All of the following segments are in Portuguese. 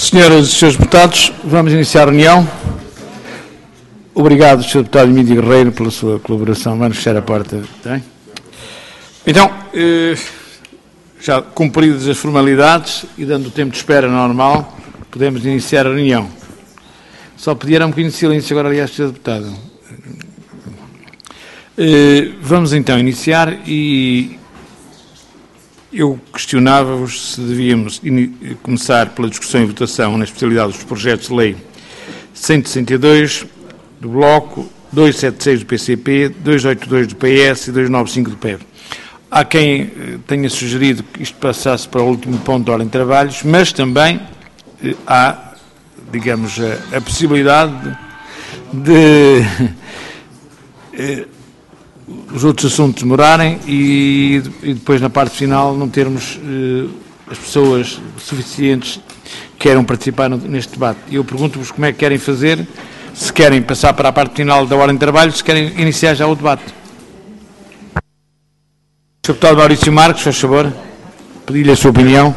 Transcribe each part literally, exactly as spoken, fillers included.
Senhoras e senhores deputados, vamos iniciar a reunião. Obrigado, senhor Deputado Emílio Guerreiro, pela sua colaboração. Vamos fechar a porta. Tá? Então, eh, já cumpridas as formalidades e dando o tempo de espera normal, podemos iniciar a reunião. Só pedir um bocadinho de silêncio agora, aliás, senhor Deputado. Eh, vamos então iniciar e eu questionava-vos se devíamos começar pela discussão e votação na especialidade dos projetos de lei cento e sessenta e dois do Bloco, duzentos e setenta e seis do P C P, duzentos e oitenta e dois do P S e duzentos e noventa e cinco do P E V. Há quem tenha sugerido que isto passasse para o último ponto da ordem de trabalhos, mas também eh, há, digamos, a, a possibilidade de, de eh, os outros assuntos demorarem e, e depois na parte final não termos eh, as pessoas suficientes que queiram participar no, neste debate. Eu pergunto-vos como é que querem fazer, se querem passar para a parte final da ordem de trabalho, se querem iniciar já o debate. senhor Deputado Maurício Marques, faz favor, pedir-lhe a sua opinião.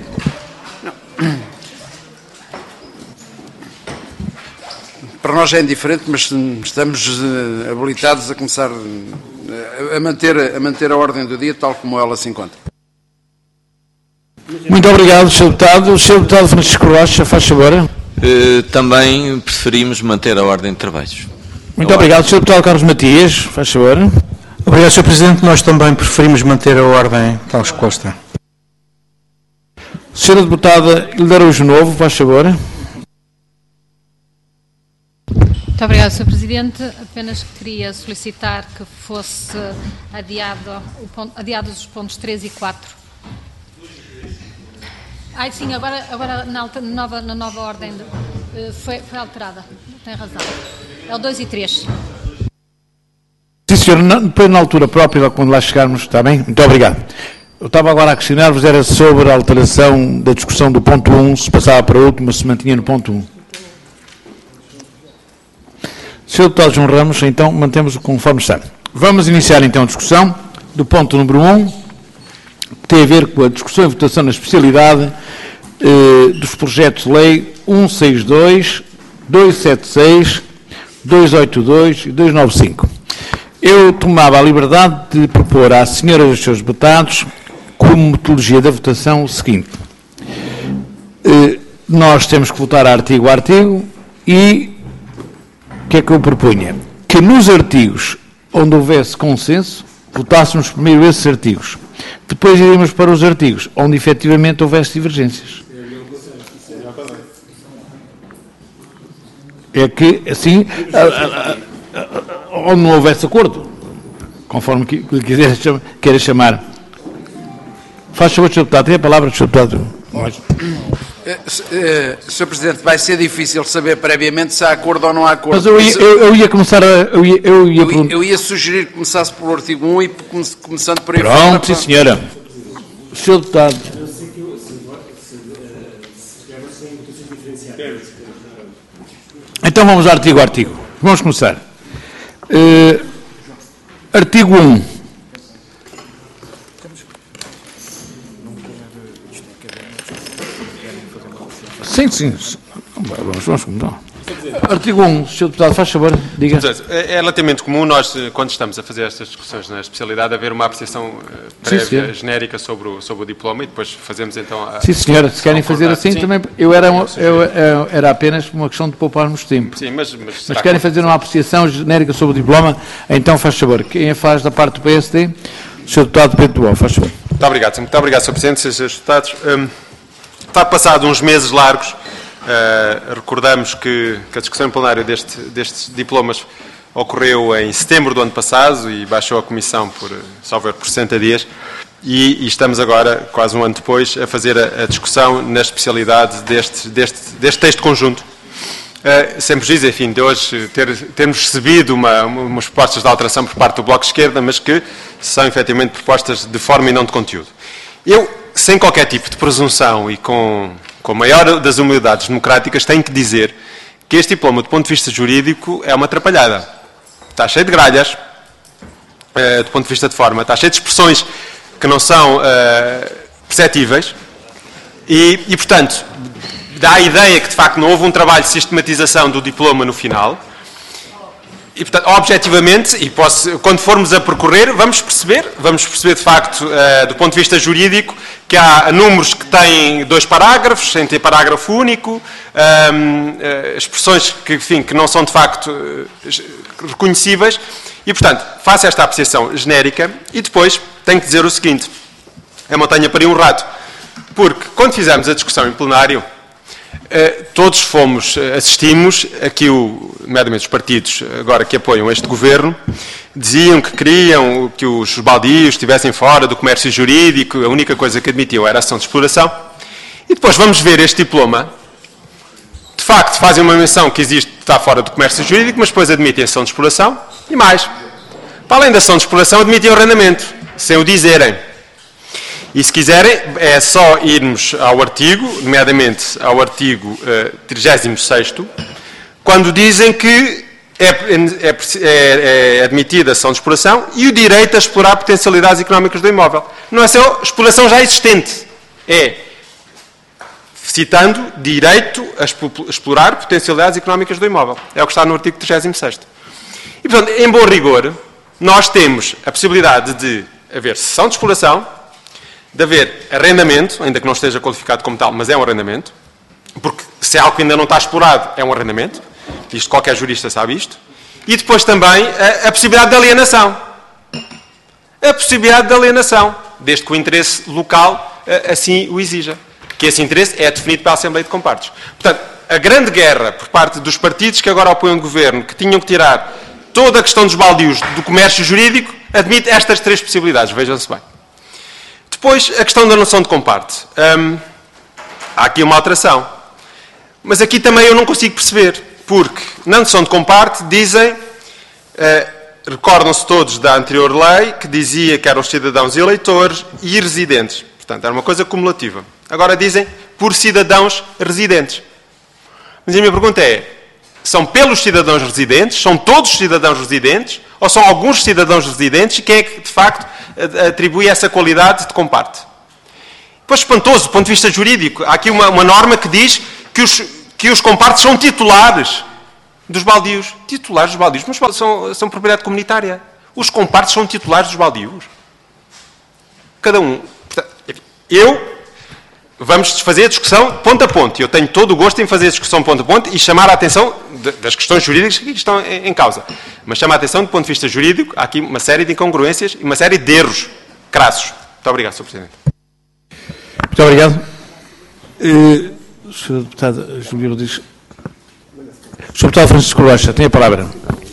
Para nós é indiferente, mas estamos uh, habilitados a começar uh, a, manter, a manter a ordem do dia tal como ela se encontra. Muito obrigado, senhor Deputado. O senhor Deputado Francisco Rocha, faz favor. Uh, também preferimos manter a ordem de trabalhos. Muito a obrigado, senhor Deputado Carlos Matias, faz favor. Obrigado, senhor Presidente. Nós também preferimos manter a ordem tal exposta. senhora Deputada Hilda Araújo Novo, faz favor. Muito obrigado, senhor Presidente. Apenas queria solicitar que fosse adiado o ponto, adiados os pontos três e quatro. Ai, sim, agora, agora na, alta, nova, na nova ordem de, foi, foi alterada. Tem razão. É o dois e três. Sim, senhor. Depois, na altura própria, quando lá chegarmos, está bem? Muito obrigado. Eu estava agora a questionar-vos, era sobre a alteração da discussão do ponto um, se passava para o último, se mantinha no ponto um. senhor Deputado João Ramos, então mantemos conforme está. Vamos iniciar então a discussão do ponto número um, que tem a ver com a discussão e votação na especialidade eh, dos projetos de lei cento e sessenta e dois, duzentos e setenta e seis, duzentos e oitenta e dois e duzentos e noventa e cinco. Eu tomava a liberdade de propor às senhoras e aos senhores deputados, como metodologia da votação, o seguinte. Eh, nós temos que votar artigo a artigo e o que é que eu propunha? Que nos artigos onde houvesse consenso, votássemos primeiro esses artigos. Depois iríamos para os artigos onde efetivamente houvesse divergências. É que, assim, a, a, a, onde não houvesse acordo, conforme que, que quiser, queira chamar. Faz favor, senhor Deputado, tem a palavra do senhor Deputado. senhor Presidente, vai ser difícil saber previamente se há acordo ou não há acordo. Mas eu ia, eu, eu ia começar a... Eu ia, eu, ia eu, eu ia sugerir que começasse pelo artigo um e começando por aí. Pronto, sim senhora. senhor Deputado. Então vamos artigo a artigo. Vamos começar. Uh, artigo um. Sim, sim. Vamos, vamos começar. Artigo um, senhor Deputado, faz favor, diga. É relativamente comum nós, quando estamos a fazer estas discussões na especialidade, haver uma apreciação prévia, sim, genérica sobre o, sobre o diploma e depois fazemos então a... Sim, senhora, se querem fazer assim sim, também... Eu era, eu, eu, era apenas uma questão de pouparmos tempo. Sim, mas... Mas, mas querem fazer uma apreciação genérica sobre o diploma, então faz favor. Quem faz da parte do P S D? O senhor Deputado Pedro Duval, faz favor. Muito obrigado, muito obrigado, senhor Presidente, senhores deputados. Um, está passado uns meses largos. Uh, recordamos que, que a discussão plenária deste, destes diplomas ocorreu em setembro do ano passado e baixou a Comissão por, salvo por sessenta dias e, e estamos agora, quase um ano depois, a fazer a, a discussão na especialidade deste, deste, deste texto conjunto. Uh, sempre diz, enfim, de hoje ter, termos recebido uma, umas propostas de alteração por parte do Bloco de Esquerda, mas que são efetivamente propostas de forma e não de conteúdo. Eu, sem qualquer tipo de presunção e com... com a maior das humildades democráticas, tenho que dizer que este diploma, do ponto de vista jurídico, é uma atrapalhada. Está cheio de gralhas, uh, do ponto de vista de forma, está cheio de expressões que não são uh, perceptíveis e, e, portanto, dá a ideia que, de facto, não houve um trabalho de sistematização do diploma no final. E, portanto, objetivamente, e posso, quando formos a percorrer, vamos perceber, vamos perceber, de facto, uh, do ponto de vista jurídico, que há números que têm dois parágrafos, sem ter parágrafo único, um, uh, expressões que, enfim, que não são, de facto, uh, reconhecíveis. E, portanto, faço esta apreciação genérica e depois tenho que dizer o seguinte: a montanha pariu um rato. Porque, quando fizemos a discussão em plenário, todos fomos, assistimos, aqui, o, nomeadamente os partidos agora que apoiam este governo, diziam que queriam que os baldios estivessem fora do comércio jurídico, a única coisa que admitiam era a ação de exploração. E depois vamos ver este diploma. De facto, fazem uma menção que existe, está fora do comércio jurídico, mas depois admitem a ação de exploração e mais. Para além da ação de exploração, admitem o arrendamento, sem o dizerem. E se quiserem, é só irmos ao artigo, nomeadamente ao artigo uh, trigésimo sexto, quando dizem que é, é, é, é admitida a ação de exploração e o direito a explorar potencialidades económicas do imóvel. Não é só exploração já existente, é, citando, direito a explorar potencialidades económicas do imóvel. É o que está no artigo trigésimo sexto. E, portanto, em bom rigor, nós temos a possibilidade de haver cessão de exploração, de haver arrendamento, ainda que não esteja qualificado como tal, mas é um arrendamento, porque se é algo que ainda não está explorado, é um arrendamento, isto qualquer jurista sabe isto, e depois também a, a possibilidade de alienação. A possibilidade de alienação, desde que o interesse local a, assim o exija, que esse interesse é definido pela Assembleia de Compartes. Portanto, a grande guerra por parte dos partidos que agora apoiam o governo, que tinham que tirar toda a questão dos baldios do comércio jurídico, admite estas três possibilidades, vejam-se bem. Depois, a questão da noção de comparte. Hum, há aqui uma alteração. Mas aqui também eu não consigo perceber, porque na noção de comparte dizem, uh, recordam-se todos da anterior lei, que dizia que eram os cidadãos eleitores e residentes. Portanto, era uma coisa cumulativa. Agora dizem por cidadãos residentes. Mas a minha pergunta é, são pelos cidadãos residentes, são todos os cidadãos residentes, ou são alguns cidadãos residentes, e quem é que, de facto, atribui essa qualidade de comparte? Depois, espantoso, do ponto de vista jurídico, há aqui uma, uma norma que diz que os, que os compartes são titulares dos baldios. Titulares dos baldios, mas são, são propriedade comunitária. Os compartes são titulares dos baldios. Cada um. Portanto, eu... Vamos fazer a discussão ponto a ponto. Eu tenho todo o gosto em fazer a discussão ponto a ponto e chamar a atenção de, das questões jurídicas que estão em, em causa. Mas chama a atenção do ponto de vista jurídico, há aqui uma série de incongruências e uma série de erros crassos. Muito obrigado, senhor Presidente. Muito obrigado. Uh, senhor Deputado Júlio Rodrigues. senhor Deputado Francisco Rocha, tem a palavra.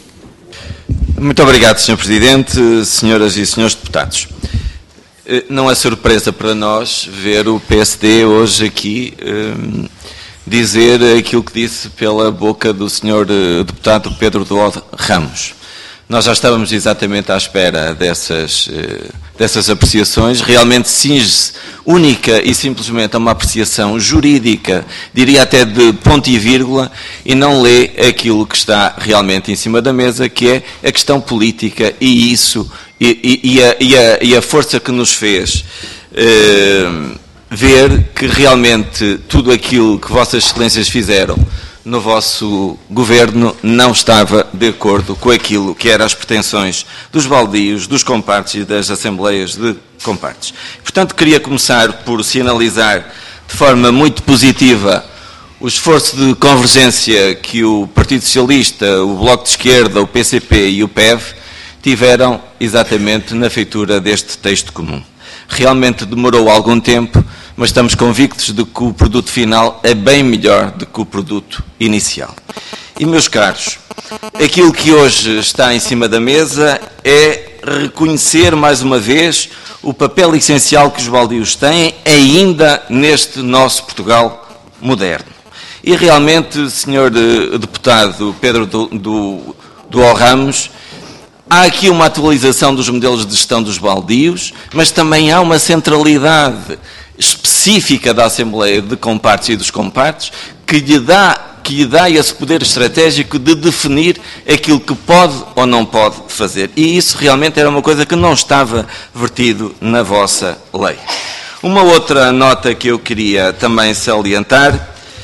Muito obrigado, senhor Presidente, senhoras e senhores deputados. Não é surpresa para nós ver o P S D hoje aqui um, dizer aquilo que disse pela boca do senhor deputado Pedro Duarte Ramos. Nós já estávamos exatamente à espera dessas, dessas apreciações. Realmente cinge-se única e simplesmente a uma apreciação jurídica, diria até de ponto e vírgula, e não lê aquilo que está realmente em cima da mesa, que é a questão política e isso, e, e, e, a, e, a, e a força que nos fez eh, ver que realmente tudo aquilo que Vossas Excelências fizeram no vosso governo não estava de acordo com aquilo que eram as pretensões dos baldios, dos compartes e das assembleias de compartes. Portanto, queria começar por sinalizar de forma muito positiva o esforço de convergência que o Partido Socialista, o Bloco de Esquerda, o P C P e o P E V tiveram exatamente na feitura deste texto comum. Realmente demorou algum tempo, mas estamos convictos de que o produto final é bem melhor do que o produto inicial. E, meus caros, aquilo que hoje está em cima da mesa é reconhecer mais uma vez o papel essencial que os baldios têm ainda neste nosso Portugal moderno. E realmente, senhor deputado Pedro do, do, do Ramos, há aqui uma atualização dos modelos de gestão dos baldios, mas também há uma centralidade específica da Assembleia de Compartes e dos Compartes que lhe dá, que lhe dá esse poder estratégico de definir aquilo que pode ou não pode fazer. E isso realmente era uma coisa que não estava vertido na vossa lei. Uma outra nota que eu queria também salientar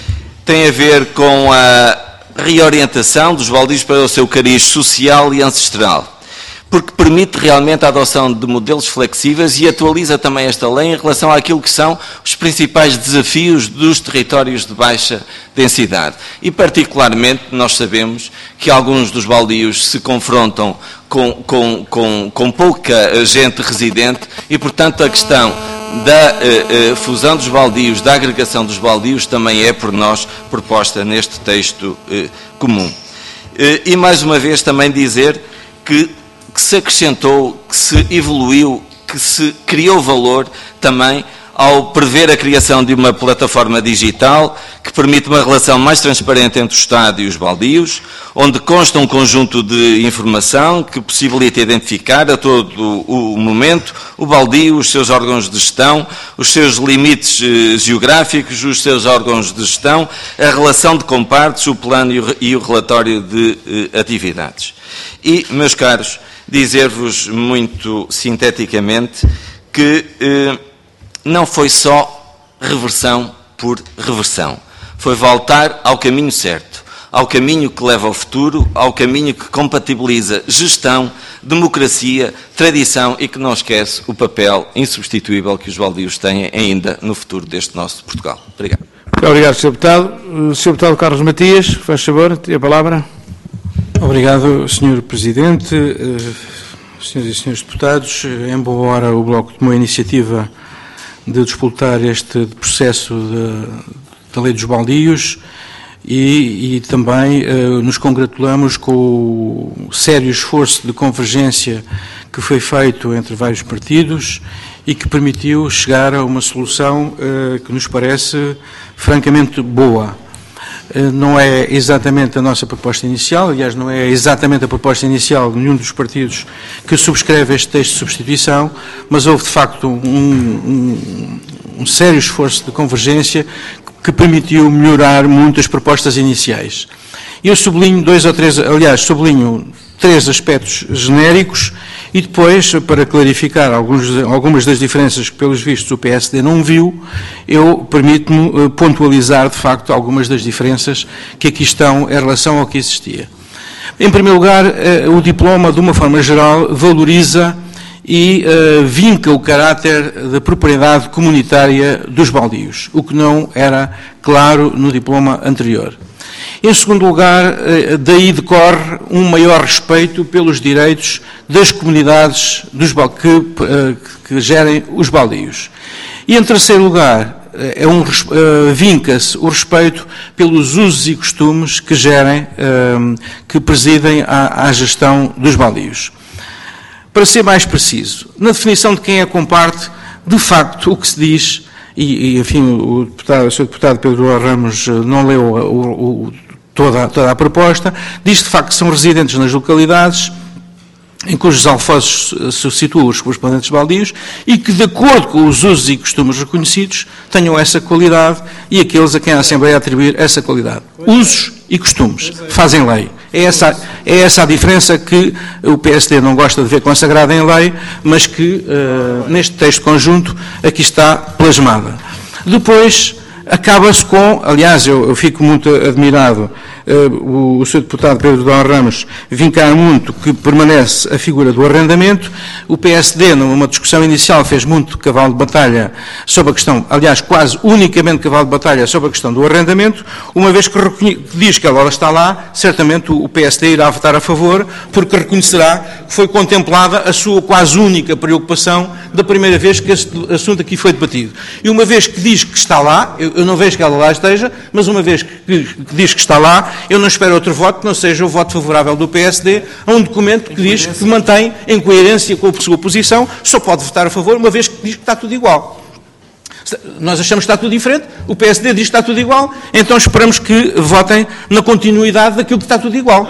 tem a ver com a reorientação dos baldios para o seu cariz social e ancestral, porque permite realmente a adoção de modelos flexíveis e atualiza também esta lei em relação àquilo que são os principais desafios dos territórios de baixa densidade. E, particularmente, nós sabemos que alguns dos baldios se confrontam com, com, com, com pouca gente residente e, portanto, a questão da uh, uh, fusão dos baldios, da agregação dos baldios, também é por nós proposta neste texto uh, comum. Uh, e, mais uma vez, também dizer que que se acrescentou, que se evoluiu, que se criou valor também ao prever a criação de uma plataforma digital que permite uma relação mais transparente entre o Estado e os baldios, onde consta um conjunto de informação que possibilita identificar a todo o momento o baldio, os seus órgãos de gestão, os seus limites eh, geográficos, os seus órgãos de gestão, a relação de compartes, o plano e o, e o relatório de eh, atividades. E, meus caros, dizer-vos muito sinteticamente que eh, não foi só reversão por reversão. Foi voltar ao caminho certo, ao caminho que leva ao futuro, ao caminho que compatibiliza gestão, democracia, tradição e que não esquece o papel insubstituível que os baldios têm ainda no futuro deste nosso Portugal. Obrigado. Muito obrigado, senhor Deputado. senhor Deputado Carlos Matias, faz favor, tem a palavra. Obrigado, senhor Presidente. Senhoras e senhores deputados, embora o Bloco tomou a iniciativa de disputar este processo da Lei dos Baldios e, e também uh, nos congratulamos com o sério esforço de convergência que foi feito entre vários partidos e que permitiu chegar a uma solução uh, que nos parece francamente boa. Não é exatamente a nossa proposta inicial, aliás, não é exatamente a proposta inicial de nenhum dos partidos que subscreve este texto de substituição, mas houve, de facto, um, um, um sério esforço de convergência que permitiu melhorar muito as propostas iniciais. Eu sublinho dois ou três, aliás, sublinho três aspectos genéricos e depois, para clarificar alguns, algumas das diferenças que, pelos vistos, o P S D não viu, eu permito-me pontualizar, de facto, algumas das diferenças que aqui estão em relação ao que existia. Em primeiro lugar, o diploma, de uma forma geral, valoriza e uh, vinca o caráter da propriedade comunitária dos baldios, o que não era claro no diploma anterior. Em segundo lugar, daí decorre um maior respeito pelos direitos das comunidades dos, que, que gerem os baldios. E em terceiro lugar, é um, vinca-se o respeito pelos usos e costumes que gerem, que presidem à, à gestão dos baldios. Para ser mais preciso, na definição de quem é comparte, de facto, o que se diz, e, e enfim, o, deputado, o senhor deputado Pedro Ramos não leu o, o Toda, toda a proposta, diz de facto que são residentes nas localidades em cujos alfozes se situam os correspondentes baldios e que, de acordo com os usos e costumes reconhecidos, tenham essa qualidade e aqueles a quem a Assembleia atribuir essa qualidade. Usos e costumes fazem lei. É essa, é essa a diferença que o P S D não gosta de ver consagrada em lei, mas que, uh, neste texto conjunto, aqui está plasmada. Depois, acaba-se com, aliás, eu, eu fico muito admirado, uh, o, o senhor deputado Pedro Dão Ramos vincar muito que permanece a figura do arrendamento. O P S D, numa discussão inicial, fez muito cavalo de batalha sobre a questão, aliás, quase unicamente cavalo de batalha sobre a questão do arrendamento. Uma vez que, que diz que ela está lá, certamente o P S D irá votar a favor, porque reconhecerá que foi contemplada a sua quase única preocupação da primeira vez que este assunto aqui foi debatido. E uma vez que diz que está lá, eu, eu não vejo que ela lá esteja, mas uma vez que, que diz que está lá, eu não espero outro voto que não seja o voto favorável do P S D a um documento que diz que mantém em coerência com a sua posição, só pode votar a favor uma vez que diz que está tudo igual. Nós achamos que está tudo diferente, o P S D diz que está tudo igual, então esperamos que votem na continuidade daquilo que está tudo igual.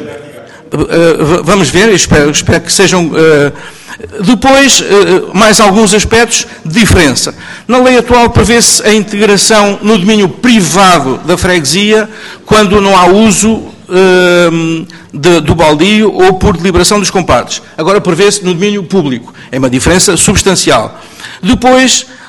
Uh, vamos ver, espero, espero que sejam... Uh, Depois, mais alguns aspectos de diferença. Na lei atual prevê-se a integração no domínio privado da freguesia quando não há uso uh, de, do baldio ou por deliberação dos compadres. Agora prevê-se no domínio público. É uma diferença substancial. Depois,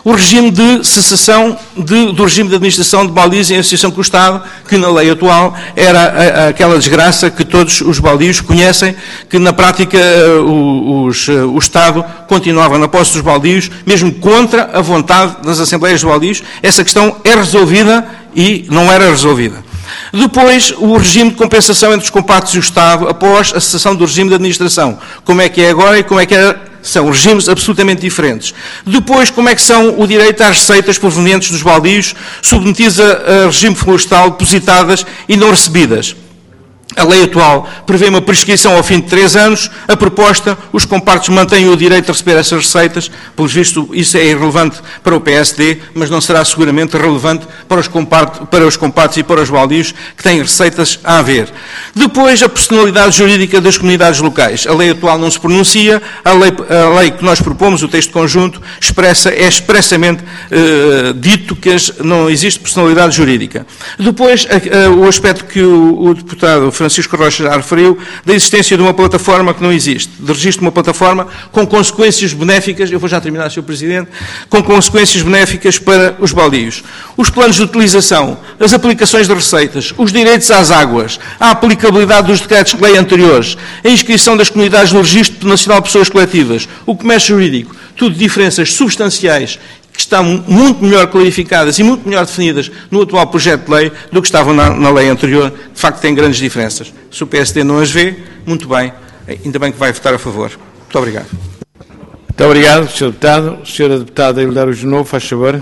o regime de cessação de, do regime de administração de baldios em associação com o Estado, que na lei atual era a, a, aquela desgraça que todos os baldios conhecem, que na prática o, os, o Estado continuava na posse dos baldios, mesmo contra a vontade das Assembleias de Baldios. Essa questão é resolvida e não era resolvida. Depois, o regime de compensação entre os compactos e o Estado após a cessação do regime de administração. Como é que é agora e como é que era? São regimes absolutamente diferentes. Depois, como é que são o direito às receitas provenientes dos baldios submetidos a, a regime florestal, depositadas e não recebidas? A lei atual prevê uma prescrição ao fim de três anos. A proposta, os compactos mantêm o direito de receber essas receitas. Pelos vistos, isso é irrelevante para o P S D, mas não será seguramente relevante para os compactos, para os compactos e para os baldios que têm receitas a haver. Depois, a personalidade jurídica das comunidades locais. A lei atual não se pronuncia. A lei, a lei que nós propomos, o texto conjunto, expressa, é expressamente eh, dito que as, não existe personalidade jurídica. Depois, a, a, o aspecto que o, o deputado Francisco Rocha já referiu, da existência de uma plataforma que não existe, de registro de uma plataforma com consequências benéficas, eu vou já terminar, senhor Presidente, com consequências benéficas para os baldios. Os planos de utilização, as aplicações de receitas, os direitos às águas, a aplicabilidade dos decretos de lei anteriores, a inscrição das comunidades no Registro Nacional de Pessoas Coletivas, o comércio jurídico, tudo diferenças substanciais que estão muito melhor clarificadas e muito melhor definidas no atual projeto de lei do que estavam na, na lei anterior. De facto, tem grandes diferenças. Se o P S D não as vê, muito bem, ainda bem que vai votar a favor. Muito obrigado. Muito obrigado, senhor Deputado. Senhora Deputada Hildário de Novo, faz favor.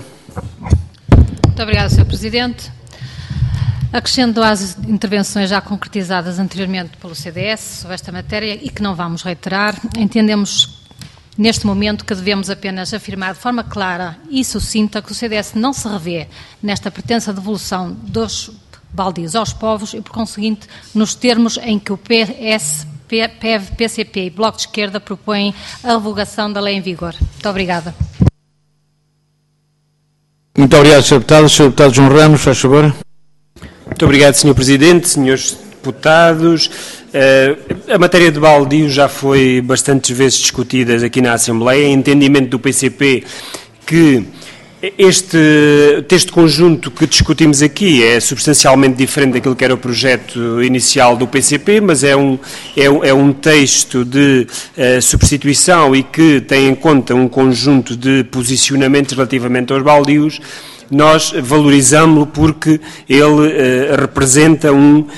Muito obrigada, senhor Presidente. Acrescento às intervenções já concretizadas anteriormente pelo C D S sobre esta matéria e que não vamos reiterar, entendemos neste momento que devemos apenas afirmar de forma clara e sucinta que o C D S não se revê nesta pretensa devolução dos baldios aos povos e, por conseguinte, nos termos em que o P S, P E V, P C P e Bloco de Esquerda propõem a revogação da lei em vigor. Muito obrigada. Muito obrigado, senhor Deputado. senhor Deputado João Ramos, faz favor. Muito obrigado, senhor Presidente, senhores deputados. Uh, a matéria de baldio já foi bastantes vezes discutida aqui na Assembleia. Entendimento do P C P que este texto conjunto que discutimos aqui é substancialmente diferente daquilo que era o projeto inicial do P C P, mas é um, é, é um texto de uh, substituição e que tem em conta um conjunto de posicionamentos relativamente aos baldios. Nós valorizamos-lo porque ele uh, representa um, uh,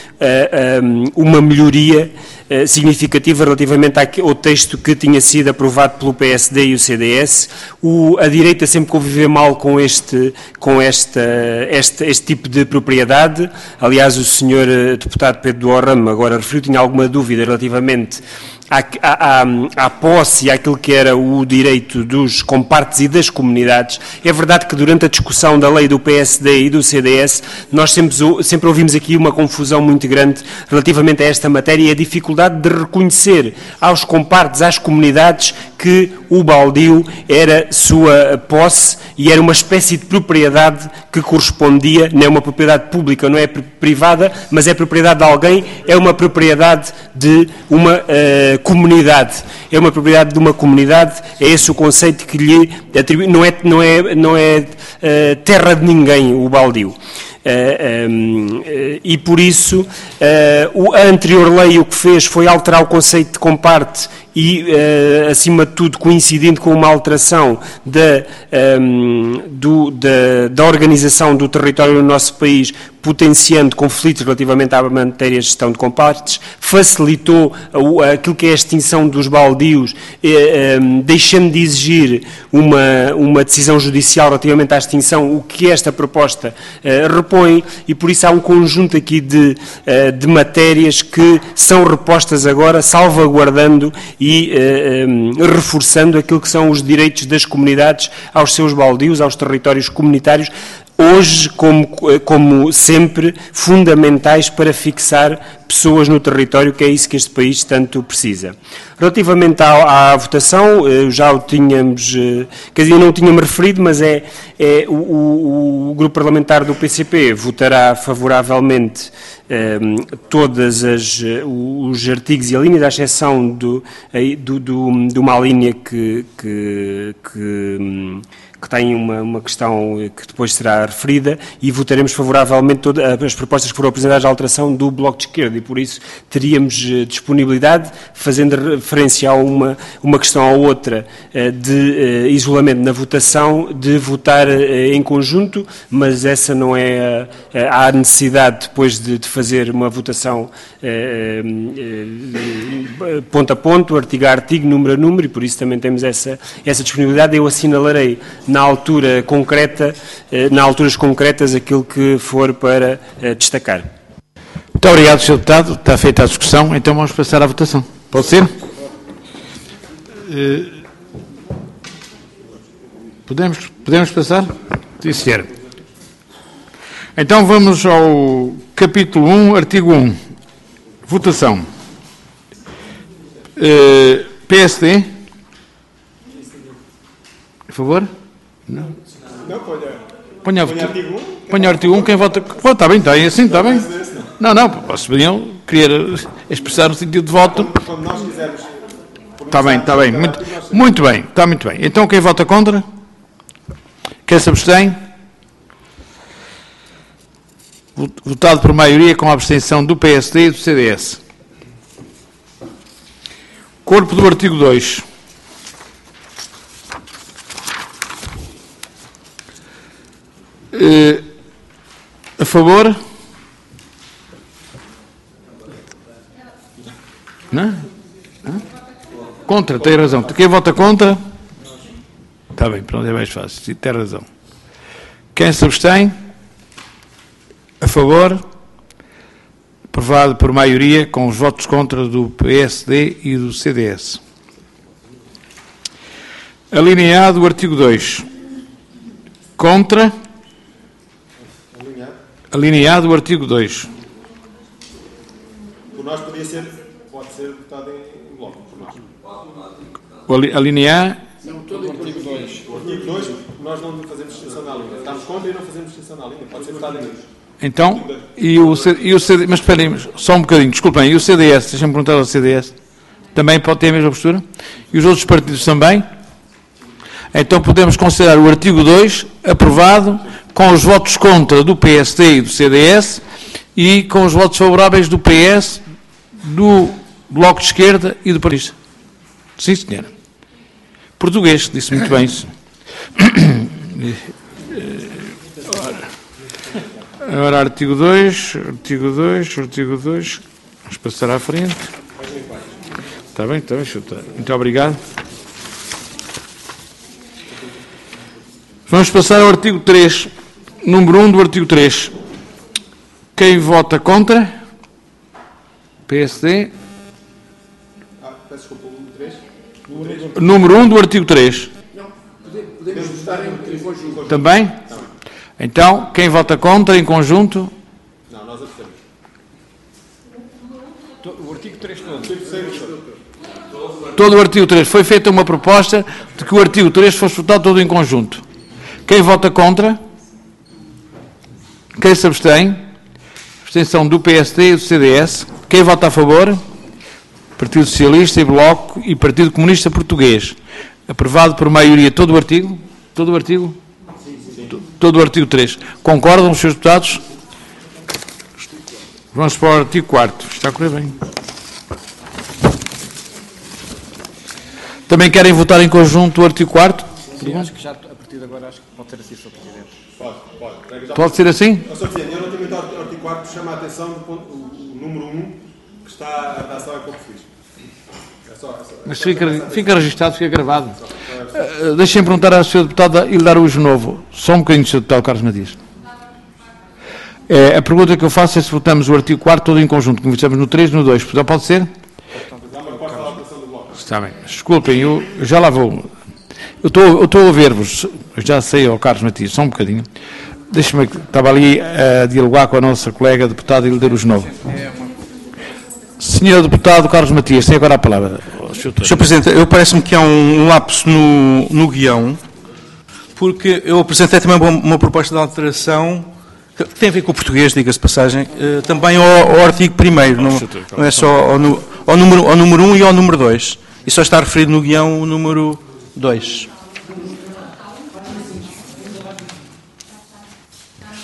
um, uma melhoria uh, significativa relativamente ao texto que tinha sido aprovado pelo P S D e o C D S. O, a direita sempre conviveu mal com, este, com esta, este, este tipo de propriedade. Aliás, o senhor deputado Pedro do Orramo agora referiu, tinha alguma dúvida relativamente À, à, à, à posse e àquilo que era o direito dos compartes e das comunidades. É verdade que durante a discussão da lei do P S D e do C D S, nós sempre, sempre ouvimos aqui uma confusão muito grande relativamente a esta matéria e a dificuldade de reconhecer aos compartes, às comunidades, que o baldio era sua posse e era uma espécie de propriedade que correspondia, não é uma propriedade pública, não é privada, mas é propriedade de alguém, é uma propriedade de uma uh, comunidade. É uma propriedade de uma comunidade, é esse o conceito que lhe atribui, não é, não é, não é uh, terra de ninguém o baldio. Uh, um, uh, e por isso uh, a anterior lei o que fez foi alterar o conceito de comparte e, uh, acima de tudo, coincidindo com uma alteração da, um, do, da, da organização do território no nosso país, potenciando conflitos relativamente à matéria de gestão de compartes, facilitou a, a, aquilo que é a extinção dos baldios, eh, um, deixando de exigir uma, uma decisão judicial relativamente à extinção, o que esta proposta eh, repõe, e por isso há um conjunto aqui de, eh, de matérias que são repostas agora, salvaguardando e eh, um, reforçando aquilo que são os direitos das comunidades aos seus baldios, aos territórios comunitários, hoje, como, como sempre, fundamentais para fixar pessoas no território, que é isso que este país tanto precisa. Relativamente à, à votação, já o tínhamos, quer dizer, não o tínhamos referido, mas é, é o, o, o grupo parlamentar do P C P votará favoravelmente um, todos os artigos e a linha, à exceção do, do, do, de uma linha que, que, que que tem uma, uma questão que depois será referida, e votaremos favoravelmente todas as propostas que foram apresentadas à alteração do Bloco de Esquerda, e por isso teríamos disponibilidade, fazendo referência a uma, uma questão ou outra de isolamento na votação, de votar em conjunto, mas essa não é, há necessidade depois de, de fazer uma votação eh, eh, ponto a ponto, artigo a artigo, número a número, e por isso também temos essa, essa disponibilidade. Eu assinalarei na altura concreta, eh, na alturas concretas, aquilo que for para eh, destacar. Muito obrigado, senhor Deputado. Está feita a discussão, então vamos passar à votação. Pode ser? Uh, podemos, podemos passar? Sim, senhor. Então vamos ao capítulo um, artigo um. Votação. Uh, P S D? Por favor? Não. Não, ponha. Ponha, Ponha artigo um. Ponha artigo um, quem vota... Oh, está bem, está aí assim, está bem. Não, não, posso podiam querer expressar o sentido de voto. Quando nós quisermos... Está bem, está bem. Muito, muito bem, está muito bem. Então quem vota contra? Quem se abstém? Votado por maioria com a abstenção do P S D e do C D S. Corpo do artigo dois. Uh, a favor? Não? Não? Contra, tem razão. Quem vota contra? Está bem, pronto, é mais fácil. Tem razão. Quem se abstém? A favor? Aprovado por maioria com os votos contra do P S D e do C D S. Alineado o artigo dois. Contra? Alineado o artigo dois. Por nós podia ser, pode ser votado em bloco, por nós. O alinear... Não, todo o artigo dois. O artigo dois, nós não fazemos distinção na linha. Estamos contra e não fazemos distinção na linha. Pode ser votado em dois. Então, e o, C, e o C D... Mas esperem, só um bocadinho, desculpem. E o C D S, deixem-me perguntar ao C D S. Também pode ter a mesma postura? E os outros partidos também? Então podemos considerar o artigo dois aprovado com os votos contra do P S D e do C D S e com os votos favoráveis do P S, do Bloco de Esquerda e do Partido. Sim, senhora. Português, disse muito bem isso. Agora, artigo dois, artigo dois, artigo dois. Vamos passar à frente. Está bem, está bem, chuta. Muito obrigado. Vamos passar ao artigo três, número um do artigo três. Quem vota contra? P S D. Ah, peço desculpa, o três. Número um do artigo três. Não, podemos votar em conjunto. Também? Então, quem vota contra em conjunto? Não, nós abstemos. O artigo três todo. Todo o artigo três. Foi feita uma proposta de que o artigo três fosse votado todo em conjunto. Quem vota contra? Quem se abstém? Abstenção do P S D e do C D S. Quem vota a favor? Partido Socialista e Bloco e Partido Comunista Português. Aprovado por maioria todo o artigo? Todo o artigo? Sim, sim. Todo o artigo três. Concordam os senhores deputados? Vamos para o artigo quatro. Está a correr bem. Também querem votar em conjunto o artigo quatro? Sim, acho que já, a partir de agora, acho que pode ser assim, senhor Presidente. Pode, pode. Pode ser assim? senhor Presidente, eu relativamente ao artigo quatro chama a atenção do ponto, o, o número um, que está a redação é pouco fixe. É só, é só, Mas fica, fica registado, fica gravado. Uh, Deixem-me perguntar ao senhor deputado e lhe dar o uso novo. Só um bocadinho, senhor deputado Carlos Matias. É, a pergunta que eu faço é se votamos o artigo quatro todo em conjunto, como fizemos no três e no dois. Pode ser? Está bem. Desculpem, eu, eu já lá vou. Eu estou, eu estou a ouvir-vos. Eu já sei, ao Carlos Matias, só um bocadinho. Deixe-me, estava ali a dialogar com a nossa colega deputada e lhe dar o uso novo. Senhor deputado Carlos Matias, tem agora a palavra. senhor Presidente, eu parece-me que há um lapso no, no guião, porque eu apresentei também uma, uma proposta de alteração que tem a ver com o português, diga-se de passagem, eh, também ao, ao artigo primeiro, não, não é só ao, no, ao, número, ao número um e ao número dois. E só está referido no guião o número dois.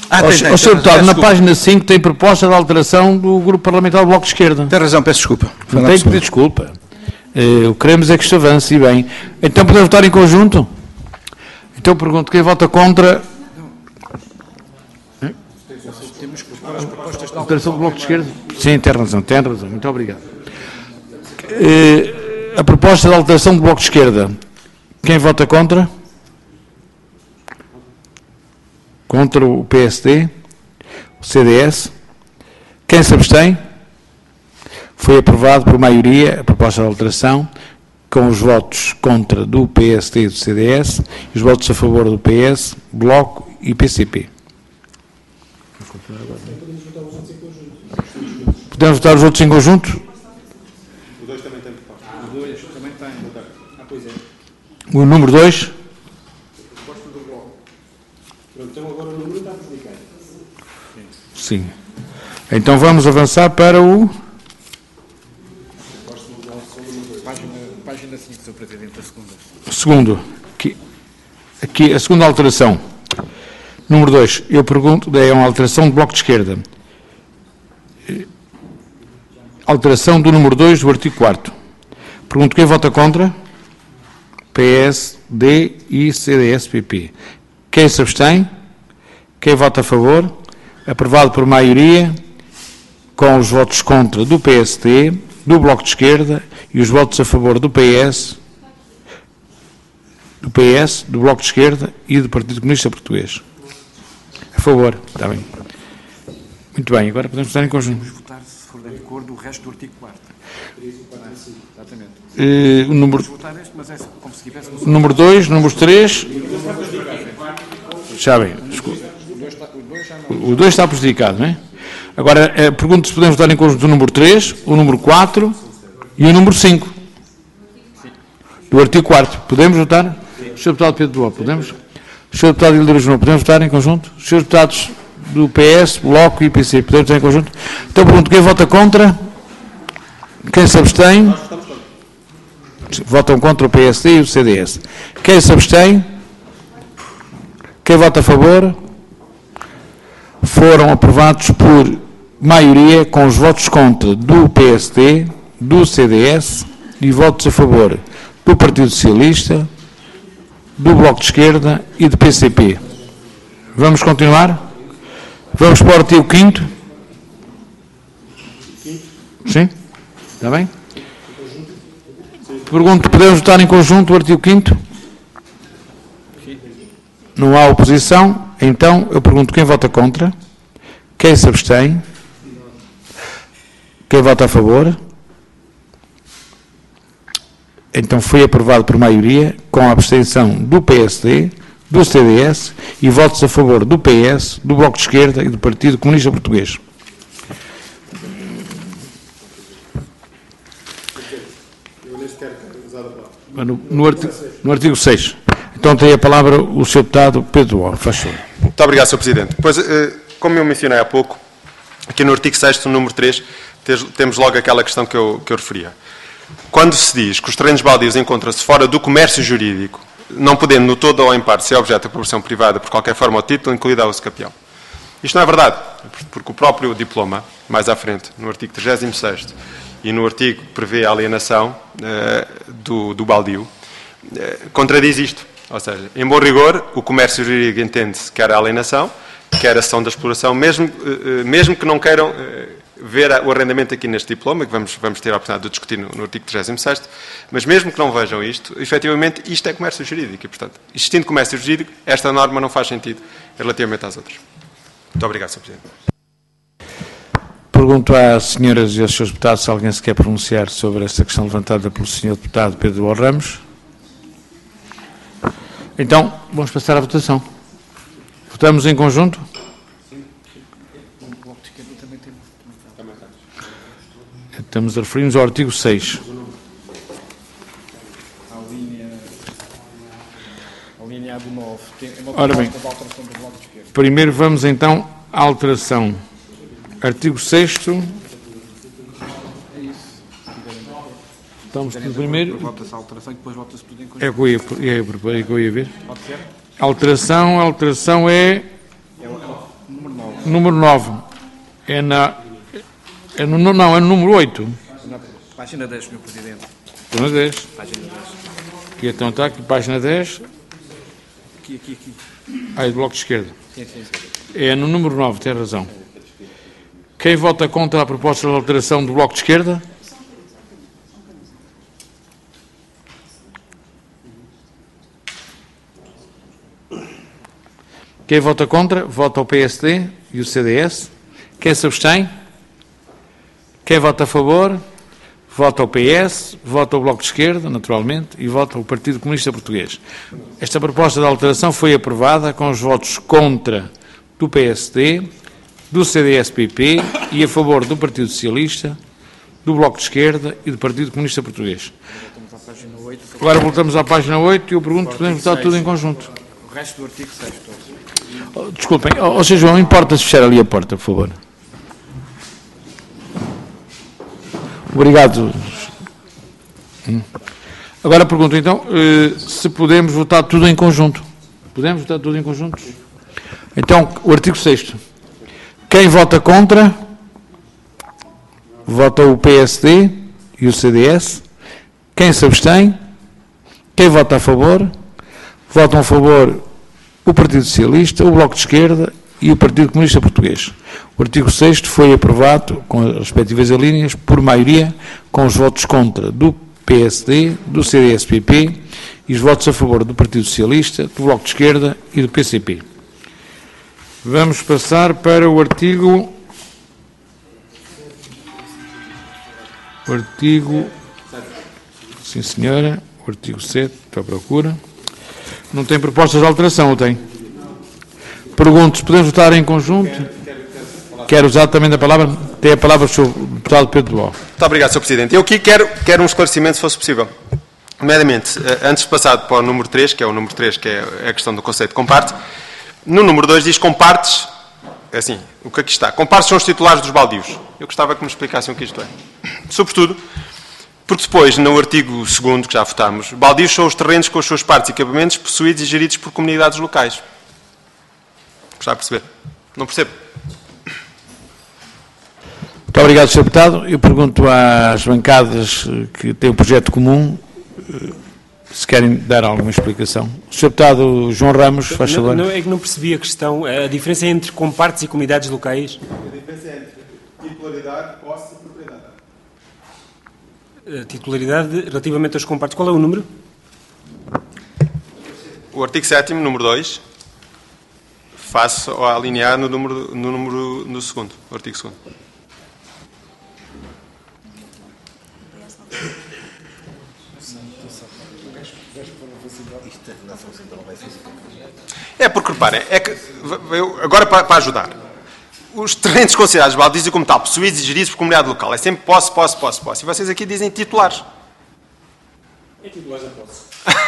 Ah, tem, tem, Ó, senhor Deputado, na desculpa. página cinco tem proposta de alteração do Grupo Parlamentar do Bloco de Esquerda. Tem razão, peço desculpa. Não tem que pedir desculpa. Eh, O que queremos é que isto avance, e bem. Então podemos votar em conjunto? Então pergunto, quem vota contra... A alteração do Bloco de Esquerda? Sim, tem razão, tem razão. Muito obrigado. Eh, A proposta de alteração do Bloco de Esquerda. Quem vota contra? Contra o P S D, o C D S. Quem se abstém? Foi aprovado por maioria a proposta de alteração, com os votos contra do P S D e do C D S, e os votos a favor do P S, Bloco e P C P. Podemos votar os outros em conjunto? O dois também tem proposta. O dois também tem. Ah, pois é. O número dois? Então agora o número está publicado. Sim. Então vamos avançar para o... Página cinco, senhor Presidente, a segunda. Segundo, aqui, aqui a segunda alteração. Número dois, eu pergunto, é uma alteração do Bloco de Esquerda. Alteração do número dois do artigo quarto. Pergunto quem vota contra? P S D e C D S P P. Quem se abstém? Quem vota a favor? Aprovado por maioria, com os votos contra do P S D, do Bloco de Esquerda e os votos a favor do P S, do P S, do Bloco de Esquerda e do Partido Comunista Português. A favor, está bem. Muito bem, agora podemos votar em conjunto. Vamos votar, se for de acordo, o resto do artigo quarto. Exatamente. Uh, o número, Vamos votar este, mas é como se tivesse... o número dois, número três... Já bem, desculpa. O dois está prejudicado, não é? Agora, eh, pergunto se podemos votar em conjunto o número três, o número quatro e o número cinco. Do artigo quarto. Podemos votar? senhor Deputado Pedro Boa, podemos? senhor Deputado Hildeira João, podemos votar em conjunto? senhores Deputados do P S, Bloco e P C, podemos votar em conjunto? Então pergunto, quem vota contra? Quem se abstém? Votam contra o P S D e o C D S. Quem se abstém? Quem vota a favor? Foram aprovados por maioria, com os votos contra do P S D, do C D S e votos a favor do Partido Socialista, do Bloco de Esquerda e do P C P. Vamos continuar? Vamos para o artigo quinto? Sim? Está bem? Pergunto, podemos votar em conjunto o artigo quinto? Não há oposição? Então, eu pergunto quem vota contra? Quem se abstém? Quem vota a favor? Então foi aprovado por maioria, com a abstenção do P S D, do C D S e votos a favor do P S, do Bloco de Esquerda e do Partido Comunista Português. No, no, artigo, no artigo seis. Então tem a palavra o senhor Deputado Pedro Boa. Faz favor. Muito obrigado, senhor Presidente. Pois, como eu mencionei há pouco, aqui no artigo seis, no número três, temos logo aquela questão que eu, que eu referia. Quando se diz que os terrenos baldios encontram-se fora do comércio jurídico, não podendo no todo ou em parte ser objeto de apropriação privada por qualquer forma ou título, incluído a uso capião. Isto não é verdade, porque o próprio diploma, mais à frente, no artigo trigésimo sexto e no artigo que prevê a alienação uh, do, do baldio, uh, contradiz isto. Ou seja, em bom rigor, o comércio jurídico entende-se quer a alienação, quer a cessão da exploração, mesmo, uh, mesmo que não queiram uh, ver o arrendamento aqui neste diploma, que vamos, vamos ter a oportunidade de discutir no, no artigo trigésimo sexto, mas mesmo que não vejam isto, efetivamente isto é comércio jurídico e, portanto, existindo comércio jurídico, esta norma não faz sentido relativamente às outras. Muito obrigado, senhor Presidente. Pergunto às senhoras e aos senhores deputados se alguém se quer pronunciar sobre esta questão levantada pelo senhor deputado Pedro Boa Ramos. Então, vamos passar à votação. Votamos em conjunto? Estamos a referir-nos ao artigo seis. Ora bem, primeiro vamos então à alteração. Artigo sexto. Estamos no primeiro. Vota-se a alteração e depois vota-se tudo em conjunto. É o que eu ia, é o que eu ia ver. Alteração, a alteração é... É o número número nove. É na... É no, não, é no número oito. Na página dez, senhor Presidente. Página dez. Página dez. E então está aqui, página dez. Aqui, aqui, aqui. Ah, é do Bloco de Esquerda. Sim, sim, sim. É no número nove, tem razão. Quem vota contra a proposta de alteração do Bloco de Esquerda? Quem vota contra, vota o P S D e o C D S. Quem se abstém? Quem vota a favor, vota o P S, vota o Bloco de Esquerda, naturalmente, e vota o Partido Comunista Português. Esta proposta de alteração foi aprovada com os votos contra do P S D, do C D S P P e a favor do Partido Socialista, do Bloco de Esquerda e do Partido Comunista Português. Agora voltamos à página oito e eu pergunto se podemos votar tudo em conjunto. O resto do artigo seis. Oh, desculpem, ou oh, seja, João, importa-se fechar ali a porta, por favor. Obrigado. Hum. Agora pergunto, então, eh, se podemos votar tudo em conjunto. Podemos votar tudo em conjunto? Então, o artigo sexto. Quem vota contra, vota o P S D e o C D S. Quem se abstém, quem vota a favor, votam a favor o Partido Socialista, o Bloco de Esquerda e o Partido Comunista Português. O artigo sexto foi aprovado, com as respectivas alíneas, por maioria, com os votos contra do P S D, do C D S P P e os votos a favor do Partido Socialista, do Bloco de Esquerda e do P C P. Vamos passar para o artigo... O artigo... Sim, senhora. O artigo sete, para a procura. Não tem propostas de alteração, ou tem? Pergunto se podemos votar em conjunto. Quero usar também a palavra. Tem a palavra o senhor deputado Pedro Duval. Muito obrigado, senhor Presidente. Eu aqui quero, quero um esclarecimento, se fosse possível. Nomeadamente, antes de passar para o número três, que é o número três, que é a questão do conceito de comparte, no número dois diz compartes, é assim, o que aqui está. Compartes são os titulares dos baldios. Eu gostava que me explicassem o que isto é. Sobretudo, porque depois, no artigo segundo, que já votámos, baldios são os terrenos com as suas partes e acabamentos possuídos e geridos por comunidades locais. Gostava de perceber? Não percebo. Muito obrigado, senhor Deputado. Eu pergunto às bancadas que têm um projeto comum se querem dar alguma explicação. O senhor Deputado João Ramos, faz favor. Não, não, é que não percebi a questão. A diferença é entre compartes e comunidades locais? A diferença é entre titularidade, posse e propriedade. A titularidade relativamente aos compartes. Qual é o número? O artigo sétimo, número dois, face a alinear no número, no número no segundo, o artigo segundo. É porque, reparem, é que, eu, agora para, para ajudar, os terrenos considerados baldios e como tal, possuídos e geridos por comunidade local, é sempre posse, posse, posse, posse. E vocês aqui dizem titulares. É titulares a posse.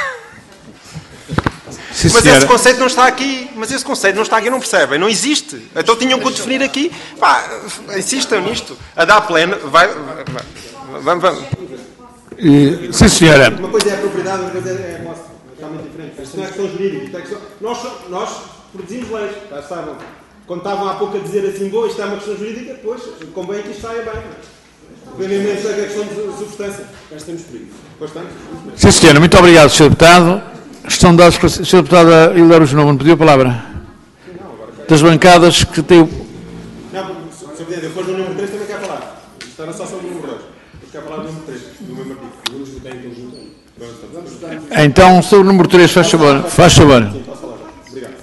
Sim, mas senhora. esse conceito não está aqui. Mas esse conceito não está aqui, não percebem? Não existe. Então tinham que o definir aqui. Pá, insistam nisto. A dar pleno, vai... Vamos, vamos. Uh, sim, senhora. Uma coisa é a propriedade, outra coisa é a posse. É totalmente diferente. Isto não é questão jurídica. Isto é questão... nós, nós produzimos leis. Já estavam. Quando estavam há pouco a dizer assim, bom, isto é uma questão jurídica, pois, convém que isto saia bem. Dependendo da questão de substância. Já estamos por isso. Pois estamos. Sim, senhora. Muito obrigado, senhor Deputado. Estão dados para o senhor Deputado Hildário Genovo, não pediu a palavra? Das bancadas que têm... Não, senhor Presidente, depois do número três também quer falar. Isto era só sobre o número dois. Depois quer falar do número três, do mesmo artigo. Vamos votar em conjunto. Então, sobre o número três, faz favor. Faz favor. Sim, posso falar. Obrigado.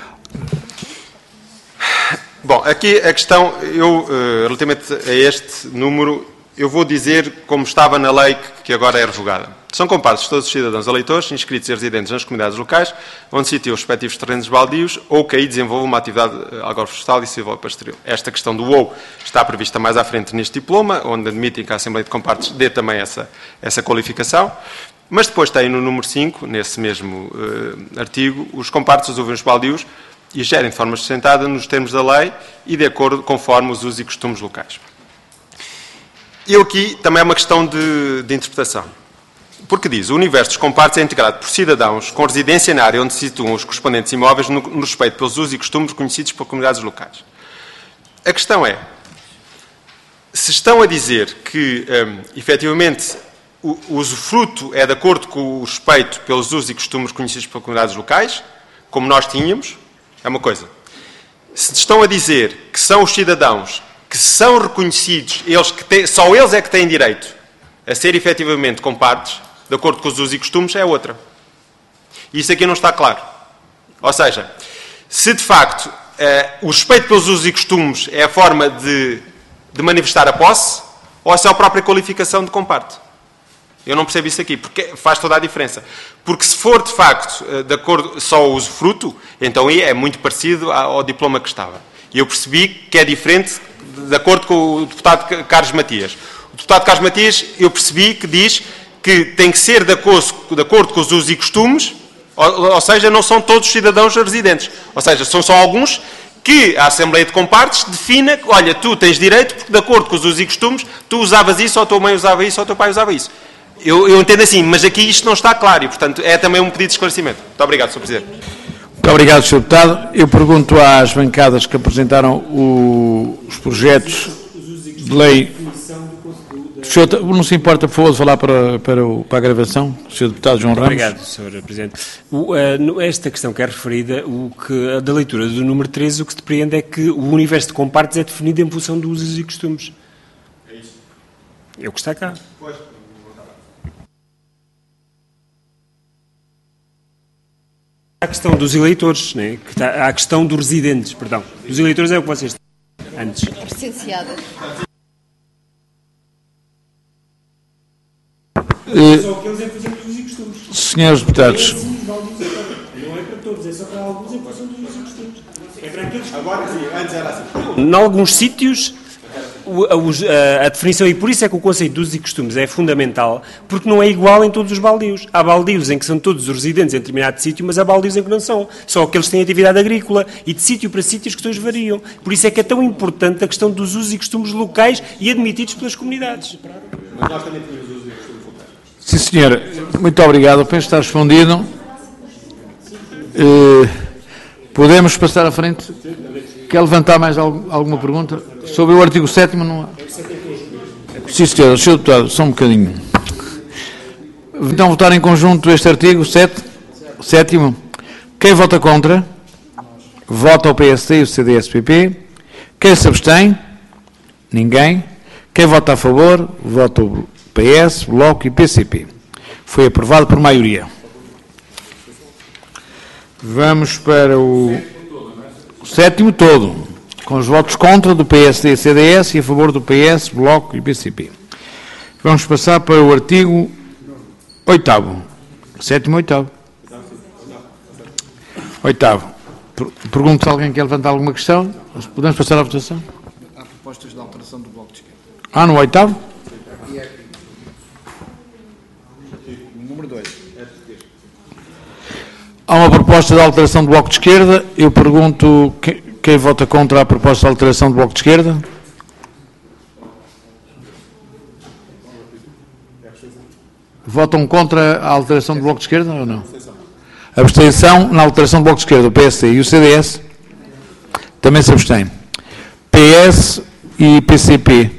Bom, aqui a questão, eu, relativamente a este número, eu vou dizer como estava na lei que agora é revogada. São compartes todos os cidadãos eleitores, inscritos e residentes nas comunidades locais, onde situam os respectivos terrenos baldios ou que aí desenvolvam uma atividade agroflorestal e silvopastoril. Esta questão do ou está prevista mais à frente neste diploma, onde admitem que a Assembleia de Compartes dê também essa, essa qualificação. Mas depois tem no número cinco, nesse mesmo uh, artigo, os compartes usufruem os baldios e gerem de forma sustentada nos termos da lei e de acordo conforme os usos e costumes locais. E aqui também é uma questão de, de interpretação. Porque diz, o universo dos compartes é integrado por cidadãos com residência na área onde se situam os correspondentes imóveis no, no respeito pelos usos e costumes conhecidos por comunidades locais. A questão é, se estão a dizer que, um, efetivamente, o, o usufruto é de acordo com o respeito pelos usos e costumes conhecidos pelas comunidades locais, como nós tínhamos, é uma coisa. Se estão a dizer que são os cidadãos que são reconhecidos, eles que têm, só eles é que têm direito a ser efetivamente compartes, de acordo com os usos e costumes, é outra. E isso aqui não está claro. Ou seja, se de facto eh, o respeito pelos usos e costumes é a forma de, de manifestar a posse, ou se é a própria qualificação de comparte. Eu não percebo isso aqui, porque faz toda a diferença. Porque se for de facto de acordo só o usufruto, então aí é muito parecido ao diploma que estava. E eu percebi que é diferente de acordo com o deputado Carlos Matias. O deputado Carlos Matias, eu percebi que diz que tem que ser de acordo, de acordo com os usos e costumes, ou, ou seja, não são todos os cidadãos residentes. Ou seja, são só alguns que a Assembleia de Compartes defina, olha, tu tens direito, porque de acordo com os usos e costumes, tu usavas isso, ou a tua mãe usava isso, ou o teu pai usava isso. Eu, eu entendo assim, mas aqui isto não está claro e, portanto, é também um pedido de esclarecimento. Muito obrigado, senhor Presidente. Muito obrigado, senhor Deputado. Eu pergunto às bancadas que apresentaram o, os projetos de lei. O senhor, não se importa, por favor, de falar para, para, o, para a gravação, senhor Deputado João Ramos? Obrigado, senhor Presidente. O, uh, esta questão que é referida, o que, da leitura do número treze, o que se depreende é que o universo de compartes é definido em função dos usos e costumes. É isso? É o que está cá. Pois. Há a questão dos eleitores, né? Que está, há a questão dos residentes, perdão. Dos eleitores é o que vocês têm antes. Presenciada. Uh, só aqueles em função dos usos e costumes. Senhores deputados. Não é para todos, é só para alguns em função dos usos e costumes. É para aqueles. Agora sim, antes era assim. Em alguns sítios, a, a, a definição, e por isso é que o conceito de usos e costumes é fundamental, porque não é igual em todos os baldios. Há baldios em que são todos os residentes em determinado sítio, mas há baldios em que não são. Só aqueles que têm atividade agrícola e de sítio para sítio as questões variam. Por isso é que é tão importante a questão dos usos e costumes locais e admitidos pelas comunidades. Mas nós também temos usos e costumes locais. Sim, senhor. Muito obrigado. Penso que está respondido. Uh, podemos passar à frente? Quer levantar mais alguma pergunta? Sobre o artigo sétimo não há. Sim, senhor. senhor Deputado, só um bocadinho. Então, votar em conjunto este artigo sete, sétimo. Quem vota contra? Vota o P S D e o C D S P P. Quem se abstém? Ninguém. Quem vota a favor? Vota o P S, Bloco e P C P. Foi aprovado por maioria. Vamos para o sétimo todo, com os votos contra do P S D e C D S e a favor do P S, Bloco e P C P. Vamos passar para o artigo oitavo. Sétimo e oitavo. Oitavo. Pergunto se alguém quer levantar alguma questão. Podemos passar à votação? Há propostas de alteração do Bloco de Esquerda. Ah, no oitavo? Número dois. Há uma proposta de alteração do Bloco de Esquerda. Eu pergunto quem, quem vota contra a proposta de alteração do Bloco de Esquerda. Votam contra a alteração do Bloco de Esquerda ou não? Abstenção na alteração do Bloco de Esquerda. O P S D e o C D S também se abstêm. P S e P C P.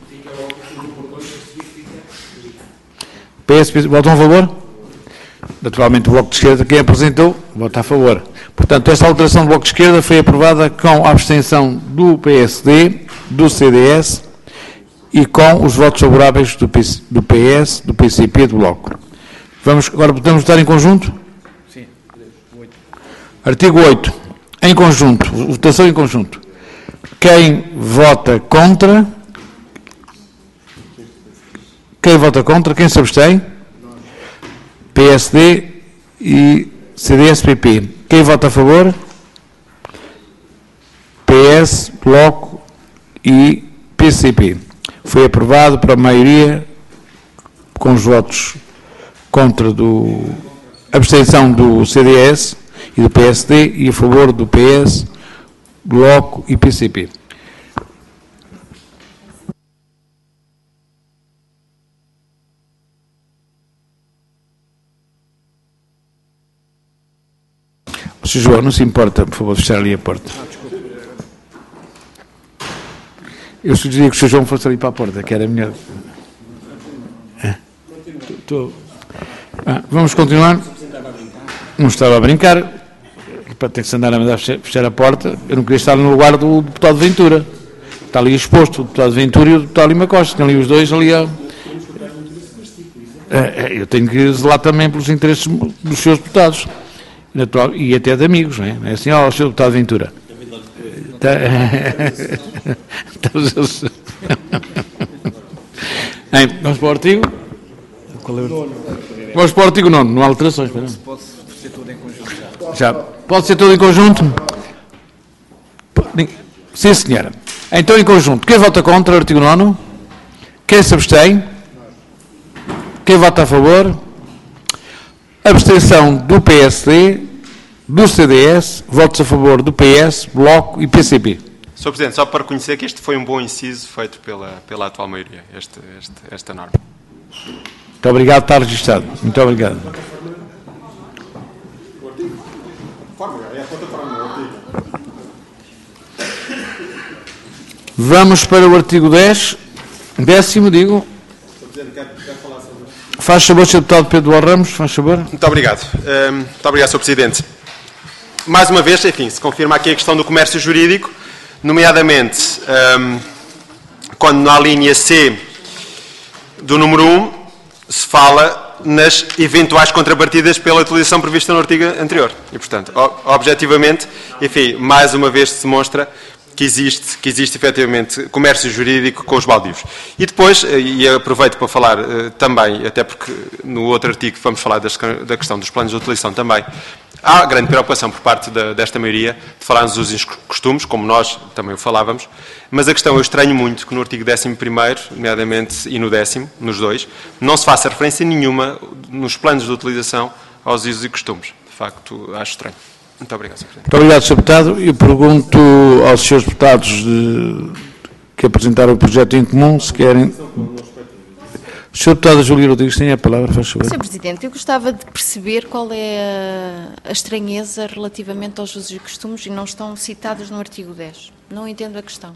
P S, P C P votam a favor? Naturalmente o Bloco de Esquerda, quem apresentou, vota a favor. Portanto, esta alteração do Bloco de Esquerda foi aprovada com a abstenção do P S D, do C D S e com os votos favoráveis do P S, do P C P e do Bloco. Vamos, agora podemos votar em conjunto? Sim. Artigo oito. Em conjunto. Votação em conjunto. Quem vota contra? Quem vota contra? Quem se abstém? P S D e C D S P P. Quem vota a favor? P S, Bloco e P C P. Foi aprovado por a maioria com os votos contra do abstenção do C D S e do P S D e a favor do P S, Bloco e P C P. senhor João, não se importa, por favor, fechar ali a porta. Eu sugeria que o senhor João fosse ali para a porta, que era melhor. É. Tô... Ah, vamos continuar. Não estava a brincar. Para ter que se andar a mandar fechar a porta. Eu não queria estar no lugar do deputado Ventura. Está ali exposto o deputado Ventura e o deputado Lima Costa. Tem ali os dois ali a... É, eu tenho que zelar também pelos interesses dos seus deputados. Natural, e até de amigos, não é? Não é assim, ó, oh, o senhor deputado Ventura. Tá... Bem, vamos para o artigo. Qual é o artigo? Vamos para o artigo nono, não há alterações. Não? Pode ser tudo em conjunto já. Já. Pode ser tudo em conjunto? Sim, senhora. Então, em conjunto. Quem vota contra o artigo nono? Quem se abstém? Quem vota a favor? Abstenção do P S D, do C D S, votos a favor do P S, Bloco e P C P. senhor Presidente, só para reconhecer que este foi um bom inciso feito pela, pela atual maioria, este, este, esta norma. Muito obrigado, está registado. Muito obrigado. Vamos para o artigo dez, décimo, digo. Faz favor, senhor Deputado Pedro Duarte Ramos, faz favor. Muito obrigado. Um, muito obrigado, senhor Presidente. Mais uma vez, enfim, se confirma aqui a questão do comércio jurídico, nomeadamente, um, quando na linha C do número um se fala nas eventuais contrapartidas pela utilização prevista no artigo anterior. E, portanto, objetivamente, enfim, mais uma vez se demonstra que existe, que existe efetivamente comércio jurídico com os baldios. E depois, e aproveito para falar uh, também, até porque no outro artigo vamos falar das, da questão dos planos de utilização também, há grande preocupação por parte da, desta maioria de falar nos usos e costumes, como nós também o falávamos, mas a questão, eu estranho muito que no artigo décimo primeiro, nomeadamente, e no décimo, nos dois, não se faça referência nenhuma nos planos de utilização aos usos e costumes. De facto, acho estranho. Muito obrigado, senhor Presidente. Muito obrigado, senhor Deputado. Eu pergunto aos senhores deputados de, que apresentaram o projeto em comum, se querem... O senhor Deputado Júlio Rodrigues tem a palavra, faz favor. senhor Presidente, eu gostava de perceber qual é a, a estranheza relativamente aos usos e costumes e não estão citados no artigo dez. Não entendo a questão.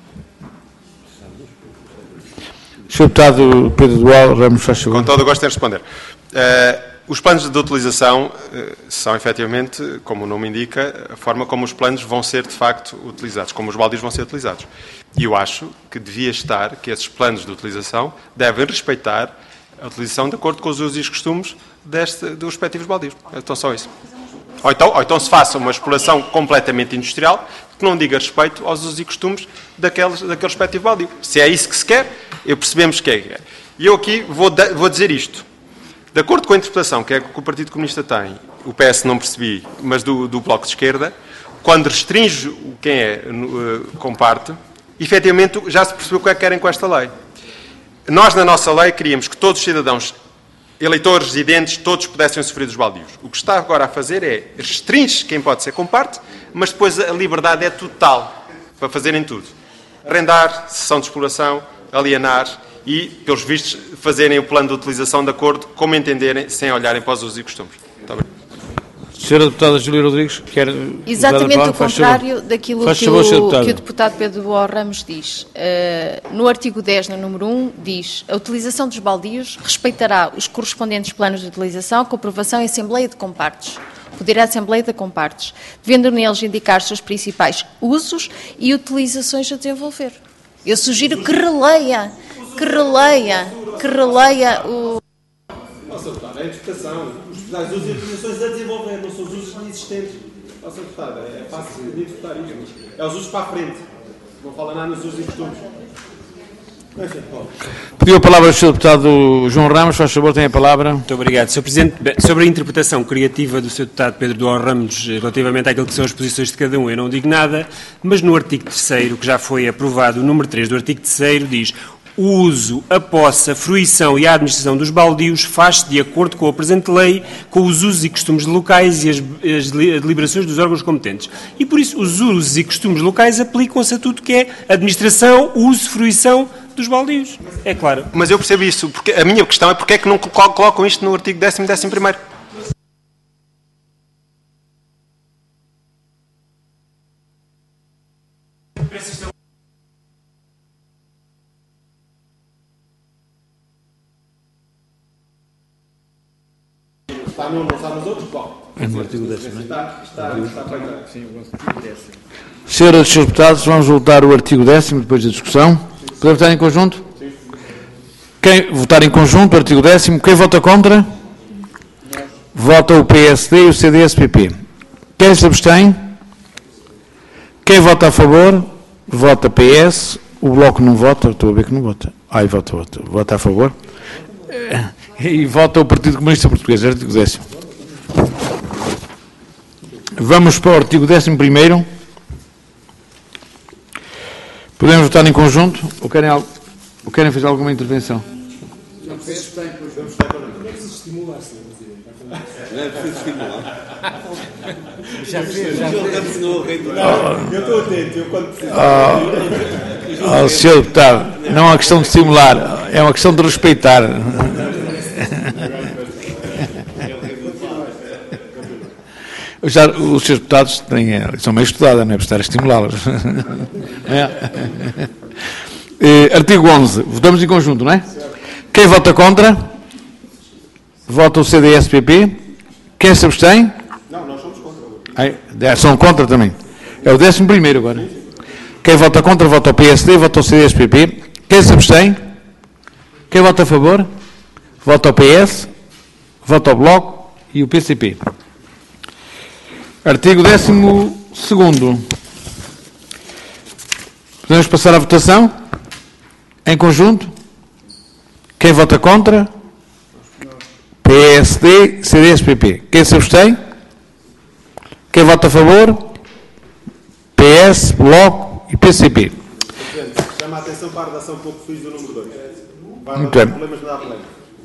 senhor Deputado Pedro Duarte Ramos, faz favor. Com todo o gosto em responder. Uh, Os planos de utilização eh, são, efetivamente, como o nome indica, a forma como os planos vão ser, de facto, utilizados, como os baldios vão ser utilizados. E eu acho que devia estar que esses planos de utilização devem respeitar a utilização de acordo com os usos e costumes deste, dos respectivos baldios. Então, só isso. Ou então, ou então se faça uma exploração completamente industrial que não diga respeito aos usos e costumes daqueles, daquele respectivo baldio. Se é isso que se quer, eu percebemos que é. E eu aqui vou, vou dizer isto. De acordo com a interpretação que, é que o Partido Comunista tem, o P S não percebi, mas do, do Bloco de Esquerda, quando restringe quem é uh, comparte, efetivamente já se percebeu o que é que querem com esta lei. Nós, na nossa lei, queríamos que todos os cidadãos, eleitores, residentes, todos pudessem sofrer dos baldios. O que está agora a fazer é restringe quem pode ser comparte, mas depois a liberdade é total para fazerem tudo. Arrendar, sessão de exploração, alienar e, pelos vistos, fazerem o plano de utilização de acordo como entenderem, sem olharem para os usos e costumes. Muito obrigado. Senhora Deputada Júlia Rodrigues, quer... Exatamente o contrário daquilo Faz que, favor, o, que o deputado Pedro Duarte Ramos diz. Uh, no artigo dez, no número um, diz: a utilização dos baldios respeitará os correspondentes planos de utilização com aprovação em Assembleia de Compartes. Poder a Assembleia de Compartes, devendo neles indicar os seus principais usos e utilizações a desenvolver. Eu sugiro que releia, que releia, que releia o... Nossa, deputada, é a interpretação. Os usos e utilizações a desenvolver, não são os usos existentes. Nossa, deputada, é fácil de interpretar isto. É os usos para a frente. Não fala nada nos usos e costumes. Pediu a palavra o senhor Deputado João Ramos, faz favor, tem a palavra. Muito obrigado, senhor Presidente. Sobre a interpretação criativa do senhor Deputado Pedro Duarte Ramos relativamente àquilo que são as posições de cada um, eu não digo nada, mas no artigo terceiro, que já foi aprovado, o número três do artigo terceiro, diz: o uso, a posse, a fruição e a administração dos baldios faz-se de acordo com a presente lei, com os usos e costumes locais e as, as deliberações dos órgãos competentes. E por isso os usos e costumes locais aplicam-se a tudo que é administração, uso, fruição dos baldios. É claro. Mas eu percebo isso, porque a minha questão é porque é que não colocam isto no artigo décimo, décimo primeiro. está num, não está nos outros, bom. É no artigo décimo, não é? Está, está, está feito. Sim, o artigo décimo. Senhoras e senhores deputados, vamos voltar ao artigo décimo depois da discussão. Podemos votar em conjunto? Sim. Quem votar em conjunto, artigo décimo, quem vota contra? Vota o P S D e o C D S P P. Quem se abstém? Quem vota a favor? Vota P S. O Bloco não vota, estou a ver que não vota. Ai, vota, vota. Vota a favor. E vota o Partido Comunista Português, artigo décimo. Vamos para o artigo décimo primeiro. Podemos votar em conjunto? Ou querem, ou querem fazer alguma intervenção? Não é preciso estimular, senhor Presidente. Não é preciso estimular. Já fez, já fez. Não, eu estou atento, eu quando preciso. Oh, oh, senhor deputado, não é uma questão de estimular, é uma questão de respeitar. Já, os seus deputados têm, são meio estudados, não é para estar a estimulá-los. É. Eh, artigo onze, votamos em conjunto, não é? Quem vota contra? Vota o C D S P P. Quem se abstém? Não, nós somos contra. Ai, são contra também. É o décimo primeiro agora. Quem vota contra, vota o P S D, vota o C D S P P. Quem se abstém? Quem vota a favor? Vota o P S, vota o Bloco e o P C P. Artigo décimo segundo. Podemos passar à votação? Em conjunto? Quem vota contra? P S D, C D S P P. Quem se abstém? Quem vota a favor? P S, Bloco e P C P. Chama a atenção para a redação pouco feliz do número dois. Vai Muito dar bem. problemas na plena.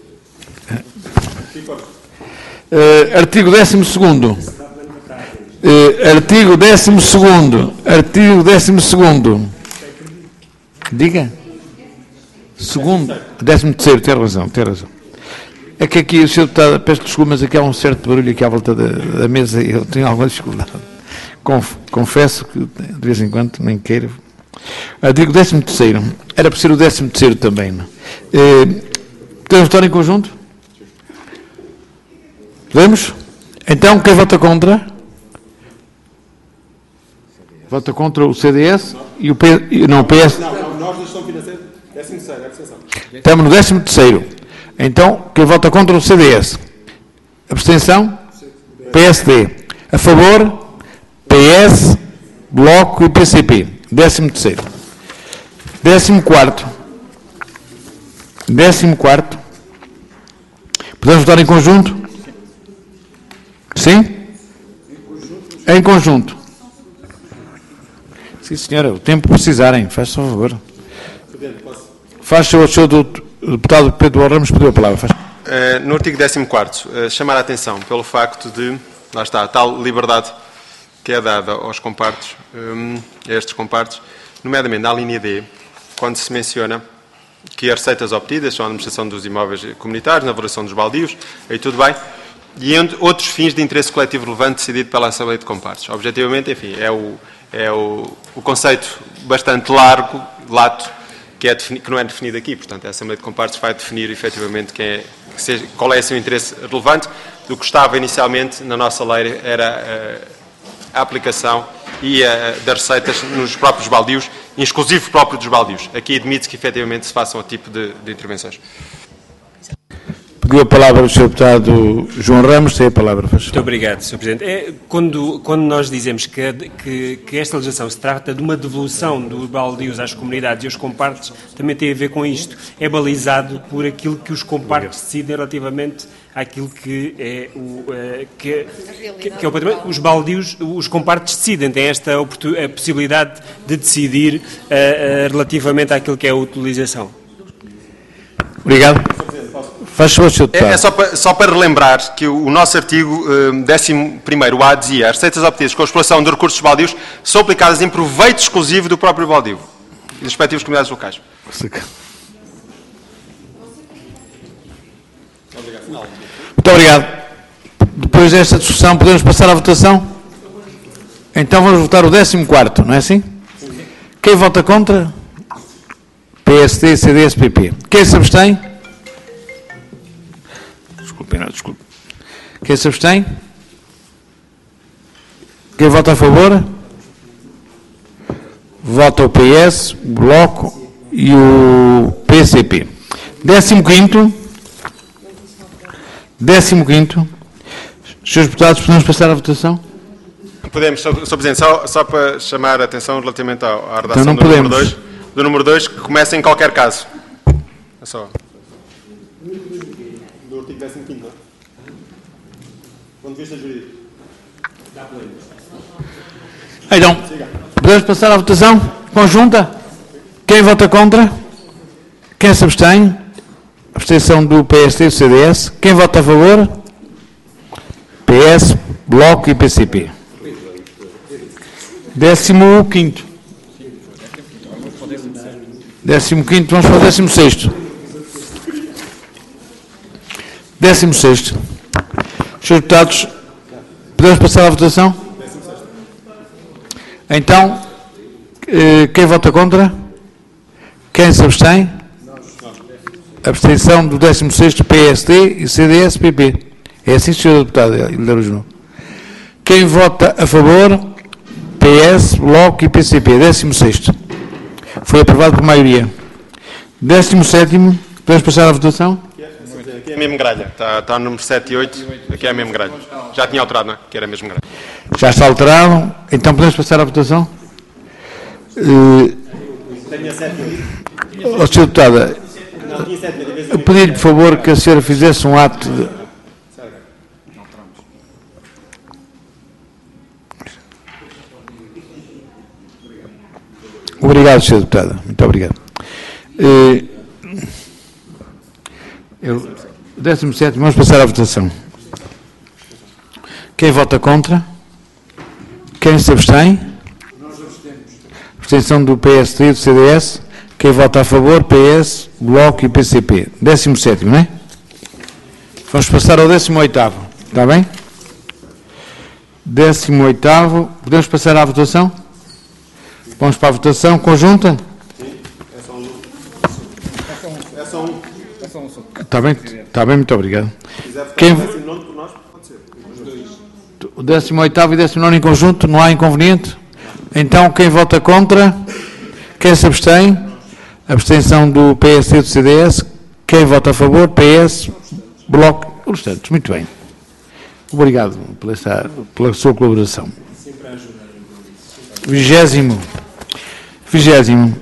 Uh, artigo décimo segundo. Uh, artigo décimo segundo. Artigo décimo segundo. Diga. Segundo. Décimo terceiro, tem razão, tem razão. É que aqui o senhor deputado, peço desculpa, mas aqui há um certo barulho aqui à volta da, da mesa e eu tenho alguma dificuldade. Conf, confesso que de vez em quando nem queiro. Artigo décimo terceiro. Era para ser o décimo terceiro também. Não? Uh, podemos votar em conjunto? Podemos? Então, quem vota contra? Vota contra o C D S e o P, não, o P S. Não, não, nós da gestão financeira, décimo terceiro, abstenção. Estamos no décimo terceiro. Então, quem vota contra o C D S? Abstenção? P S D. A favor? P S, Bloco e P C P. Décimo terceiro. Décimo quarto. Décimo quarto. Podemos votar em conjunto? Sim? Em conjunto. Sim, senhora. O tempo que precisarem. Faz só favor. Faz o senhor deputado Pedro Ramos pediu a palavra. Faz. Uh, no artigo décimo quarto, uh, chamar a atenção pelo facto de, lá está, a tal liberdade que é dada aos compartos, um, a estes compartos, nomeadamente na linha D, quando se menciona que as receitas obtidas são a administração dos imóveis comunitários, na avaliação dos baldios, aí tudo bem, e entre outros fins de interesse coletivo relevante decidido pela Assembleia de Compartos. Objetivamente, enfim, é o, é o, o conceito bastante largo, lato, que, é defini, que não é definido aqui. Portanto, a Assembleia de Compartos vai definir efetivamente quem é, que seja, qual é o seu interesse relevante. Do que estava inicialmente na nossa lei era a, a aplicação e a, das receitas nos próprios baldios, exclusivo próprio dos baldios. Aqui admite-se que efetivamente se façam o tipo de, de intervenções. Pediu a palavra o senhor deputado João Ramos, tem a palavra. Faz. Muito obrigado, senhor Presidente. É, quando, quando nós dizemos que, que, que esta legislação se trata de uma devolução dos baldios às comunidades e aos compartes, também tem a ver com isto. É balizado por aquilo que os compartes decidem relativamente àquilo que é o, é, que, que, que é o patrimônio. Os baldios, os compartes decidem, têm esta a possibilidade de decidir uh, uh, relativamente àquilo que é a utilização. Obrigado. Faz favor, senhor deputado. É, é só, para, só para relembrar que o, o nosso artigo décimo primeiro A dizia: as receitas obtidas com a exploração de recursos baldios são aplicadas em proveito exclusivo do próprio baldio e das respectivas comunidades locais. Muito obrigado. Depois desta discussão, podemos passar à votação? Então vamos votar o décimo quarto, não é assim? Quem vota contra? P S D, C D S P P. Quem se abstém? Desculpe, não, desculpe. Quem se abstém? Quem vota a favor? Vota o P S, o Bloco e o P C P. Décimo quinto. Décimo quinto. Senhores deputados, podemos passar à votação? Podemos, Sr. Presidente, só, só para chamar a atenção relativamente à, à redação então do, número dois, do número dois, que começa em qualquer caso. É só. Do artigo décimo quinto, não é? Ponto de vista jurídico. Dá polêmica. Então, podemos passar à votação conjunta? Quem vota contra? Quem se abstém? Abstenção do P S D e do C D S. Quem vota a favor? P S, Bloco e P C P. Décimo quinto. Décimo quinto, vamos para o décimo sexto. Décimo sexto. Senhores deputados, podemos passar à votação? Então, quem vota contra? Quem se abstém? Abstenção do décimo sexto P S D e C D S P P. É assim, senhor deputado Hildeiro Junão. Quem vota a favor? P S, Bloco e P C P. décimo sexto. Foi aprovado por maioria. décimo sétimo. Podemos passar à votação? Aqui é a mesma grelha. Está, está no número sete e oito. Aqui é a mesma grelha. Já tinha alterado, não é? Que era a mesma grelha. Já está alterado. Então podemos passar à votação? Uh, oh, senhor deputada, eu pedi-lhe, por favor, que a senhora fizesse um ato de... Obrigado, senhor deputada. Muito obrigado. Uh, eu, décimo sétimo, vamos passar à votação. Quem vota contra? Quem se abstém? Abstenção do P S D e do C D S. Quem vota a favor? P S, Bloco e P C P. décimo sétimo, não é? Vamos passar ao décimo oitavo. Está bem? décimo oitavo. Podemos passar à votação? Vamos para a votação conjunta? Sim, é só um. É só um. É só um. Está bem, está bem, muito obrigado. Se quiser ficar Quem... o décimo nono por nós, pode ser. Os dois. O décimo oitavo e décimo nono em conjunto, não há inconveniente? Então, quem vota contra? Quem se abstém? Abstenção do P S D e do C D S. Quem vota a favor? P S, Bloco. Os tantos, muito bem. Obrigado pela, essa, pela sua colaboração. Vigésimo. Vigésimo.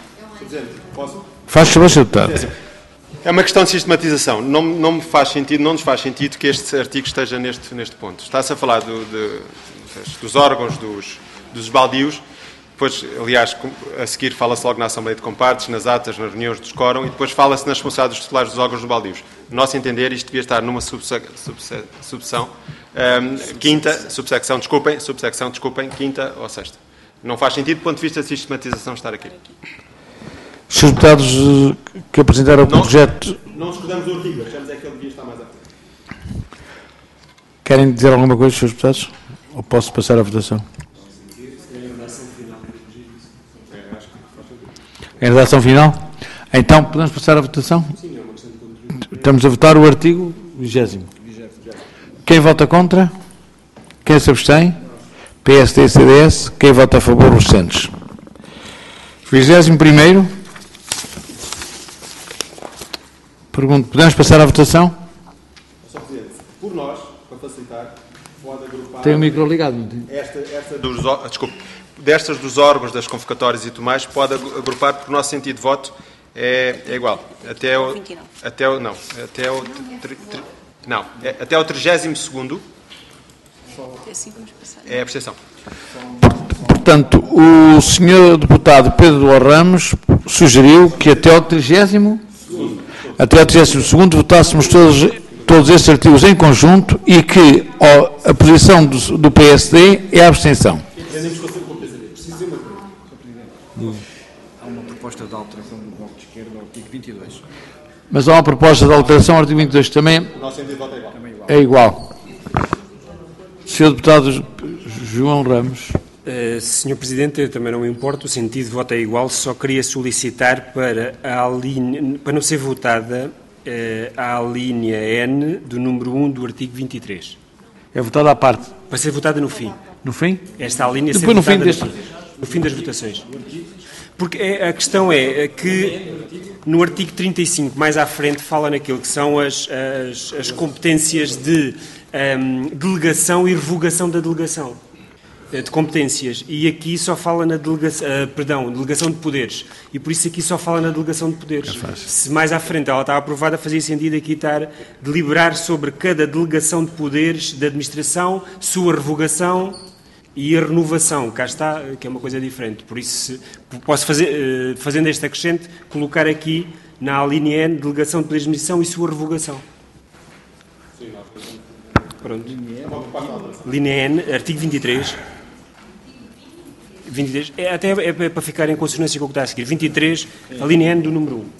Faz favor, senhor deputado. É uma questão de sistematização. Não, não me faz sentido, não nos faz sentido que este artigo esteja neste, neste ponto. Está-se a falar do, de, dos órgãos dos, dos baldios, depois, aliás, a seguir fala-se logo na Assembleia de Compartes, nas atas, nas reuniões dos quórum, e depois fala-se nas responsabilidades dos titulares dos órgãos dos baldios. No nosso entender, isto devia estar numa subseção, um, quinta, subsecção, desculpem, subsecção, desculpem, quinta ou sexta. Não faz sentido, do ponto de vista de sistematização, estar aqui. Os senhores deputados que apresentaram o não, projeto... Não discordamos do artigo, achamos é que ele devia estar mais à frente. Querem dizer alguma coisa, senhores deputados? Ou posso passar à votação? Em redação final? Então, podemos passar à votação? Estamos a votar o artigo vigésimo. Quem vota contra? Quem se abstém? P S D e C D S. Quem vota a favor? Os restantes. Vigésimo primeiro. Pergunto, podemos passar à votação? Só Presidente, por nós, para facilitar, pode agrupar... Tem o micro ligado, não tem? Esta, esta dos, desculpe, destas dos órgãos, das convocatórias e tudo mais, pode agrupar, porque o nosso sentido de voto é, é igual. Até o... Até o não. Até o... Tri, tri, não. É, até o trigésimo segundo é a abstenção. Portanto, o senhor deputado Pedro Ramos sugeriu que até ao trigésimo até ao trigésimo segundo votássemos todos, todos estes artigos em conjunto e que ó, a posição do, do P S D é a abstenção. Há uma proposta de alteração do Bloco de Esquerda ao artigo vinte e dois. Mas há uma proposta de alteração ao artigo vinte e dois também. O nosso sentido de voto é igual. É igual. senhor Deputado João Ramos. Uh, senhor Presidente, eu também não me importo, o sentido de voto é igual, só queria solicitar para, a linha, para não ser votada à linha N do número um do artigo vinte e três. É votada à parte. Vai ser votada no fim. No fim? Esta linha Depois ser no votada fim deste... no fim, no fim das votações. Porque é, a questão é que no artigo trinta e cinco, mais à frente, fala naquilo que são as, as, as competências de um, delegação e revogação da delegação. De competências, e aqui só fala na delegação, uh, perdão, delegação de poderes, e por isso aqui só fala na delegação de poderes. É Se mais à frente ela está aprovada, fazia sentido aqui estar deliberar sobre cada delegação de poderes da administração, sua revogação e a renovação, cá está, que é uma coisa diferente. Por isso, posso fazer, uh, fazendo este acrescente, colocar aqui na linha N, delegação de poderes de administração e sua revogação. Pronto. Linha N, artigo vinte e três. vinte e três, é, até é, é para ficar em consonância com o que está a seguir. vinte e três, a linha N do número um.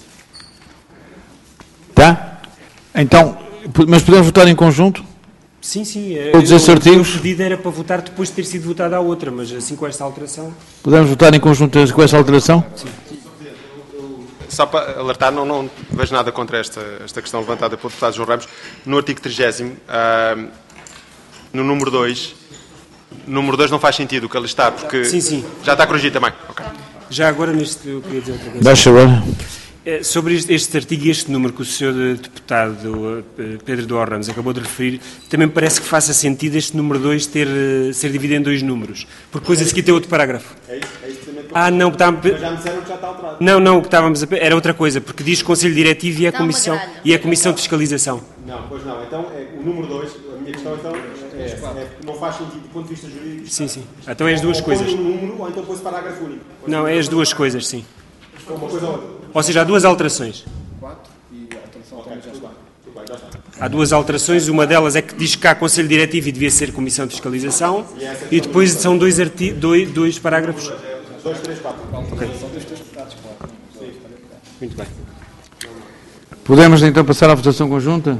Tá? Então, mas podemos votar em conjunto? Sim, sim. É, Todos esses artigos? O pedido era para votar depois de ter sido votada a outra, mas assim com esta alteração... Podemos votar em conjunto com essa alteração? Sim. Só para alertar, não, não vejo nada contra esta, esta questão levantada pelo deputado João Ramos. No artigo trigésimo, uh, no número dois, número dois não faz sentido o que ali está, porque sim, sim. Já está corrigido também. Okay. Já agora, neste, eu queria dizer outra coisa. Baixa agora. É, sobre este, este artigo e este número que o senhor deputado uh, Pedro Duarte Ramos acabou de referir, também me parece que faça sentido este número dois ter, uh, ser dividido em dois números, porque depois a seguir tem outro parágrafo. É isso, é isso também. Ah, não, está... Mas já me disseram que já está alterado. Não, não, o que estávamos a... era outra coisa, porque diz Conselho Diretivo e a Comissão, e a Comissão de Fiscalização. Não, pois não. Então, é, o número dois, a minha questão então, é, é, não faz sentido do ponto de vista jurídico. Sim, sim. Então é as duas ou coisas. Ou número, ou então põe-se parágrafo único. Não, é as duas coisas, sim. Uma coisa ou outra. Ou seja, há duas alterações. Há duas alterações, uma delas é que diz que há Conselho Diretivo e devia ser Comissão de Fiscalização, e depois são dois, arti... dois, dois parágrafos. dois, três, quatro. Ok. Muito bem. Podemos então passar à votação conjunta?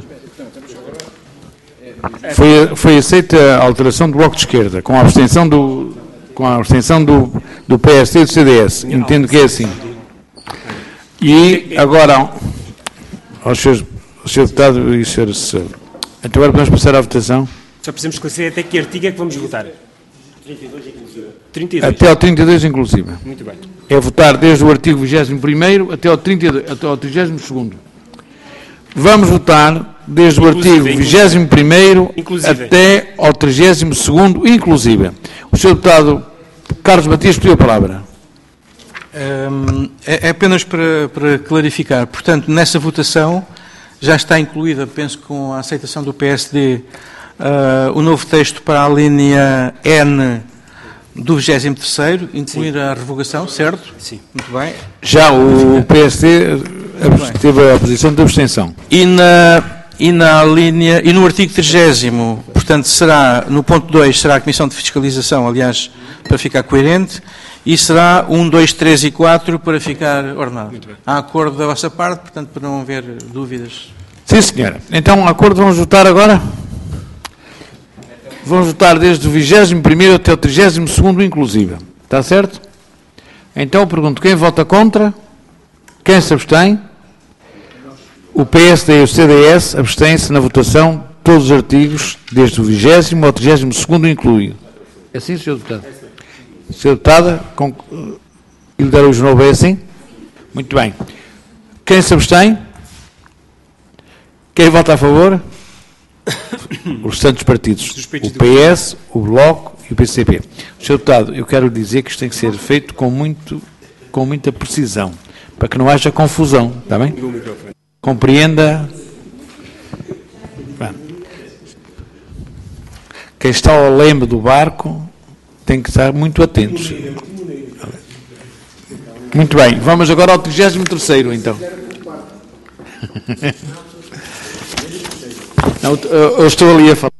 Foi, foi aceita a alteração do Bloco de Esquerda, com a abstenção do, com a abstenção do, do P S D e do C D S. Entendo que é assim. E agora, ao senhor, ao senhor deputado e ao senhor assessor, então agora podemos passar à votação? Só precisamos esclarecer até que artigo é que vamos votar. trinta e dois inclusive. trinta e dois. Até ao trinta e dois inclusive. Muito bem. É votar desde o artigo vigésimo primeiro até ao, trinta e dois, até ao trigésimo segundo. Vamos votar desde o artigo vigésimo primeiro até ao trigésimo segundo, inclusive. O senhor deputado Carlos Matias pediu a palavra. Um, é, é apenas para, para clarificar. Portanto, nessa votação já está incluída, penso com a aceitação do P S D, uh, o novo texto para a linha N do vigésimo terceiro, incluir Sim. a revogação, certo? Sim. Muito bem. Já o P S D teve a posição de abstenção. E na, e na linha, e no artigo trigésimo, portanto, será, no ponto dois, será a Comissão de Fiscalização, aliás, para ficar coerente, e será um, dois, três e quatro para ficar ordenado. Há acordo da vossa parte, portanto, para não haver dúvidas. Sim, senhora. Então, acordo, vamos votar agora? Vamos votar desde o vigésimo primeiro até o trigésimo segundo, inclusive. Está certo? Então, pergunto, quem vota contra? Quem se abstém? O P S D e o C D S abstêm-se na votação de todos os artigos, desde o vigésimo ao trigésimo segundo incluído. É assim, senhor Deputado? senhor Deputada, com... Hilda Araújo Novo é assim? Muito bem. Quem se abstém? Quem vota a favor? Os restantes partidos. O P S, o Bloco e o P C P. senhor Deputado, eu quero dizer que isto tem que ser feito com, muito, com muita precisão, para que não haja confusão, está bem? Compreenda. Bem, quem está ao leme do barco tem que estar muito atentos. Muito bem, vamos agora ao trigésimo terceiro, então. Não, eu estou ali a falar.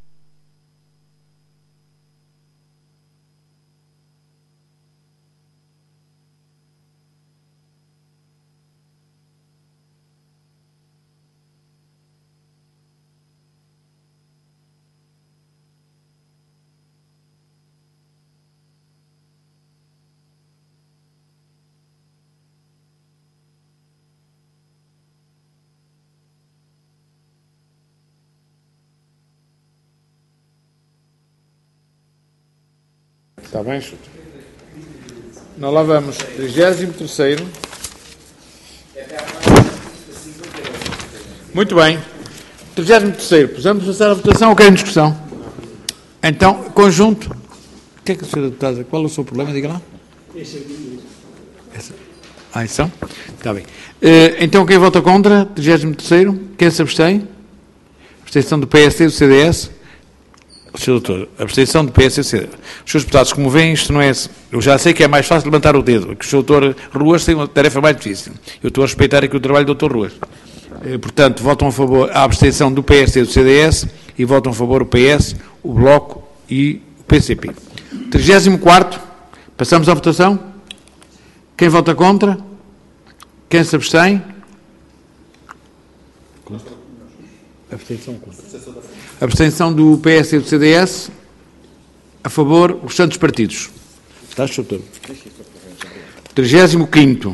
Está bem, Chuto. Nós lá vamos. trigésimo terceiro. Muito bem. trigésimo terceiro. Precisamos passar a votação ou querem discussão? Então, conjunto. O que é que a senhora deputada... Qual é o seu problema? Diga lá. Essa. Ah, isso? Está bem. Uh, então, quem vota contra? trigésimo terceiro. Quem se abstém? Abstenção do P S D e do C D S. O senhor doutor, abstenção do P S D e do C D S. Os senhores deputados, como veem, isto não é... Eu já sei que é mais fácil levantar o dedo, que o senhor doutor Ruas tem uma tarefa mais difícil. Eu estou a respeitar aqui o trabalho do doutor Ruas. Uh, portanto, votam a favor a abstenção do P S D e do C D S e votam a favor o P S, o Bloco e o P C P. trigésimo quarto. Passamos à votação. Quem vota contra? Quem se abstém? Abstenção contra. Abstenção do P S e do C D S. A favor, os restantes partidos. Está, senhor doutor? trigésimo quinto.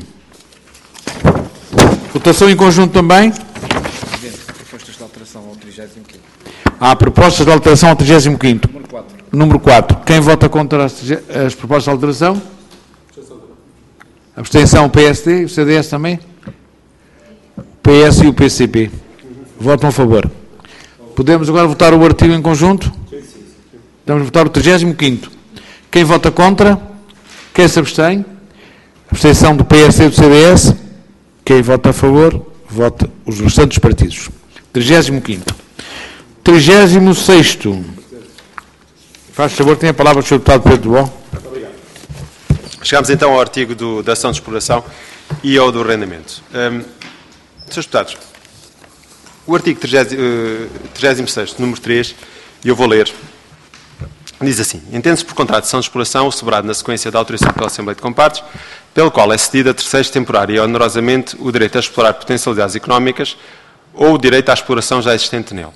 Votação em conjunto também. Propostas de alteração ao trigésimo quinto. Há propostas de alteração ao trigésimo quinto. Número quatro. Número quatro. Quem vota contra as, as propostas de alteração? Abstenção o P S D e o C D S também? P S e o P C P. Votam a favor. Podemos agora votar o artigo em conjunto? Vamos votar o trigésimo quinto. Quem vota contra? Quem se abstém? Abstenção do P S e do C D S. Quem vota a favor? Vota os restantes partidos. trigésimo quinto. trigésimo sexto. Faz favor, tem a palavra o senhor deputado Pedro Bom. Chegamos então ao artigo do, da ação de exploração e ao do arrendamento. Um, senhores deputados, o artigo trigésimo sexto, número três, e eu vou ler, diz assim: entende-se por contrato de ação de exploração o celebrado na sequência da autorização pela Assembleia de Compartes, pelo qual é cedido a terceiros temporário e onerosamente o direito a explorar potencialidades económicas ou o direito à exploração já existente nele.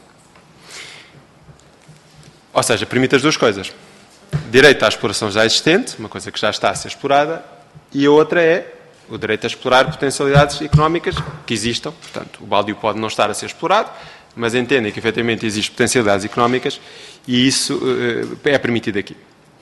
Ou seja, permite as duas coisas. Direito à exploração já existente, uma coisa que já está a ser explorada, e a outra é o direito a explorar potencialidades económicas que existam. Portanto, o baldio pode não estar a ser explorado, mas entendem que efetivamente existem potencialidades económicas e isso uh, é permitido aqui.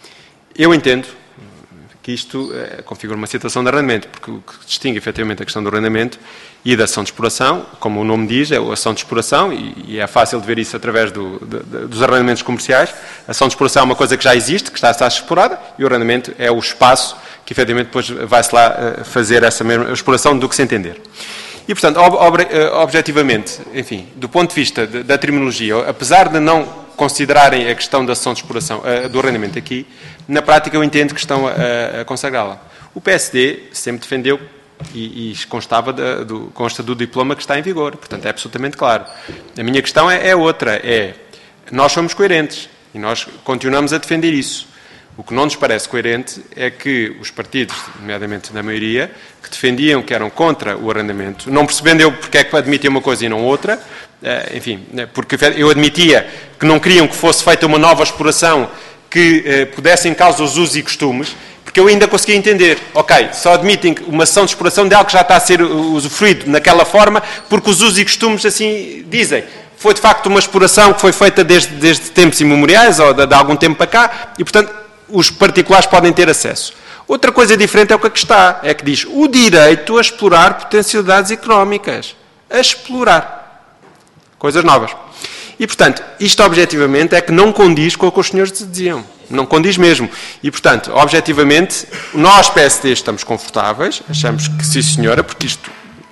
Eu entendo que isto uh, configura uma situação de arrendamento, porque o que distingue efetivamente a questão do arrendamento e da ação de exploração, como o nome diz, é a ação de exploração, e, e é fácil de ver isso através do, de, de, dos arrendamentos comerciais. A ação de exploração é uma coisa que já existe, que está a ser explorada, e o arrendamento é o espaço que efetivamente depois vai-se lá uh, fazer essa mesma exploração do que se entender. E, portanto, ob, ob, uh, objetivamente, enfim, do ponto de vista de, da terminologia, apesar de não considerarem a questão da ação de exploração, uh, do arrendamento aqui, na prática eu entendo que estão a, a consagrá-la. O P S D sempre defendeu e, e constava de, do, consta do diploma que está em vigor, portanto é absolutamente claro. A minha questão é, é outra, é, nós somos coerentes e nós continuamos a defender isso. O que não nos parece coerente é que os partidos, nomeadamente da maioria, que defendiam que eram contra o arrendamento, não percebendo eu porque é que admitiam uma coisa e não outra, enfim, porque eu admitia que não queriam que fosse feita uma nova exploração que eh, pudesse em causa os usos e costumes, porque eu ainda conseguia entender, ok, só admitem uma ação de exploração de algo que já está a ser usufruído naquela forma, porque os usos e costumes assim dizem. Foi de facto uma exploração que foi feita desde, desde tempos imemoriais, ou de, de algum tempo para cá, e portanto os particulares podem ter acesso. Outra coisa diferente é o que aqui está, é que diz o direito a explorar potencialidades económicas. A explorar. Coisas novas. E, portanto, isto objetivamente é que não condiz com o que os senhores diziam. Não condiz mesmo. E, portanto, objetivamente, nós, P S D, estamos confortáveis, achamos que sim, senhora, porque isto,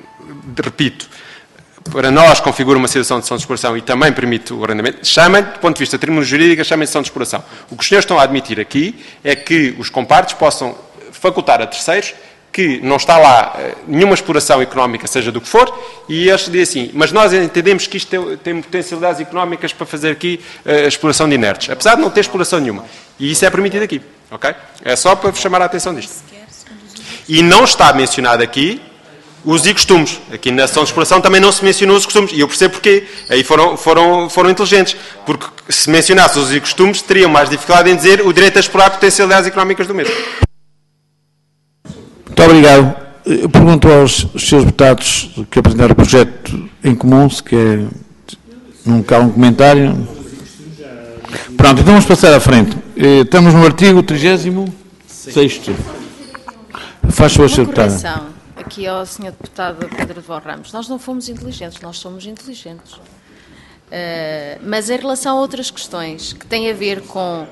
repito, para nós configura uma situação de ação de exploração e também permite o arrendamento. Chamem, do ponto de vista de termos jurídicos, chamem de ação de exploração. O que os senhores estão a admitir aqui é que os compartes possam facultar a terceiros que não está lá uh, nenhuma exploração económica, seja do que for, e eles dizem assim, mas nós entendemos que isto tem, tem potencialidades económicas para fazer aqui uh, a exploração de inertes, apesar de não ter exploração nenhuma. E isso é permitido aqui, ok? É só para vos chamar a atenção disto. E não está mencionado aqui usos e costumes. Aqui na ação de exploração também não se mencionou os costumes, e eu percebo porquê. Aí foram, foram, foram inteligentes, porque se mencionasse os usos e costumes, teriam mais dificuldade em dizer o direito a explorar potencialidades económicas do mesmo. Muito obrigado. Eu pergunto aos senhores deputados que apresentaram o projeto em comum, se quer não há um comentário. Pronto, então vamos passar à frente. Estamos no artigo trigésimo sexto. Faz favor, senhor Deputado. Correção aqui ao senhor Deputado Pedro de Vós Ramos. Nós não fomos inteligentes, nós somos inteligentes. Uh, mas em relação a outras questões que têm a ver com uh,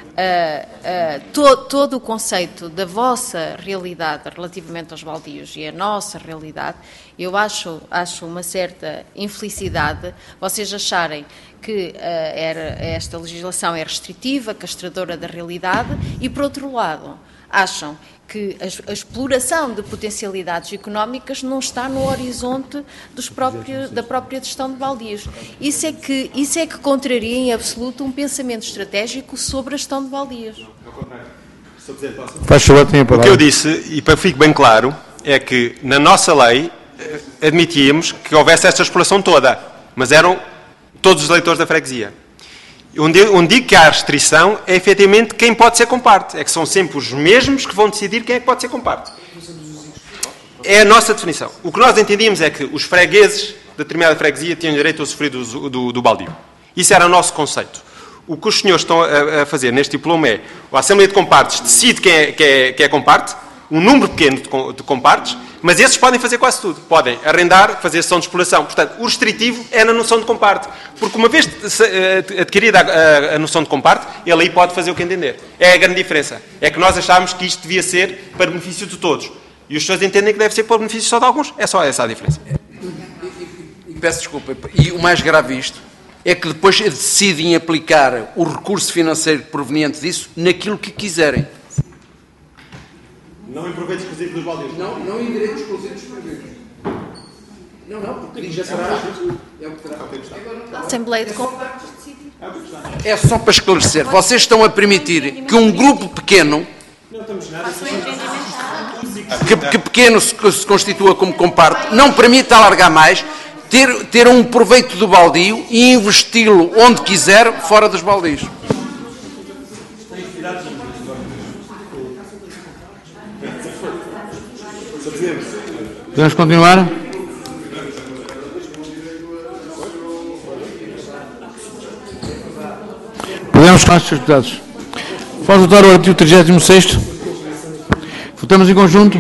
uh, to, todo o conceito da vossa realidade relativamente aos baldios e a nossa realidade, eu acho, acho uma certa infelicidade vocês acharem que uh, era, esta legislação é restritiva, castradora da realidade e, por outro lado, acham que a, a exploração de potencialidades económicas não está no horizonte dos próprios, da própria gestão de baldios. Isso é, que, isso é que contraria em absoluto um pensamento estratégico sobre a gestão de baldios. Faz favor, tenha a palavra. O que eu disse, e para que fique bem claro, é que na nossa lei admitíamos que houvesse esta exploração toda, mas eram todos os eleitores da freguesia. Onde, onde digo que há restrição é efetivamente quem pode ser comparte. É que são sempre os mesmos que vão decidir quem é que pode ser comparte. É a nossa definição. O que nós entendíamos é que os fregueses de determinada freguesia tinham direito a sofrer do, do, do baldio. Isso era o nosso conceito. O que os senhores estão a, a fazer neste diploma é a Assembleia de Compartes decide quem é, quem é, quem é comparte, um número pequeno de, de compartes, mas esses podem fazer quase tudo. Podem arrendar, fazer sessão de exploração. Portanto, o restritivo é na noção de comparte. Porque uma vez adquirida a, a, a noção de comparte, ele aí pode fazer o que entender. É a grande diferença. É que nós achávamos que isto devia ser para benefício de todos. E os senhores entendem que deve ser para benefício só de alguns. É só essa a diferença. E, e peço desculpa. E o mais grave isto é que depois decidem aplicar o recurso financeiro proveniente disso naquilo que quiserem. Não em proveito exclusivo dos baldios. Não, não em direito exclusivo dos baldios. Não, não, porque diz a será. É o que terá. A Assembleia de Compartes É só para esclarecer. Vocês estão a permitir que um grupo pequeno, que, que pequeno se, se constitua como comparte, não permita alargar mais, ter, ter um proveito do baldio e investi-lo onde quiser, fora dos baldios. Podemos continuar? Podemos continuar, senhores deputados. Vamos votar o artigo trigésimo sexto. Votamos em conjunto.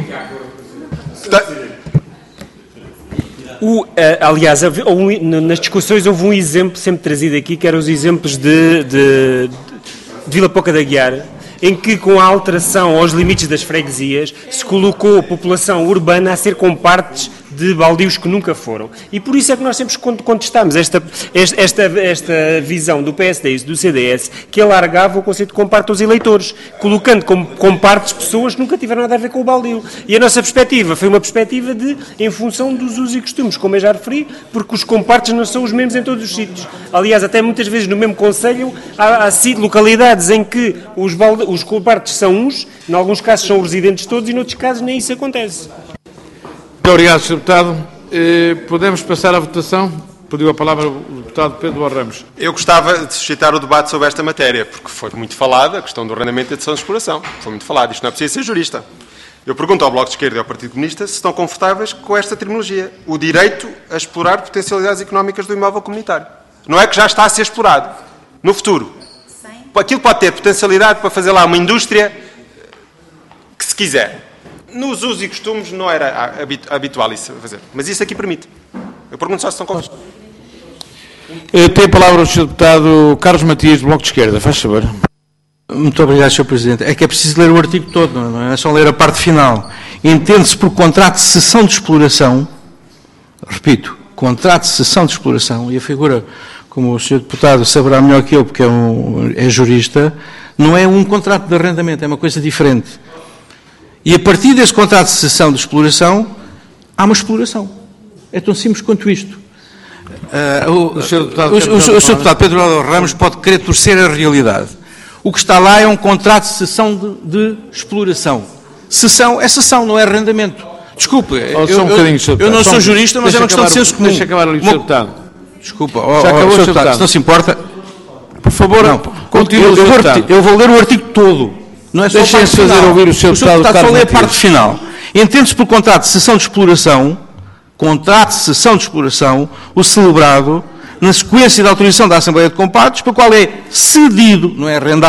O, uh, aliás, um, nas discussões houve um exemplo sempre trazido aqui, que eram os exemplos de, de, de Vila Pouca da Guiar, em que, com a alteração aos limites das freguesias, se colocou a população urbana a ser compartes de baldios que nunca foram. E por isso é que nós sempre contestamos esta, esta, esta visão do P S D e do C D S, que alargava o conceito de comparte aos eleitores, colocando como compartes pessoas que nunca tiveram nada a ver com o baldio. E a nossa perspectiva foi uma perspectiva de, em função dos usos e costumes, como eu já referi, porque os compartes não são os mesmos em todos os sítios. Aliás, até muitas vezes no mesmo concelho há, há localidades em que os, balde, os compartes são uns, em alguns casos são residentes todos, e noutros casos nem isso acontece. Muito obrigado, senhor Deputado. Eh, podemos passar à votação? Pediu a palavra o Deputado Pedro Vós Ramos. Eu gostava de suscitar o debate sobre esta matéria, porque foi muito falada a questão do arrendamento e da decisão de exploração. Foi muito falado. Isto não é preciso ser jurista. Eu pergunto ao Bloco de Esquerda e ao Partido Comunista se estão confortáveis com esta terminologia. O direito a explorar potencialidades económicas do imóvel comunitário. Não é que já está a ser explorado. No futuro. Aquilo pode ter potencialidade para fazer lá uma indústria que se quiser. Nos usos e costumes não era habitual isso a fazer. Mas isso aqui permite. Eu pergunto só se estão confortáveis. Tem a palavra o senhor Deputado Carlos Matias, do Bloco de Esquerda. Faz favor. Muito obrigado, senhor Presidente. É que é preciso ler o artigo todo, não é só ler a parte final. Entende-se por contrato de cessão de exploração, repito, contrato de cessão de exploração, e a figura, como o senhor Deputado saberá melhor que eu, porque é, um, é jurista, não é um contrato de arrendamento, é uma coisa diferente. E a partir desse contrato de cessão de exploração, há uma exploração. É tão simples quanto isto. Uh, o, o senhor Deputado, o, o, o, o senhor Deputado Pedro Vós Ramos pode querer torcer a realidade. O que está lá é um contrato de cessão de, de exploração. Cessão é cessão, não é arrendamento. Desculpe, oh, eu, um eu, eu não sou jurista, mas é uma questão de senso comum. Deixa acabar ali o senhor Deputado. Desculpa, oh, já acabou, oh, senhor Deputado, se não se importa. Por favor, não, continue, eu, eu, vou, eu vou ler o artigo todo. Não é só a parte fazer final. Ouvir o senhor Deputado, Deputado só ler a parte final. Entende-se por contrato de cessão de exploração, contrato de cessão de exploração, o celebrado na sequência da autorização da Assembleia de Compartes, para o qual é cedido, não é arrendado,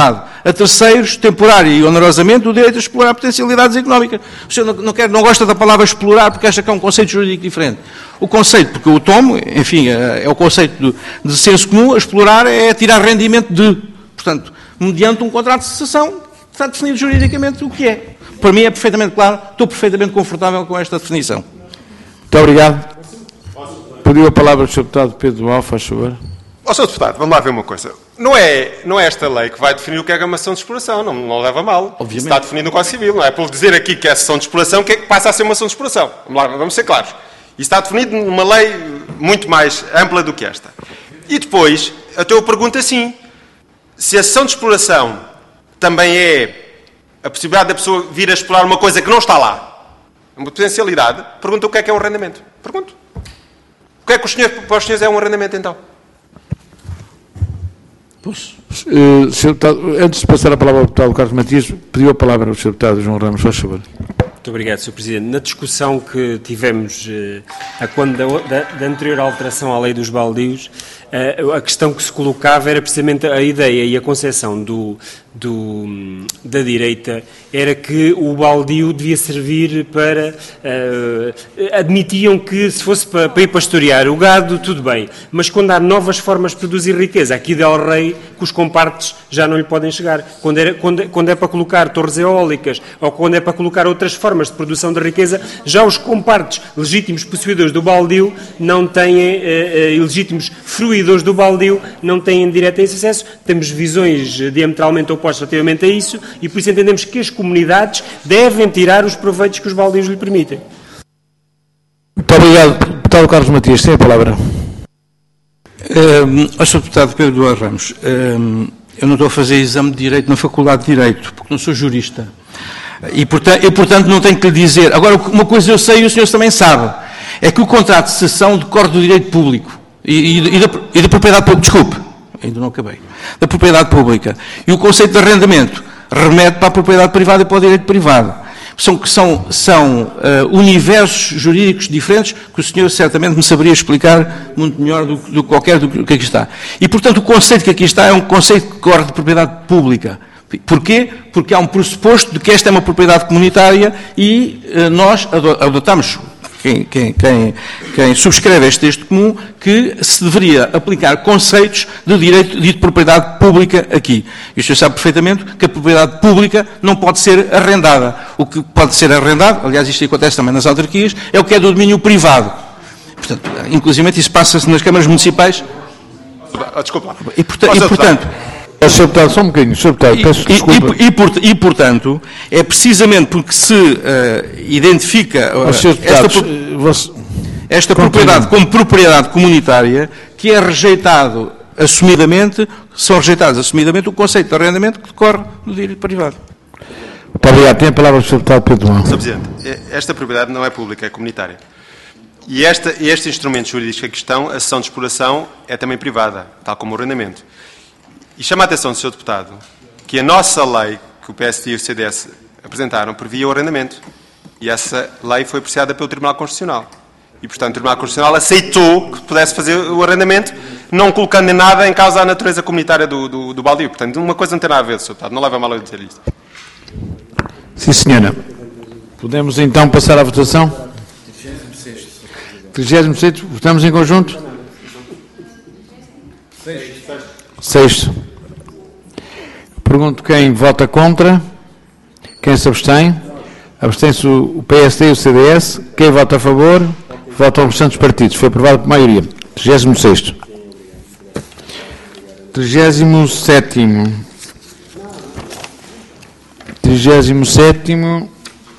a terceiros, temporária e onerosamente, o direito a explorar potencialidades económicas. O senhor não, não, quer, não gosta da palavra explorar porque acha que é um conceito jurídico diferente. O conceito, porque eu o tomo, enfim, é, é o conceito de, de senso comum, a explorar é tirar rendimento de, portanto, mediante um contrato de cessão, está definido juridicamente o que é. Para mim é perfeitamente claro, estou perfeitamente confortável com esta definição. Muito obrigado. Pediu a palavra o senhor Deputado Pedro Alfa, faz favor. Ó, senhor Deputado, vamos lá ver uma coisa. Não é, não é esta lei que vai definir o que é a ação de exploração, não, não leva a mal. Obviamente. Está definido no Código Civil, não é? Por dizer aqui que é ação de exploração, que é que passa a ser uma ação de exploração. Vamos lá, vamos ser claros. Isso está definido numa lei muito mais ampla do que esta. E depois, até eu pergunto assim, se a ação de exploração também é a possibilidade da pessoa vir a explorar uma coisa que não está lá, uma potencialidade, pergunta o que é que é um arrendamento. Pergunto. O que é que os senhores, para os senhores é um arrendamento, então? Pois, uh, senhor Deputado, antes de passar a palavra ao Deputado Carlos Matias, pediu a palavra ao senhor Deputado João Ramos, faz favor. Muito obrigado, senhor Presidente. Na discussão que tivemos eh, a quando da, da, da anterior alteração à lei dos baldios, eh, a questão que se colocava era precisamente a ideia e a concepção do, do, da direita era que o baldio devia servir para... Eh, admitiam que se fosse para, para ir pastorear o gado, tudo bem, mas quando há novas formas de produzir riqueza, aqui del Rei, que os compartes já não lhe podem chegar. Quando, era, quando, quando é para colocar torres eólicas ou quando é para colocar outras formas de produção de riqueza, já os compartes legítimos possuidores do baldio não têm, eh, eh, legítimos fruidores do baldio, não têm direito a esse acesso. Temos visões diametralmente opostas relativamente a isso e por isso entendemos que as comunidades devem tirar os proveitos que os baldios lhe permitem. Muito obrigado. Deputado Carlos Matias, tem a palavra. Um, ao senhor Deputado Pedro Duarte Ramos, um, eu não estou a fazer exame de Direito na Faculdade de Direito, porque não sou jurista. E portanto, e, portanto, não tenho que lhe dizer. Agora, uma coisa eu sei e o senhor também sabe, é que o contrato de cessão decorre do direito público e, e, e, da, e da propriedade pública. Desculpe, ainda não acabei. Da propriedade pública. E o conceito de arrendamento remete para a propriedade privada e para o direito privado. São, são, são uh, universos jurídicos diferentes que o senhor certamente me saberia explicar muito melhor do que qualquer do que aqui está. E, portanto, o conceito que aqui está é um conceito que corre de propriedade pública. Porquê? Porque há um pressuposto de que esta é uma propriedade comunitária e uh, nós adotamos, quem, quem, quem, quem subscreve este texto comum, que se deveria aplicar conceitos de direito de propriedade pública aqui. E o senhor sabe perfeitamente que a propriedade pública não pode ser arrendada. O que pode ser arrendado, aliás isto acontece também nas autarquias, é o que é do domínio privado. Portanto, inclusive isso passa-se nas câmaras municipais. Desculpa. E, porta, e portanto... senhor Deputado, só um bocadinho, senhor Deputado, peço desculpa. E, e, e, e, portanto, é precisamente porque se uh, identifica uh, senhor Deputado, esta, você... esta propriedade como propriedade comunitária, que é rejeitado assumidamente, são rejeitados assumidamente o conceito de arrendamento que decorre do direito privado. Muito obrigado. Tem a palavra o senhor Deputado Pedro João. senhor Presidente, esta propriedade não é pública, é comunitária. E esta, estes instrumentos jurídicos que aqui estão, a cessão de exploração é também privada, tal como o arrendamento. E chama a atenção do senhor Deputado que a nossa lei, que o P S D e o C D S apresentaram, previa o arrendamento. E essa lei foi apreciada pelo Tribunal Constitucional. E, portanto, o Tribunal Constitucional aceitou que pudesse fazer o arrendamento, não colocando nada em causa a natureza comunitária do, do, do baldio. Portanto, uma coisa não tem nada a ver, senhor Deputado. Não leva a mal a dizer isso. Sim, senhora. Podemos, então, passar à votação? trigésimo sexto. Votamos em conjunto? Sexto. Pergunto quem vota contra, quem se abstém. Abstém-se o P S D e o C D S. Quem vota a favor, vota os restantes partidos. Foi aprovado por maioria. trigésimo sexto. trigésimo sétimo. trigésimo sétimo.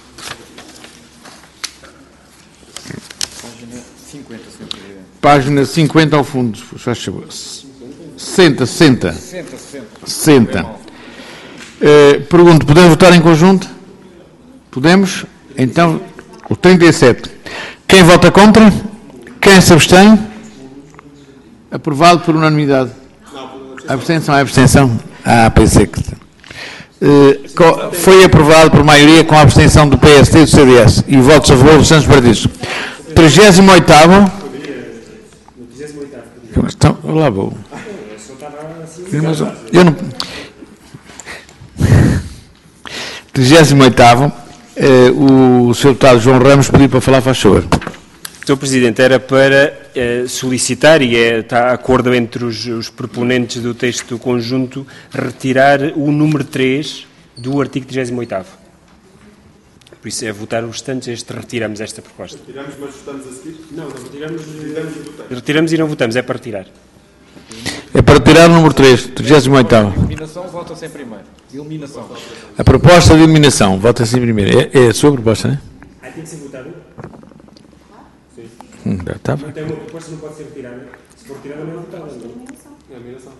Página cinquenta ao fundo. sessenta, sessenta. sessenta. Uh, pergunto, podemos votar em conjunto? Podemos? Então, o trinta e sete. Quem vota contra? Quem se abstém? Aprovado por unanimidade. Abstenção, é abstenção. Ah, pensei que... Uh, foi aprovado por maioria com a abstenção do P S D e do C D S. E votos a favor dos santos partidos. trigésimo oitavo. Então, lá vou. Eu não... trigésimo oitavo, eh, o senhor Deputado João Ramos pediu para falar, faz favor. senhor Presidente, era para eh, solicitar, e é, está a acordo entre os, os proponentes do texto conjunto, retirar o número três do artigo trigésimo oitavo. Por isso é votar os restantes, este retiramos esta proposta. Retiramos, mas votamos a seguir? Não, não retiramos. Retiramos e votamos. Retiramos e não votamos, é para retirar. É para retirar o número três, trigésimo oitavo. Eliminação, vota-se em primeiro. Eliminação. A proposta de eliminação, vota-se em primeiro. É, é a sua proposta, não é? Ah, tem que ser votado? Sim. Hum, tá. Não tem uma proposta, não pode ser retirada. Se for retirada, não é votada. É a eliminação.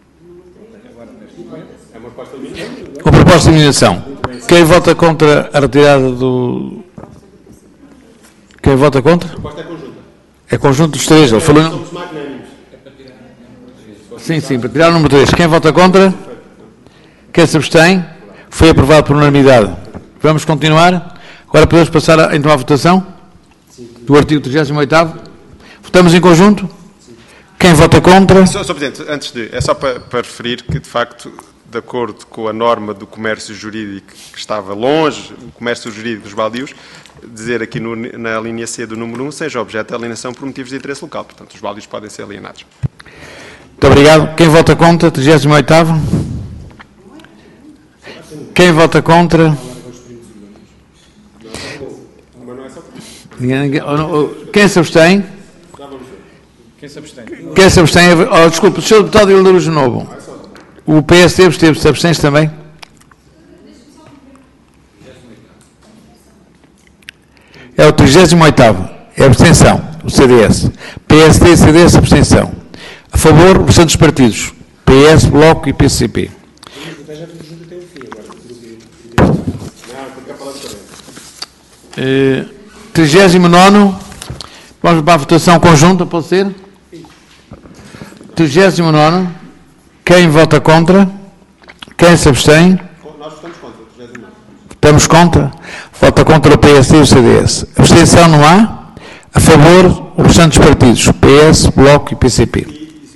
É uma proposta de eliminação. Com proposta de eliminação. Quem vota contra a retirada do... Quem vota contra? A proposta é conjunta. É conjunto dos três. Ele falou... Somos magnânimos. Sim, sim, para tirar o número três. Quem vota contra? Quem se abstém? Foi aprovado por unanimidade. Vamos continuar? Agora podemos passar então à votação do artigo trigésimo oitavo. Votamos em conjunto? Quem vota contra? Senhor Presidente, antes de... É só para, para referir que, de facto, de acordo com a norma do comércio jurídico que estava longe, o comércio jurídico dos baldios, dizer aqui no, na linha C do número um, seja objeto de alienação por motivos de interesse local. Portanto, os baldios podem ser alienados. Muito obrigado. Quem vota contra? trigésimo oitavo. Quem vota contra? Quem se abstém? Quem se abstém? Quem se abstém? Oh, desculpe, o senhor Deputado Hildo de novo. O P S D absteve-se, abstém-se também? É o trigésimo oitavo. É abstenção. O C D S. P S D e C D S, abstenção. A favor, os restantes partidos. P S, Bloco e P C P. Uh, trigésimo nono. Vamos para a votação conjunta, pode ser? trigésimo nono. Quem vota contra? Quem se abstém? Nós votamos contra. trigésimo nono. Votamos contra. Vota contra o P S D e o C D S. Abstenção não há. A favor, os restantes partidos. P S, Bloco e P C P.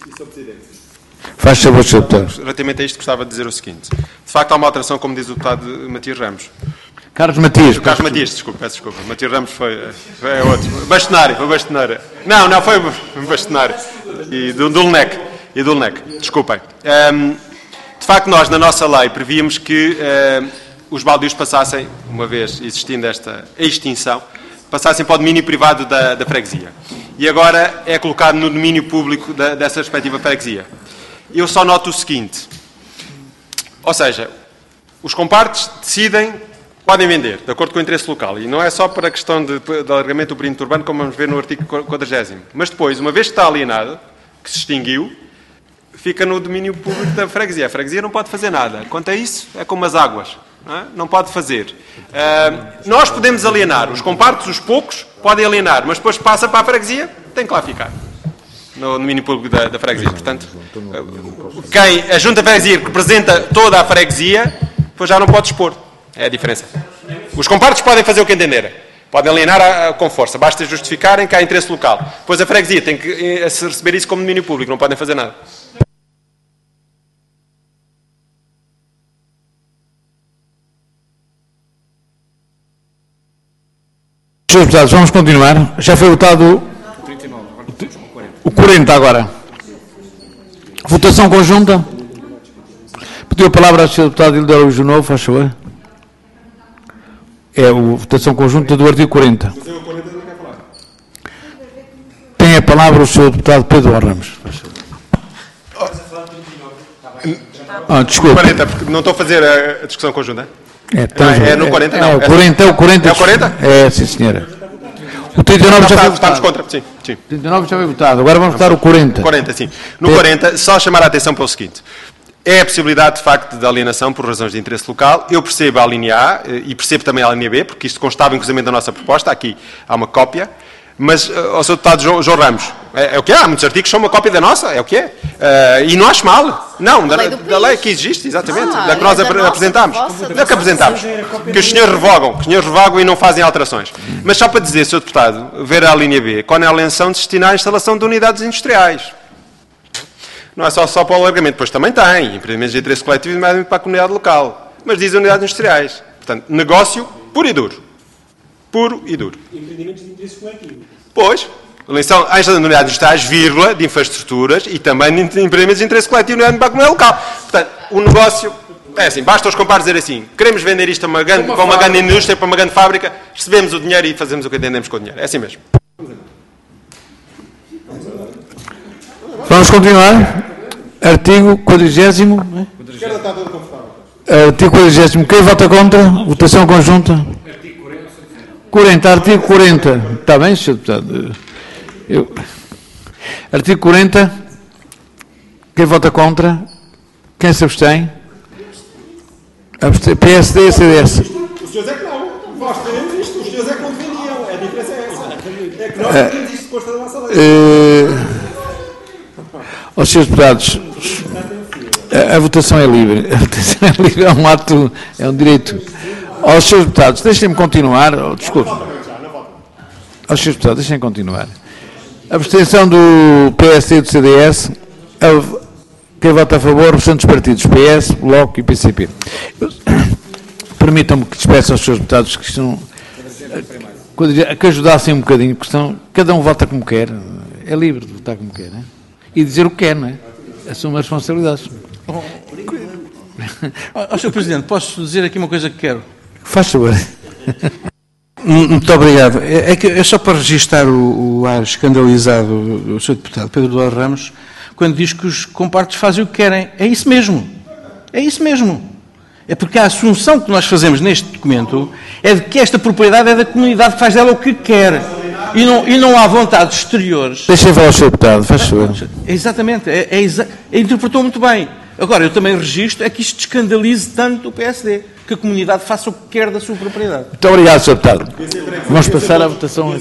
Faz favor, senhor Deputado. Relativamente a isto, gostava de dizer o seguinte. De facto, há uma alteração, como diz o Deputado Matias Ramos. Carlos Matias. Carlos Matias, desculpa, peço desculpa. Matias Ramos foi, foi outro. Bastonário, foi bastonário. Não, não, foi bastonário. E do, do L N E C. E do L N E C. Desculpem. Um, de facto, nós, na nossa lei, prevíamos que um, os baldios passassem, uma vez existindo esta extinção, passassem para o domínio privado da, da freguesia. E agora é colocado no domínio público da, dessa respectiva freguesia. Eu só noto o seguinte. Ou seja, os compartes decidem, podem vender, de acordo com o interesse local. E não é só para a questão de, de alargamento do perímetro urbano, como vamos ver no artigo quadragésimo. Mas depois, uma vez que está alienado, que se extinguiu, fica no domínio público da freguesia. A freguesia não pode fazer nada. Quanto a isso, é como as águas. Não, é? Não pode fazer. Uh, nós podemos alienar. Os compartes, os poucos, podem alienar. Mas depois passa para a freguesia, tem que lá ficar. No domínio público da, da freguesia. Portanto, quem, a junta de freguesia que representa toda a freguesia, depois já não pode expor. É a diferença. Os compartes podem fazer o que entenderem. Podem alienar a, a, com força. Basta justificarem que há interesse local. Depois a freguesia tem que eh, receber isso como domínio público. Não podem fazer nada. Senhores deputados, vamos continuar. Já foi votado o quarenta agora. Votação conjunta. Pediu a palavra ao senhor Deputado Hildo Araújo Novo, faz favor. É a votação conjunta do artigo quarenta. Mas eu o quarenta não quero falar. Tem a palavra o senhor Deputado Pedro Ramos. Faz favor. Ah, desculpa. quarenta, porque não estou a fazer a, a discussão conjunta. É, ah, é no quarenta, é, não. É o quarenta, é o quarenta. É o quarenta? É, sim, senhora. O trinta e nove já foi votado. Estamos contra, sim, sim. trinta e nove já foi votado. Agora vamos votar o quarenta. quarenta, sim. No quarenta, só chamar a atenção para o seguinte. É a possibilidade, de facto, de alienação por razões de interesse local. Eu percebo a linha A e percebo também a linha B, porque isto constava inclusive da nossa proposta. Aqui há uma cópia. Mas, ao senhor Deputado João, João Ramos, é, é o que é? Há muitos artigos que são uma cópia da nossa, é o que é. Uh, e não acho mal. Não, da lei, da lei que existe, exatamente. Ah, da que nós ap apresentámos. Da que apresentámos. Que os senhores revogam, que os senhores revogam e não fazem alterações. Mas só para dizer, senhor Deputado, ver a linha B, quando é a alienação destinada à instalação de unidades industriais. Não é só, só para o alargamento, pois também tem. Empreendimentos de interesse coletivo e mais para a comunidade local. Mas diz unidades industriais. Portanto, negócio puro e duro. Puro e duro. Empreendimentos de interesse coletivo. Pois, são as unidades estágios, vírgula, de infraestruturas e também de empreendimentos de interesse coletivo no âmbito da local. Portanto, o negócio é assim, basta os compares dizer assim, queremos vender isto a uma grande, para uma grande indústria, para uma grande fábrica, recebemos o dinheiro e fazemos o que entendemos com o dinheiro. É assim mesmo. Vamos continuar. Artigo quadrigésimo. Esquerda está toda confortável. Artigo quadrigésimo. Quem vota contra? Votação conjunta. quarenta. Artigo quarenta. Está bem, senhor Deputado? Eu... Artigo quarenta. Quem vota contra? Quem se abstém? Abstém. P S D e C D S. Os senhores é que não. Nós teremos isto. Os senhores é que não defendiam. A diferença é essa. É que nós uh, temos isto de consta da nossa lei. Uh, aos senhores deputados, a, a votação é livre. A votação é livre. É um ato, é um direito. Aos senhores deputados, deixem-me continuar. Oh, desculpe. Aos senhores deputados, deixem-me continuar. A abstenção do P S D e do C D S. A, quem vota a favor, os santos partidos, P S, Bloco e P C P. Permitam-me que despeça aos senhores deputados que estão, que ajudassem um bocadinho, que estão, cada um vota como quer, é livre de votar como quer, é? E dizer o que quer, não é? Assume as responsabilidades. Ó oh, senhor Presidente, posso dizer aqui uma coisa que quero? Faz favor. Muito obrigado. É, é, que, é só para registar o, o ar escandalizado do senhor Deputado Pedro Duarte Ramos, quando diz que os compartos fazem o que querem. É isso mesmo. É isso mesmo. É porque a assunção que nós fazemos neste documento é de que esta propriedade é da comunidade que faz dela o que quer. E não, e não há vontades exteriores. Deixa eu falar ao senhor Deputado, faz favor. É exatamente. É, é exa é, interpretou muito bem. Agora, eu também registro é que isto escandalize tanto o P S D, que a comunidade faça o que quer da sua propriedade. Muito obrigado, senhor Deputado. Vamos passar à votação.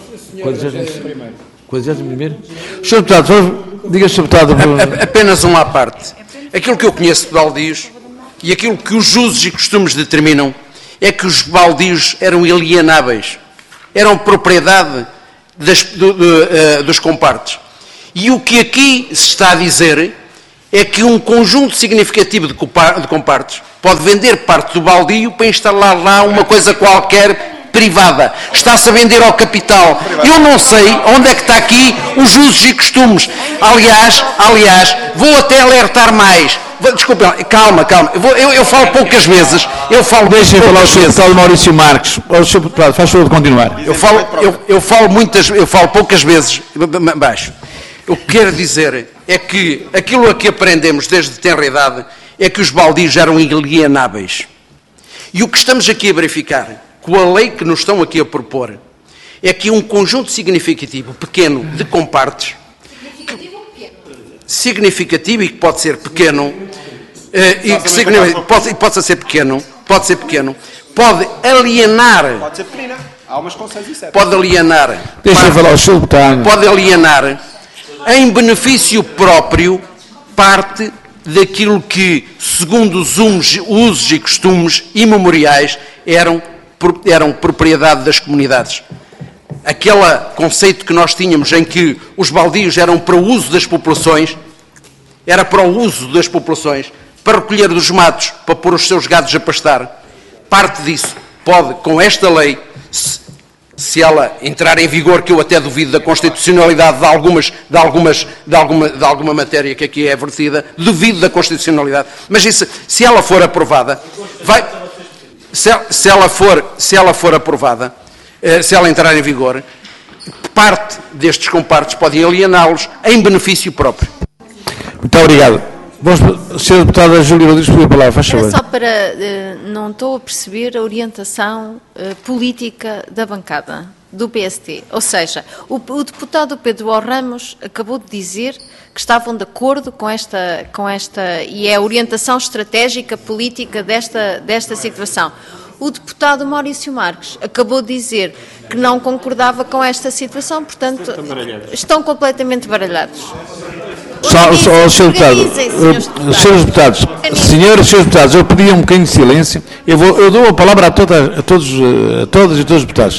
quadrigésimo primeiro. senhor Deputado, diga, senhor Deputado. A, a, apenas um à parte. Aquilo que eu conheço de baldios e aquilo que os usos e costumes determinam é que os baldios eram alienáveis, eram propriedade das, do, do, uh, dos compartes. E o que aqui se está a dizer é que um conjunto significativo de, de compartes pode vender parte do baldio para instalar lá uma coisa qualquer privada. Está-se a vender ao capital. Eu não sei onde é que está aqui os usos e costumes. Aliás, aliás, vou até alertar mais. Desculpe, calma, calma. Eu, vou, eu, eu falo poucas vezes. Eu falo Deixem falar o senhor Deputado Maurício Marques. O senhor Deputado, faz favor de continuar. Eu falo, eu, eu falo muitas, eu falo poucas vezes baixo. O que quero dizer é que aquilo a que aprendemos desde tenra idade é que os baldios eram alienáveis. E o que estamos aqui a verificar, com a lei que nos estão aqui a propor, é que um conjunto significativo, pequeno, de compartes, significativo e que pode ser pequeno, eh, e que significa, pode, pode ser pequeno, pode ser pequeno, pode alienar. Pode ser pequena. Há umas com seis e sete. Pode alienar. Deixa eu falar o senhor Deputado. Pode alienar em benefício próprio parte daquilo que, segundo os usos e costumes imemoriais, eram, eram propriedade das comunidades. Aquele conceito que nós tínhamos em que os baldios eram para o uso das populações, era para o uso das populações, para recolher dos matos, para pôr os seus gados a pastar. Parte disso pode, com esta lei, se, se ela entrar em vigor, que eu até duvido da constitucionalidade de, algumas, de, algumas, de, alguma, de alguma matéria que aqui é vertida, duvido da constitucionalidade, mas isso, se ela for aprovada, vai, se, se, ela for, se ela for aprovada, se ela entrar em vigor, parte destes compartes podem aliená-los em benefício próprio. Muito obrigado. Vamos, senhor Deputado Júlio Rodrigues, por a palavra, faz favor. Era só para, uh, não estou a perceber a orientação uh, política da bancada do P S D. Ou seja, o, o deputado Pedro Ramos acabou de dizer que estavam de acordo com esta, com esta e é a orientação estratégica política desta, desta situação. O deputado Maurício Marques acabou de dizer que não concordava com esta situação, portanto, estão completamente baralhados. Só, só, senhor Deputado, senhores deputados, senhores e senhores deputados, eu pedi um bocadinho de silêncio. Eu, vou, eu dou a palavra a, toda, a, todos, a todas e todos os deputados.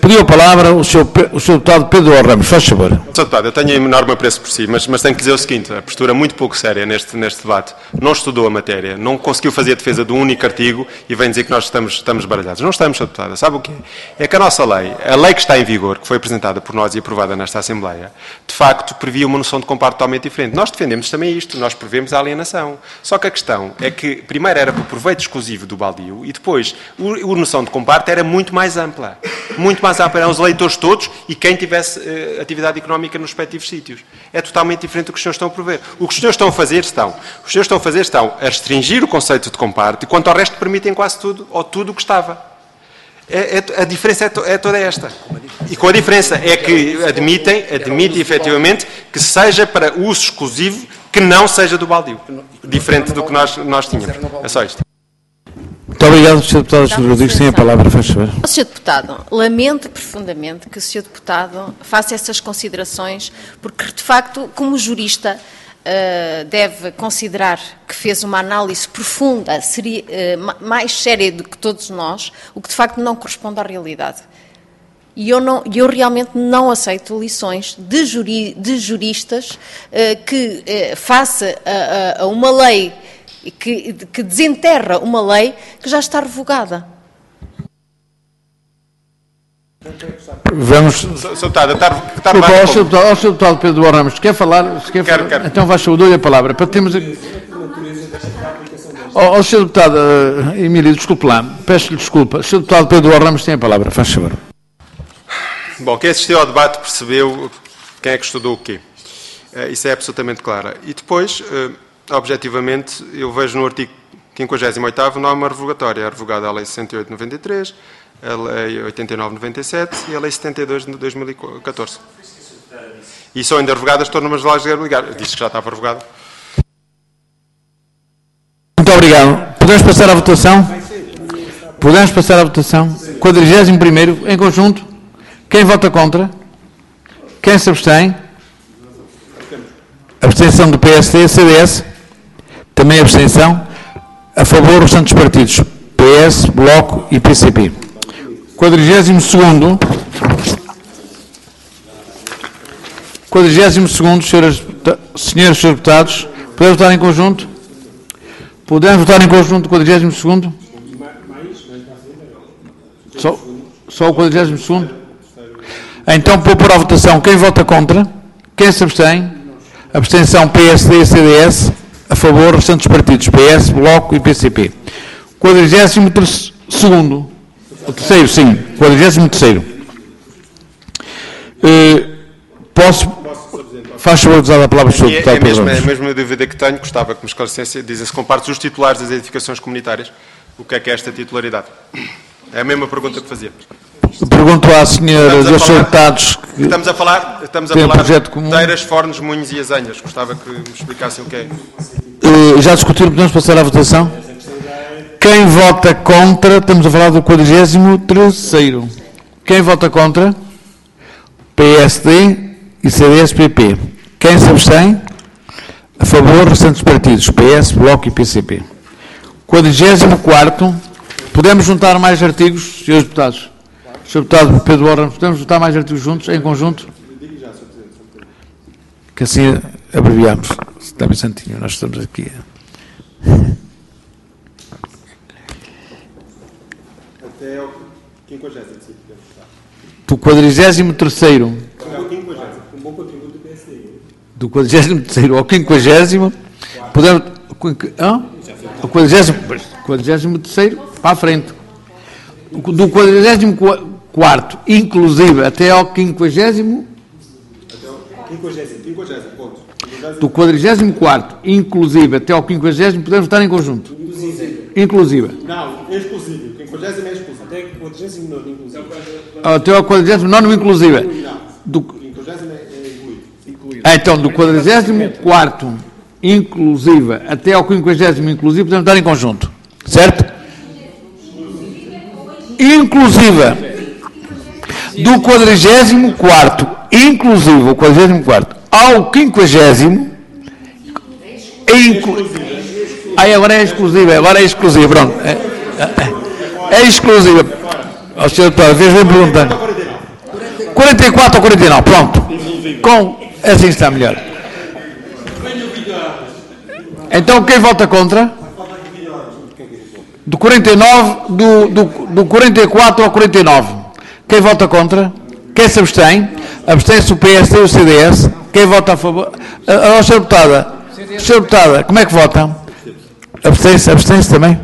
Pediu a palavra o senhor, o senhor deputado Pedro Ramos. Faz favor. senhor Deputado, eu tenho enorme apreço por si, mas, mas tenho que dizer o seguinte, a postura é muito pouco séria neste, neste debate. Não estudou a matéria, não conseguiu fazer a defesa do único artigo e vem dizer que nós estamos, estamos baralhados. Não estamos, senhor Deputado. Sabe o quê? É que a nossa lei, a lei que está em vigor, que foi apresentada por nós e aprovada nesta Assembleia, de facto previa uma noção de comparo totalmente diferente. Nós defendemos também isto, nós prevemos a alienação. Só que a questão é que primeiro era para o proveito exclusivo do baldio e depois a noção de comparo era muito mais ampla. Muito mais ampla. Eram os eleitores todos e quem tivesse uh, atividade económica nos respectivos sítios. É totalmente diferente do que os senhores estão a prover. O que os senhores estão a fazer estão, os senhores estão a fazer estão a restringir o conceito de comparo e quanto ao resto permitem quase tudo, ou tudo o que estava. É, é, a diferença é, to, é toda esta. E com a diferença é que admitem, admitem efetivamente que seja para uso exclusivo, que não seja do baldio. Diferente do que nós, nós tínhamos. É só isto. Muito obrigado, senhor Deputado senhor Rodrigues. Tem a palavra, faz favor. senhor Deputado, lamento profundamente que o senhor Deputado faça essas considerações, porque, de facto, como jurista, uh, deve considerar que fez uma análise profunda, seria, uh, mais séria do que todos nós, o que, de facto, não corresponde à realidade. E eu, não, eu realmente não aceito lições de, juri, de juristas uh, que, uh, face a, a, a uma lei Que, que desenterra uma lei que já está revogada. Vamos. senhor Deputado, está Ó, senhor Deputado Pedro Ramos, quer falar? Se quer quero, falar? quero. Então, vai saudar a palavra. Para termos. Ó, senhor Deputado uh, Emílio, desculpe lá, peço-lhe desculpa. senhor Deputado Pedro Ramos tem a palavra, faz favor. Bom, quem assistiu ao debate percebeu quem é que estudou o quê. Uh, isso é absolutamente claro. E depois. Uh, Objetivamente, eu vejo no artigo quinquagésimo oitavo não há uma revogatória. É revogada a Lei sessenta e oito de noventa e três, a Lei oitenta e nove de noventa e sete e a Lei setenta e dois de dois mil e catorze. E são ainda revogadas todas nas leis legais. Disse que já estava revogada. Muito obrigado. Podemos passar à votação? Podemos passar à votação? quadragésimo primeiro, em conjunto. Quem vota contra? Quem se abstém? Abstenção do P S D, C D S. Também abstenção. A favor, os santos partidos. P S, Bloco e P C P. quadragésimo segundo. quadragésimo segundo, senhoras, senhores deputados. Podemos votar em conjunto? Podemos votar em conjunto o quadragésimo segundo? Só, só o quadragésimo segundo? Então, vou pôr à votação. Quem vota contra? Quem se abstém? Abstenção P S D e C D S. A favor, restantes partidos. P S, Bloco e P C P. quadragésimo segundo. O terceiro, sim. quadragésimo terceiro. Uh, posso... Faz favor de usar a palavra, senhor Deputado. É, é, mesmo, é a mesma dúvida que tenho. Gostava que me esclarecesse. Dizem-se com parte dos titulares das edificações comunitárias. O que é que é esta titularidade? É a mesma pergunta que fazia. Pergunto à senhora e aos senhores deputados. Estamos a falar, estamos a falar de teiras, fornos, moinhos e azenhas. Gostava que me explicassem o que é. Uh, já discutiram, podemos passar à votação? Quem vota contra, estamos a falar do quadragésimo terceiro. Quem vota contra? P S D e C D S P P. Quem se abstém? A favor, restantes partidos. P S, Bloco e P C P. quadragésimo quarto. Podemos juntar mais artigos, senhores deputados? senhor Deputado Pedro Ramos, podemos juntar mais artigos juntos, em conjunto? Que assim abreviamos. Está bem santinho, nós estamos aqui. Até ao quinquagésimo. Do quadragésimo terceiro. Um bom contributo do P S D. Do quadragésimo terceiro ao quinquagésimo. Podemos... Hã? O quadragésimo, quadragésimo terceiro para a frente. Do quadragésimo quarto, inclusive, até ao quinquagésimo. Até ao quinquagésimo, quinquagésimo, ponto. Do quadragésimo quarto, inclusive, até ao quinquagésimo, podemos estar em conjunto. Inclusive. Inclusive. Não, é exclusivo. O quinquagésimo é exclusivo. Até ao quadragésimo nono, inclusive. Até ao quadragésimo nono, inclusive. Não. Do... O quinquagésimo é incluído. Ah, então, do quadragésimo quarto, inclusive, até ao quinquagésimo, inclusive, podemos estar em conjunto. Certo? Inclusive. Do quadragésimo quarto, inclusive, o quadragésimo quarto, ao quinquagésimo, é inclu... Aí agora é exclusiva, agora é exclusiva, pronto. É, é, é exclusiva. Ó, senhor Deputado, veja bem perguntando. quarenta e quatro ao quarenta e nove, pronto. Com, assim está melhor. Então, quem vota contra? Do quarenta e nove, do, do, do quarenta e quatro ao quarenta e nove. Quem vota contra? Quem se abstém? Abstém-se o P S D e o C D S. Quem vota a favor? A, a, a senhora deputada, senhora deputada, como é que vota? Abstém-se, abstém-se também?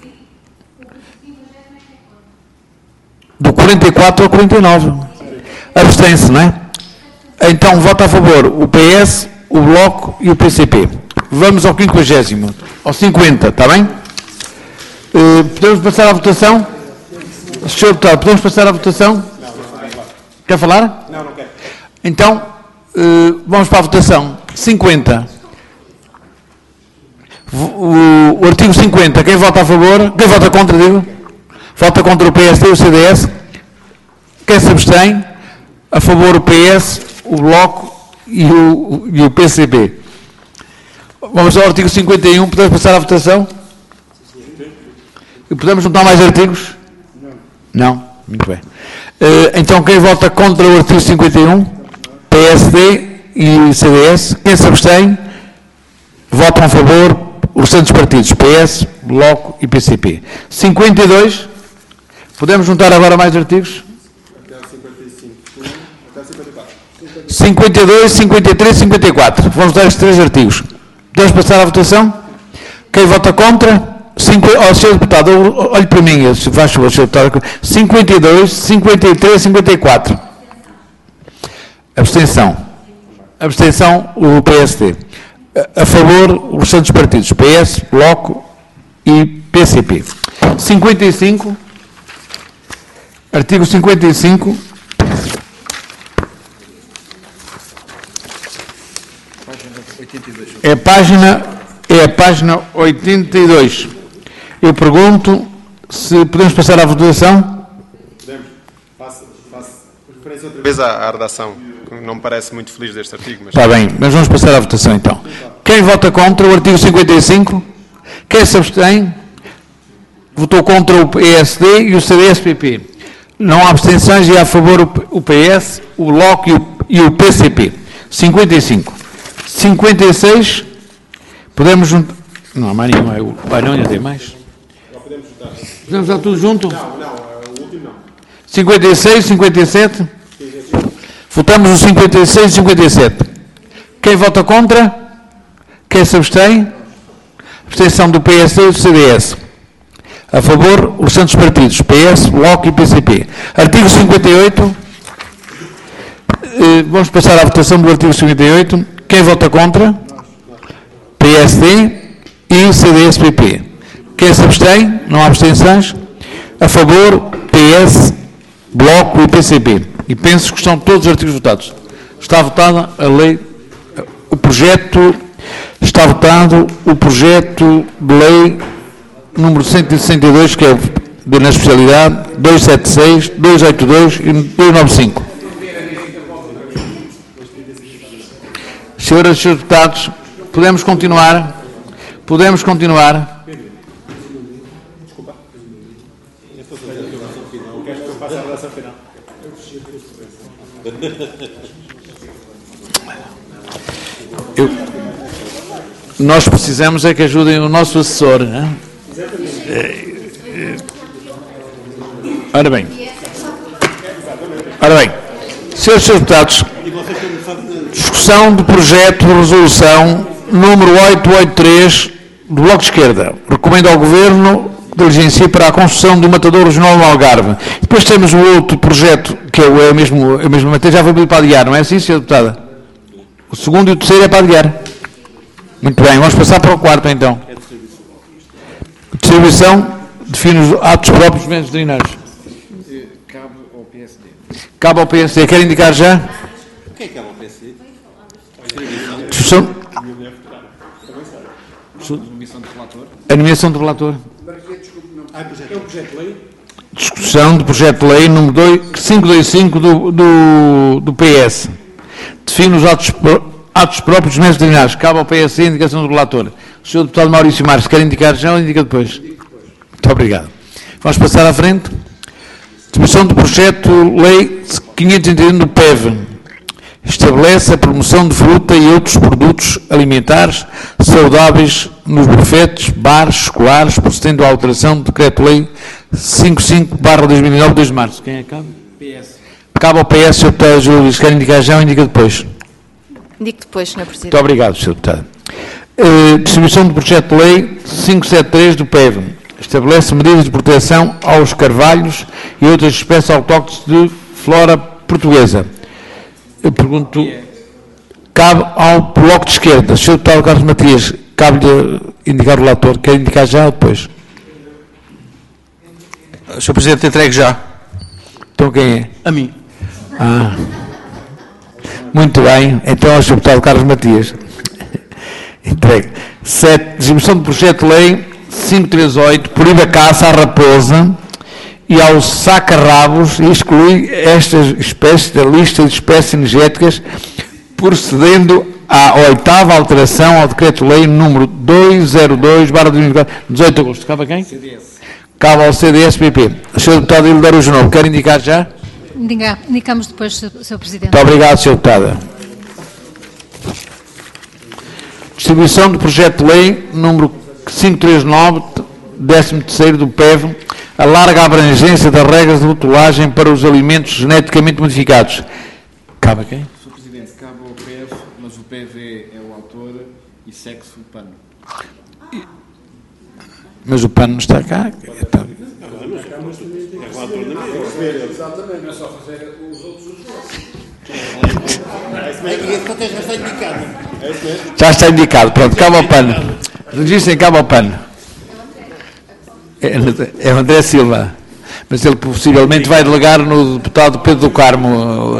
Do quarenta e quatro ao quarenta e nove. Abstém-se, não é? Então, vota a favor o P S, o Bloco e o P C P. Vamos ao quinquagésimo, ao cinquenta, está bem? Uh, podemos passar à votação? senhor Deputado, podemos passar à votação? Quer falar? Não, não quero. Então, uh, vamos para a votação. cinquenta. O, o artigo cinquenta, quem vota a favor? Quem vota contra, digo? Vota contra o P S D e o C D S. Quem se abstém? A favor o P S, o Bloco e o, e o P C P. Vamos ao artigo cinquenta e um, podemos passar à votação? E podemos juntar mais artigos? Não. Não? Muito bem. Uh, então, quem vota contra o artigo cinquenta e um? P S D e C D S. Quem se abstém? Votam a favor os restantes partidos, P S, Bloco e P C P. cinquenta e dois. Podemos juntar agora mais artigos? cinquenta e dois, cinquenta e três, cinquenta e quatro. Vamos dar estes três artigos. Podemos passar à votação? Quem vota contra? Cinco, oh, senhor Deputado, olhe para mim, se faz favor, senhor Deputado. cinquenta e dois, cinquenta e três, cinquenta e quatro. Abstenção. Abstenção, o P S D. A, a favor, os restantes partidos, P S, Bloco e P C P. cinquenta e cinco. Artigo cinquenta e cinco. É a página, é a página oitenta e dois. Eu pergunto se podemos passar à votação. Podemos. Faço, faço referência outra vez à, à redação. Não me parece muito feliz deste artigo. Mas... Está bem, mas vamos passar à votação então. Quem vota contra o artigo cinquenta e cinco? Quem se abstém? Votou contra o P S D e o C D S P P. Não há abstenções e a favor o P S, o Bloco e o, e o P C P. cinquenta e cinco. cinquenta e seis. Podemos juntar. Não há mais nenhuma. Eu... Ah, não, ainda tem mais. Podemos dar tudo junto? Não, não, o último não. cinquenta e seis, cinquenta e sete. Votamos os cinquenta e seis e cinquenta e sete. Quem vota contra? Quem se abstém? Abstenção do P S D e do C D S. A favor, os santos partidos, P S, Bloco e P C P. Artigo cinquenta e oito. Eh, vamos passar à votação do artigo cinquenta e oito. Quem vota contra? P S D e C D S P P. Quem se abstém? Não há abstenções. A favor, P S, Bloco e P C P. E penso que estão todos os artigos votados. Está votada a lei, o projeto, está votado o projeto de lei número cento e sessenta e dois, que é de, na especialidade, duzentos e setenta e seis, duzentos e oitenta e dois e duzentos e noventa e cinco. Senhoras e senhores deputados, podemos continuar? Podemos continuar? Eu, nós precisamos é que ajudem o nosso assessor, não é? Ora bem. Ora bem. Senhores deputados, discussão do projeto de resolução número oitocentos e oitenta e três do Bloco de Esquerda. Recomenda ao Governo que diligencie para a construção do matador regional no Algarve. Depois temos o outro projeto, que é o mesmo, é o mesmo matéria, já foi para adiar, não é assim, senhora deputada? O segundo e o terceiro é para adiar. Muito bem, vamos passar para o quarto então. Distribuição define os atos próprios dos meios veterinários. Cabe ao P S D. Cabe ao P S D. Quer indicar já? O que é que cabe ao P S D? Discussão. Nomeação de relator. A nomeação do relator. É um projeto de lei? Discussão do projeto de lei número quinhentos e vinte e cinco do, do, do P S. Define os atos, atos próprios dos meios veterinários. Cabe ao P S D a indicação do relator. O senhor deputado Maurício Marques quer indicar já ou indica depois? Muito obrigado. Vamos passar à frente. Discussão do projeto de lei quinhentos e trinta e um do P E V estabelece a promoção de fruta e outros produtos alimentares saudáveis nos bufetes, bares, escolares, procedendo à alteração do Decreto-Lei cinquenta e cinco barra dois mil e nove, dois de março. Quem é que cabe? P S. Cabe ao P S, senhor Deputado Júlio Luís. Quer indicar já ou indica depois? Indico depois, senhor Presidente. Muito obrigado, senhor Deputado. Uh, distribuição do Projeto de Lei quinhentos e setenta e três do P E V estabelece medidas de proteção aos carvalhos e outras espécies autóctones de flora portuguesa. Eu pergunto, cabe ao Bloco de Esquerda, senhor Deputado Carlos Matias, cabe-lhe indicar o relator, quer indicar já ou depois? senhor Presidente, entregue já. Então quem é? A mim. Ah, muito bem, então ao senhor Deputado Carlos Matias. Entregue. sete. Distribuição do Projeto de Lei quinhentos e trinta e oito, proíbe a caça à raposa e aos saca-rabos e exclui estas espécies da lista de espécies energéticas, procedendo à oitava alteração ao Decreto-Lei número duzentos e dois barra dois mil e quatro, dezoito de agosto. Cabe a quem? C D S. Cabe ao C D S P P. senhor Deputado Hilda Araújo Novo, quer indicar já? Indica, indicamos depois, senhor Presidente. Muito obrigado, senhor Deputado. Distribuição do Projeto de Lei número quinhentos e trinta e nove, décimo terceiro do P E V, alarga a abrangência das regras de rotulagem para os alimentos geneticamente modificados. Cabe a quem? senhor Presidente, cabe ao P E V, mas o P E V é o autor e segue-se o pano. Mas o pano não está cá. Está. Exatamente, não é só fazer os outros Já está indicado. Pronto, cabe ao pano. Registrem, cabe ao pano. É, é o André Silva. Mas ele possivelmente vai delegar no deputado Pedro do Carmo.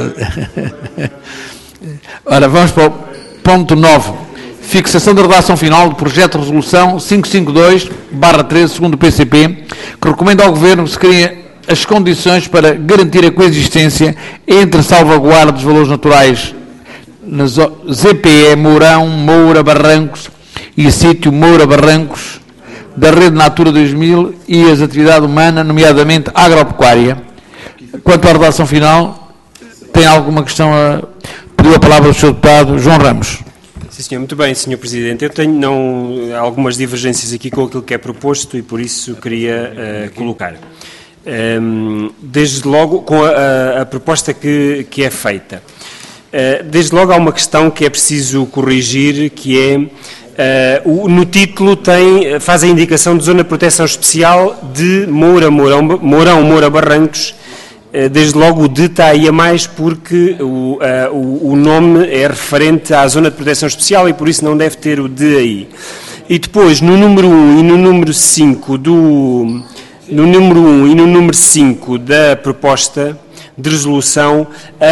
Ora, vamos para o ponto nove. Fixação da redação final do projeto de resolução quinhentos e cinquenta e dois barra treze, segundo o P C P, que recomenda ao Governo que se criem as condições para garantir a coexistência entre a salvaguarda dos valores naturais na Z P E Mourão, Moura, Barrancos e sítio Moura, Barrancos, da Rede Natura dois mil e as atividades humanas, nomeadamente agropecuária. Quanto à redação final, tem alguma questão a... Pediu a palavra ao senhor Deputado João Ramos. Sim, senhor. Muito bem, senhor Presidente. Eu tenho não, algumas divergências aqui com aquilo que é proposto e por isso queria uh, colocar. Um, desde logo, com a, a, a proposta que, que é feita. Uh, desde logo há uma questão que é preciso corrigir, que é, uh, o, no título tem, faz a indicação de Zona de Proteção Especial de Moura, Mourão, Mourão, Moura, Barrancos. Desde logo o de está aí a mais porque o, uh, o, o nome é referente à Zona de Proteção Especial e por isso não deve ter o de aí. E depois, no número um e no número cinco do... No número um e no número cinco da proposta de resolução,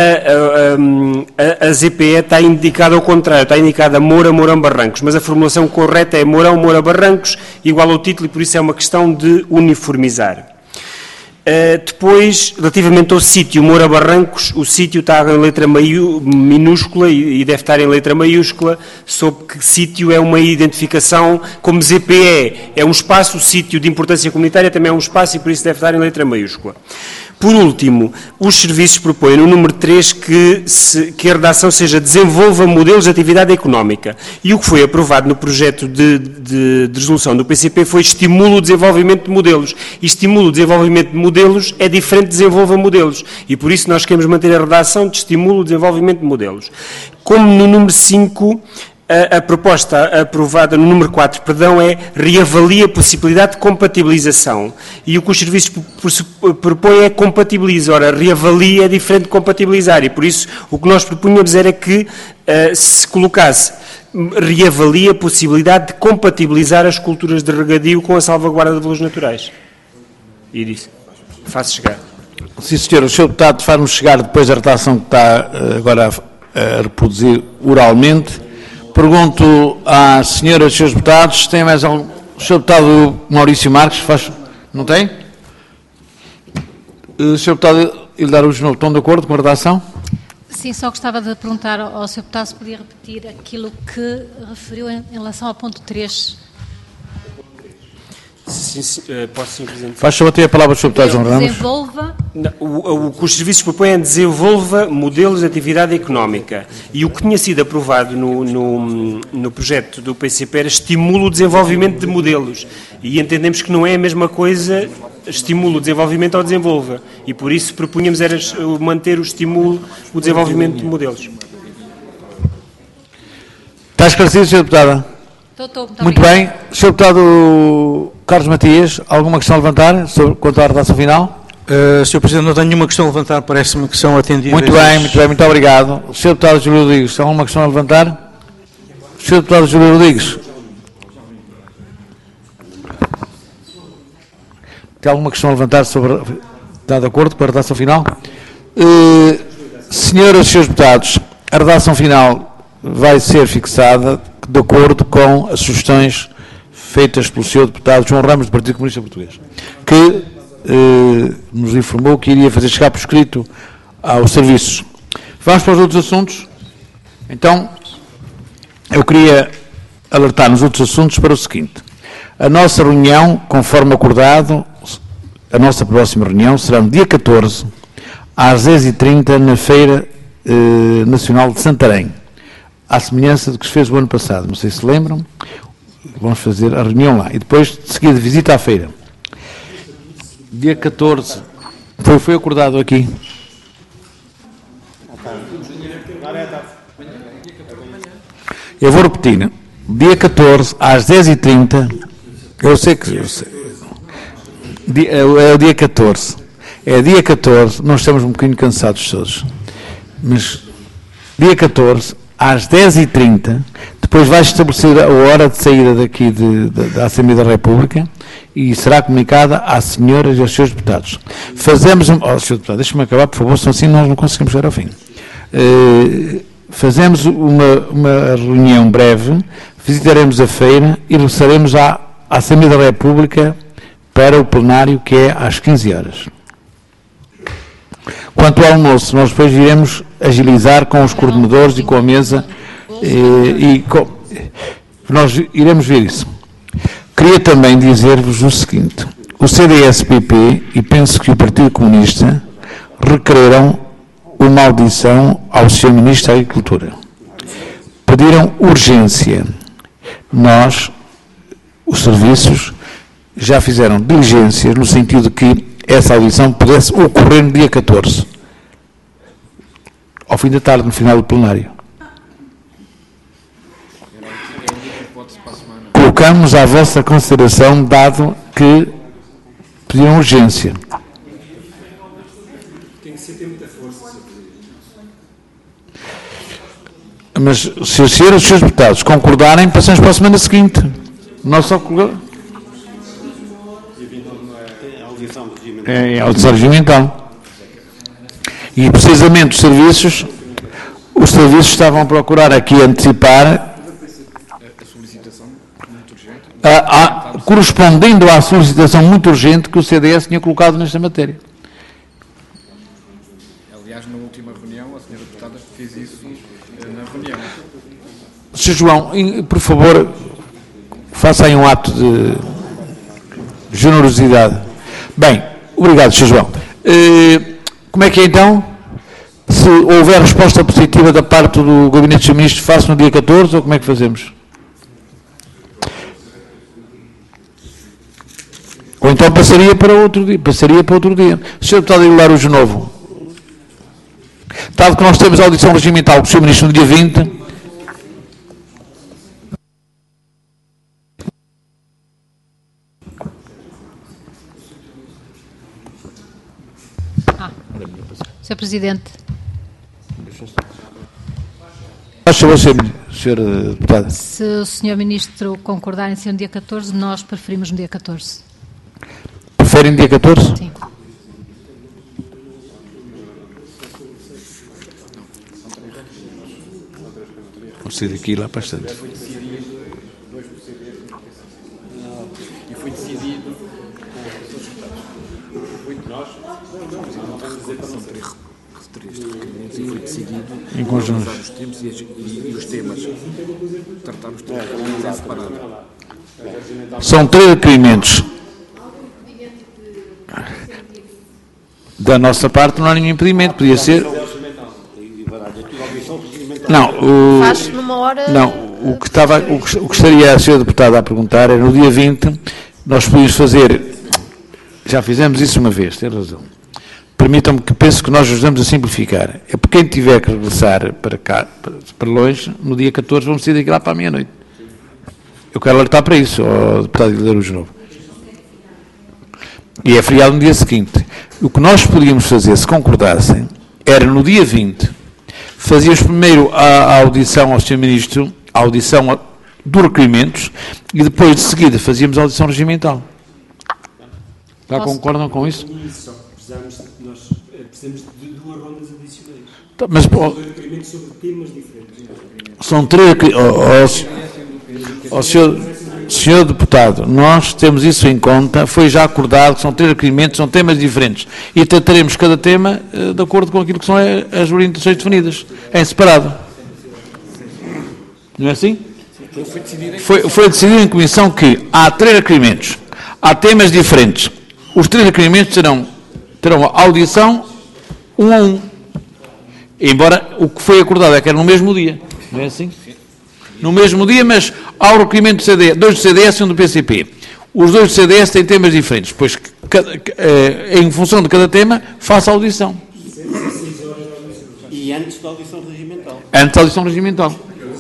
a, a, a, a Z P E está indicada ao contrário, está indicada Moura, Mourão, Barrancos, mas a formulação correta é Mourão, Moura, Barrancos, igual ao título, e por isso é uma questão de uniformizar. Uh, depois, relativamente ao sítio Moura Barrancos, o sítio está em letra maiú, minúscula e, e deve estar em letra maiúscula, sob que sítio é uma identificação, como Z P E é um espaço, o sítio de importância comunitária também é um espaço e por isso deve estar em letra maiúscula. Por último, os serviços propõem no número três que, se, que a redação seja desenvolva modelos de atividade económica. E o que foi aprovado no projeto de, de, de resolução do P C P foi estimula o desenvolvimento de modelos. E estimula o desenvolvimento de modelos é diferente de desenvolva modelos. E por isso nós queremos manter a redação de estimula o desenvolvimento de modelos. Como no número cinco... A, a proposta aprovada no número quatro, perdão, é reavalia a possibilidade de compatibilização. E o que os serviços propõem é compatibiliza. Ora, reavalia é diferente de compatibilizar. E por isso o que nós propunhamos era que uh, se colocasse reavalia a possibilidade de compatibilizar as culturas de regadio com a salvaguarda de valores naturais. E disse, faço chegar. Sim, senhor. O senhor deputado faz-nos chegar depois a redação que está uh, agora a, a reproduzir oralmente. Pergunto às senhoras e senhores deputados se tem mais algum... O senhor deputado Maurício Marques faz... Não tem? O senhor deputado Hilda Araújo Novo, estão de acordo com a redação? Sim, só gostava de perguntar ao senhor deputado se podia repetir aquilo que referiu em relação ao ponto três. Sim, Sim, sim, uh, posso, senhor Presidente? Faz favor, ter a palavra, senhor Deputado João Ramos. Desenvolva. Não, o, o que os serviços propõem é desenvolva modelos de atividade económica. E o que tinha sido aprovado no, no, no projeto do P C P era estimula o desenvolvimento de modelos. E entendemos que não é a mesma coisa estimula o desenvolvimento ou desenvolva. E por isso propunhamos era manter o estímulo, o desenvolvimento de modelos. Está esclarecido, senhor Deputada? Estou, estou, muito muito bem. senhor Deputado Carlos Matias, alguma questão a levantar sobre, quanto à redação final? Uh, senhor Presidente, não tenho nenhuma questão a levantar, parece-me que são atendidas. Muito bem, muito bem, muito obrigado. senhor Deputado Júlio Rodrigues, alguma questão a levantar? senhor Deputado Júlio Rodrigues. Tem alguma questão a levantar sobre... Está de acordo com a redação final? Uh, senhoras e senhores deputados, a redação final vai ser fixada de acordo com as sugestões feitas pelo senhor deputado João Ramos, do Partido Comunista Português, que eh, nos informou que iria fazer chegar por escrito aos serviços. Vamos para os outros assuntos. Então, eu queria alertar nos outros assuntos para o seguinte. A nossa reunião, conforme acordado, a nossa próxima reunião será no dia catorze, às dez e trinta, na Feira eh, Nacional de Santarém. À semelhança do que se fez o ano passado, não sei se lembram, vamos fazer a reunião lá. E depois, de seguida, visita à feira. Dia catorze, foi, foi acordado aqui. Eu vou repetir, dia catorze, às dez e trinta, eu sei que... Eu sei, é o dia catorze, é dia catorze, nós estamos um bocadinho cansados todos, mas dia catorze, às dez e trinta, depois vai estabelecer a hora de saída daqui de, de, da Assembleia da República e será comunicada às senhoras e aos senhores deputados. Fazemos, um, oh, senhor deputado, deixe-me acabar, por favor, senão assim nós não conseguimos chegar ao fim. Uh, fazemos uma, uma reunião breve, visitaremos a feira e regressaremos à, à Assembleia da República para o plenário, que é às quinze horas. Quanto ao almoço, nós depois iremos agilizar com os coordenadores e com a mesa e, e com, nós iremos ver isso. Queria também dizer-vos o seguinte, o C D S P P e penso que o Partido Comunista requereram uma audição ao senhor Ministro da Agricultura. Pediram urgência. Nós, os serviços, já fizeram diligências no sentido de que essa audição pudesse ocorrer no dia catorze, ao fim da tarde, no final do plenário. Colocamos à vossa consideração, dado que pediram urgência. Tem que ser ter muita força. Mas, se os senhores e os senhores deputados concordarem, passamos para a semana seguinte. Nosso é a audição regimental. E precisamente os serviços, os serviços estavam a procurar aqui antecipar, a, a, correspondendo à solicitação muito urgente que o C D S tinha colocado nesta matéria. Aliás, na última reunião, a senhora deputada fez isso na reunião. senhor João, por favor, faça aí um ato de generosidade. Bem, obrigado, senhor João. Uh, como é que é então? Se houver resposta positiva da parte do Gabinete dos Ministros, faço no dia catorze ou como é que fazemos? Ou então passaria para outro dia. Passaria para outro dia. senhor Deputado Hilário Ujo Novo, dado que nós temos a audição regimental com o senhor Ministro no dia vinte, ah. senhor Presidente. Faz favor, senhor Deputado. Se o senhor Ministro concordar em ser no dia catorze, nós preferimos no dia catorze. Preferem dia catorze? Sim. Vou sair daqui lá para bastante. E foi decidido com nós, não vamos dizer para não ser este requerimento, e foi decidido em conjunto os tempos e, e, e os temas, tratar os temas em separado. São três requerimentos. Da nossa parte não há nenhum impedimento, podia ser... Não, o... Faz numa hora... Não, o que, estava, o que, o que estaria a senhora deputada a perguntar é no dia vinte, nós podíamos fazer... Já fizemos isso uma vez, tem razão. Permitam-me que penso que nós ajudamos a simplificar. É porque quem tiver que regressar para cá, para, para longe, no dia catorze vamos sair daqui lá para a meia-noite. Eu quero alertar para isso, ao deputado Hilda Araújo Novo. E é feriado no dia seguinte. O que nós podíamos fazer, se concordassem, era no dia vinte, fazíamos primeiro a, a audição ao senhor Ministro, a audição a, dos requerimentos, e depois, de seguida, fazíamos a audição regimental. Já concordam com isso? Precisamos, nós precisamos de duas rondas adicionais. Tá, mas, oh, requerimentos sobre temas diferentes. São três... Oh, oh, oh, senhor, senhor deputado, nós temos isso em conta, foi já acordado que são três requerimentos, são temas diferentes, e trataremos cada tema uh, de acordo com aquilo que são as orientações definidas, em separado. Não é assim? Foi, foi decidido em comissão que há três requerimentos, há temas diferentes. Os três requerimentos serão, terão audição um a um. Embora o que foi acordado é que era no mesmo dia. Não é assim? No mesmo dia, mas há o requerimento do C D S, dois do C D S e um do P C P. Os dois do C D S têm temas diferentes, pois cada, em função de cada tema, faça a audição. E antes da audição regimental. Antes da audição regimental.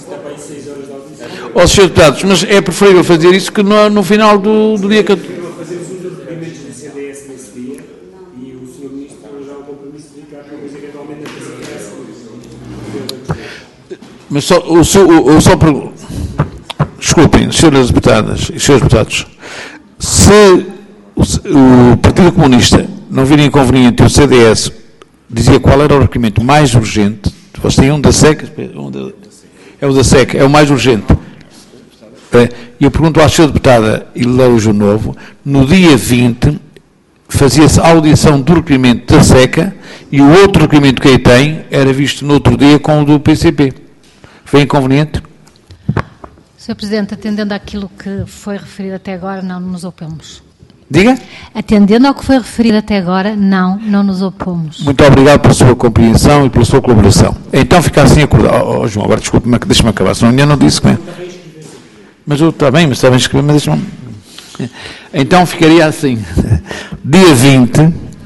Ó, senhor deputados, mas é preferível fazer isso que no, no final do, do dia catorze. Fazemos um dos requerimentos do C D S nesse dia e o senhor Ministro tem já o compromisso de ficar com coisa eventualmente a fazer. Mas só, o, o, o, só pergunto. Desculpem, senhoras deputadas e senhores deputados, se o, o Partido Comunista não vir inconveniente e o C D S dizia qual era o requerimento mais urgente, você tem um da S E C, um da, é o da S E C, é o mais urgente. E eu pergunto à senhora deputada Hilda Araújo Novo, no dia vinte fazia-se a audição do requerimento da S E C e o outro requerimento que aí tem era visto no outro dia com o do P C P. Foi inconveniente? senhor Presidente, atendendo àquilo que foi referido até agora, não nos opomos. Diga? Atendendo ao que foi referido até agora, não, não nos opomos. Muito obrigado pela sua compreensão e pela sua colaboração. Então fica assim acordado. Oh, oh, João, agora desculpe-me, deixa-me acabar, senão ainda não disse como é. Mas eu está bem, mas está bem escrever, mas deixa-me... Então ficaria assim. Dia vinte,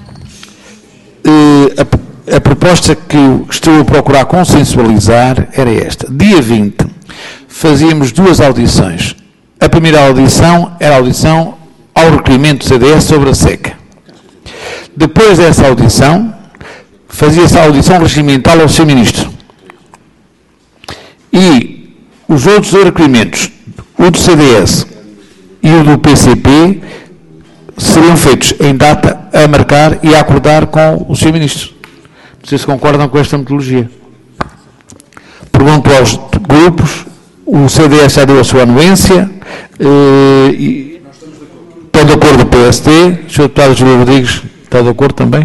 eh, a, a proposta que eu estou a procurar consensualizar era esta. Dia vinte, fazíamos duas audições. A primeira audição era a audição ao requerimento do C D S sobre a S E C. Depois dessa audição, fazia-se a audição regimental ao senhor Ministro. E os outros dois requerimentos, o do C D S e o do P C P, seriam feitos em data a marcar e a acordar com o senhor Ministro. Não sei se concordam com esta metodologia. Pergunto aos grupos, o C D S já deu a sua anuência, eh, e estão de acordo com o P S D, o senhor deputado Júlio Rodrigues está de acordo também?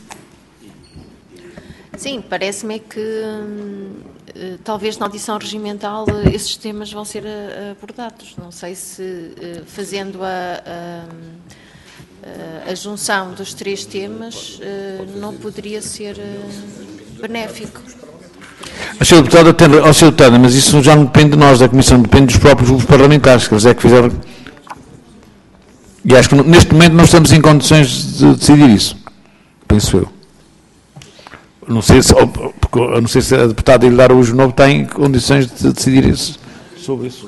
Sim, parece-me que hum, talvez na audição regimental esses temas vão ser abordados. Não sei se fazendo a, a, a junção dos três temas não poderia ser benéfico. A senhora deputada atende, ó, senhora deputada, mas isso já não depende de nós, da Comissão, depende dos próprios grupos parlamentares, que eles é que fizeram. E acho que neste momento não estamos em condições de decidir isso, penso eu. Não sei se, porque, não sei se a deputada Hilda Araújo Novo está em condições de decidir isso, sobre isso.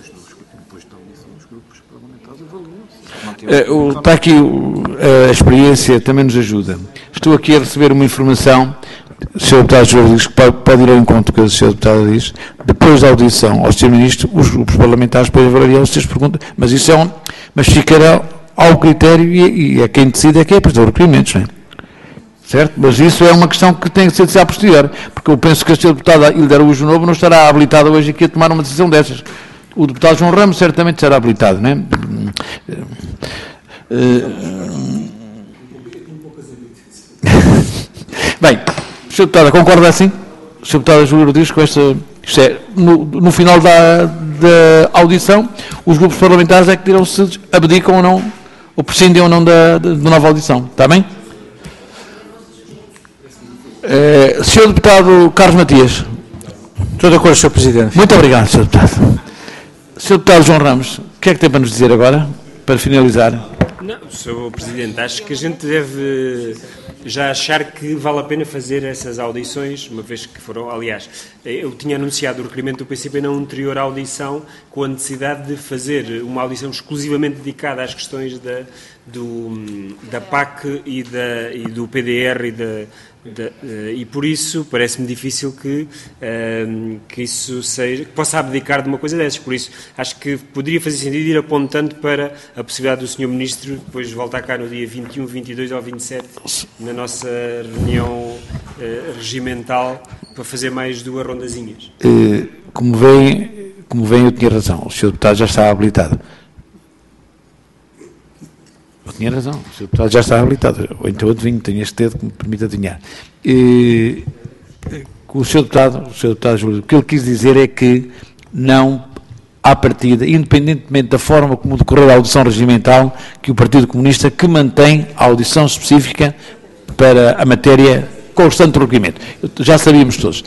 Uh, está aqui, uh, a experiência também nos ajuda. Estou aqui a receber uma informação, o senhor deputado Júlio Rodrigues, que pode, pode ir ao encontro que a senhora deputada diz, depois da audição ao senhor Ministro, os grupos parlamentares podem avaliar as suas perguntas, mas isso é um, mas ficará ao critério e, e é quem decide é quem é para os requerimentos, não é? Certo? Mas isso é uma questão que tem que ser decidida a posterior, porque eu penso que a senhora deputada Hilda Araújo Novo não estará habilitada hoje aqui a tomar uma decisão dessas. O deputado João Ramos certamente será habilitado, não é? Bem, o senhor deputada concorda assim? O senhor deputada Júlio Rodrigues com esta... Isto é, no, no final da, da audição, os grupos parlamentares é que dirão se abdicam ou não, ou prescindem ou não da, da, da nova audição. Está bem? Uh, senhor Deputado Carlos Matias. Estou de acordo, senhor Presidente. Muito obrigado, senhor Deputado. senhor Deputado João Ramos, o que é que tem para nos dizer agora, para finalizar? Não, senhor Presidente, acho que a gente deve já achar que vale a pena fazer essas audições, uma vez que foram, aliás, eu tinha anunciado o requerimento do P C P na anterior audição, com a necessidade de fazer uma audição exclusivamente dedicada às questões da, do, da P A C e, da, e do P D R e da... De, uh, e por isso parece-me difícil que, uh, que isso seja, que possa abdicar de uma coisa dessas. Por isso acho que poderia fazer sentido ir apontando para a possibilidade do senhor Ministro depois voltar cá no dia vinte e um, vinte e dois ou vinte e sete na nossa reunião uh, regimental para fazer mais duas rondazinhas. Uh, como veem, como veem, eu tinha razão, o senhor Deputado já está habilitado. Eu tinha razão, o senhor Deputado já está habilitado, ou então adivinho, tenho este dedo que me permite adivinhar. E, o senhor Deputado, o senhor Deputado Júlio, o que ele quis dizer é que não, à partida, independentemente da forma como decorrer a audição regimental, que o Partido Comunista que mantém a audição específica para a matéria constante do requerimento. Já sabíamos todos.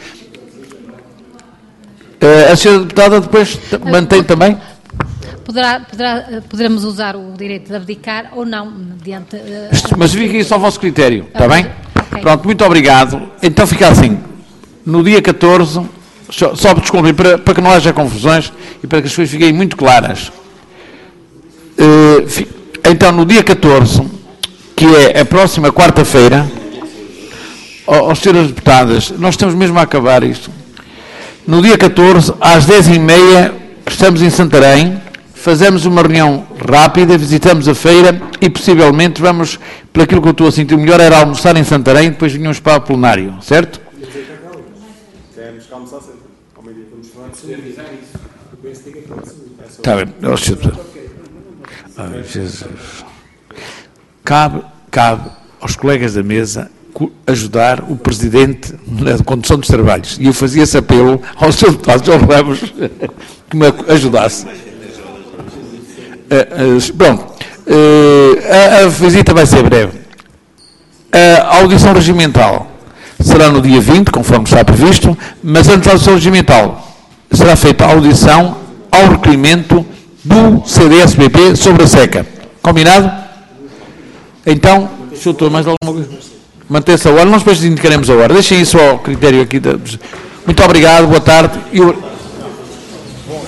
A senhora Deputada depois mantém também... Poderá, poderá, poderemos usar o direito de abdicar ou não, mediante... Uh, Mas fica isso ao vosso critério, está okay. bem? Okay. Pronto, muito obrigado. Então fica assim, no dia catorze, só, só desculpem, para, para que não haja confusões e para que as coisas fiquem muito claras. Uh, fi, então, no dia catorze, que é a próxima quarta-feira, ó, ó, senhoras deputadas, nós estamos mesmo a acabar isto. No dia catorze, às dez e meia, estamos em Santarém. Fazemos uma reunião rápida, visitamos a feira e possivelmente vamos, por aquilo que eu estou a sentir, o melhor era almoçar em Santarém e depois vinhamos para o plenário, certo? Temos que almoçar sempre. Ao meio-dia vamos falar sobre avisar isso. O P S D que é que Está bem. Ai, Jesus. Cabe, cabe aos colegas da mesa ajudar o Presidente na condução dos trabalhos. E eu fazia esse apelo ao senhor Deputado João Ramos que me ajudasse. Uh, uh, pronto, uh, a, a visita vai ser breve. A audição regimental será no dia vinte, conforme está previsto, mas antes da audição regimental será feita a audição ao requerimento do C D S B P sobre a seca. Combinado? Então, se eu estou mais alguma coisa, mantém-se a hora, nós depois indicaremos a hora. Deixem isso ao critério aqui. Da... Muito obrigado, boa tarde. E...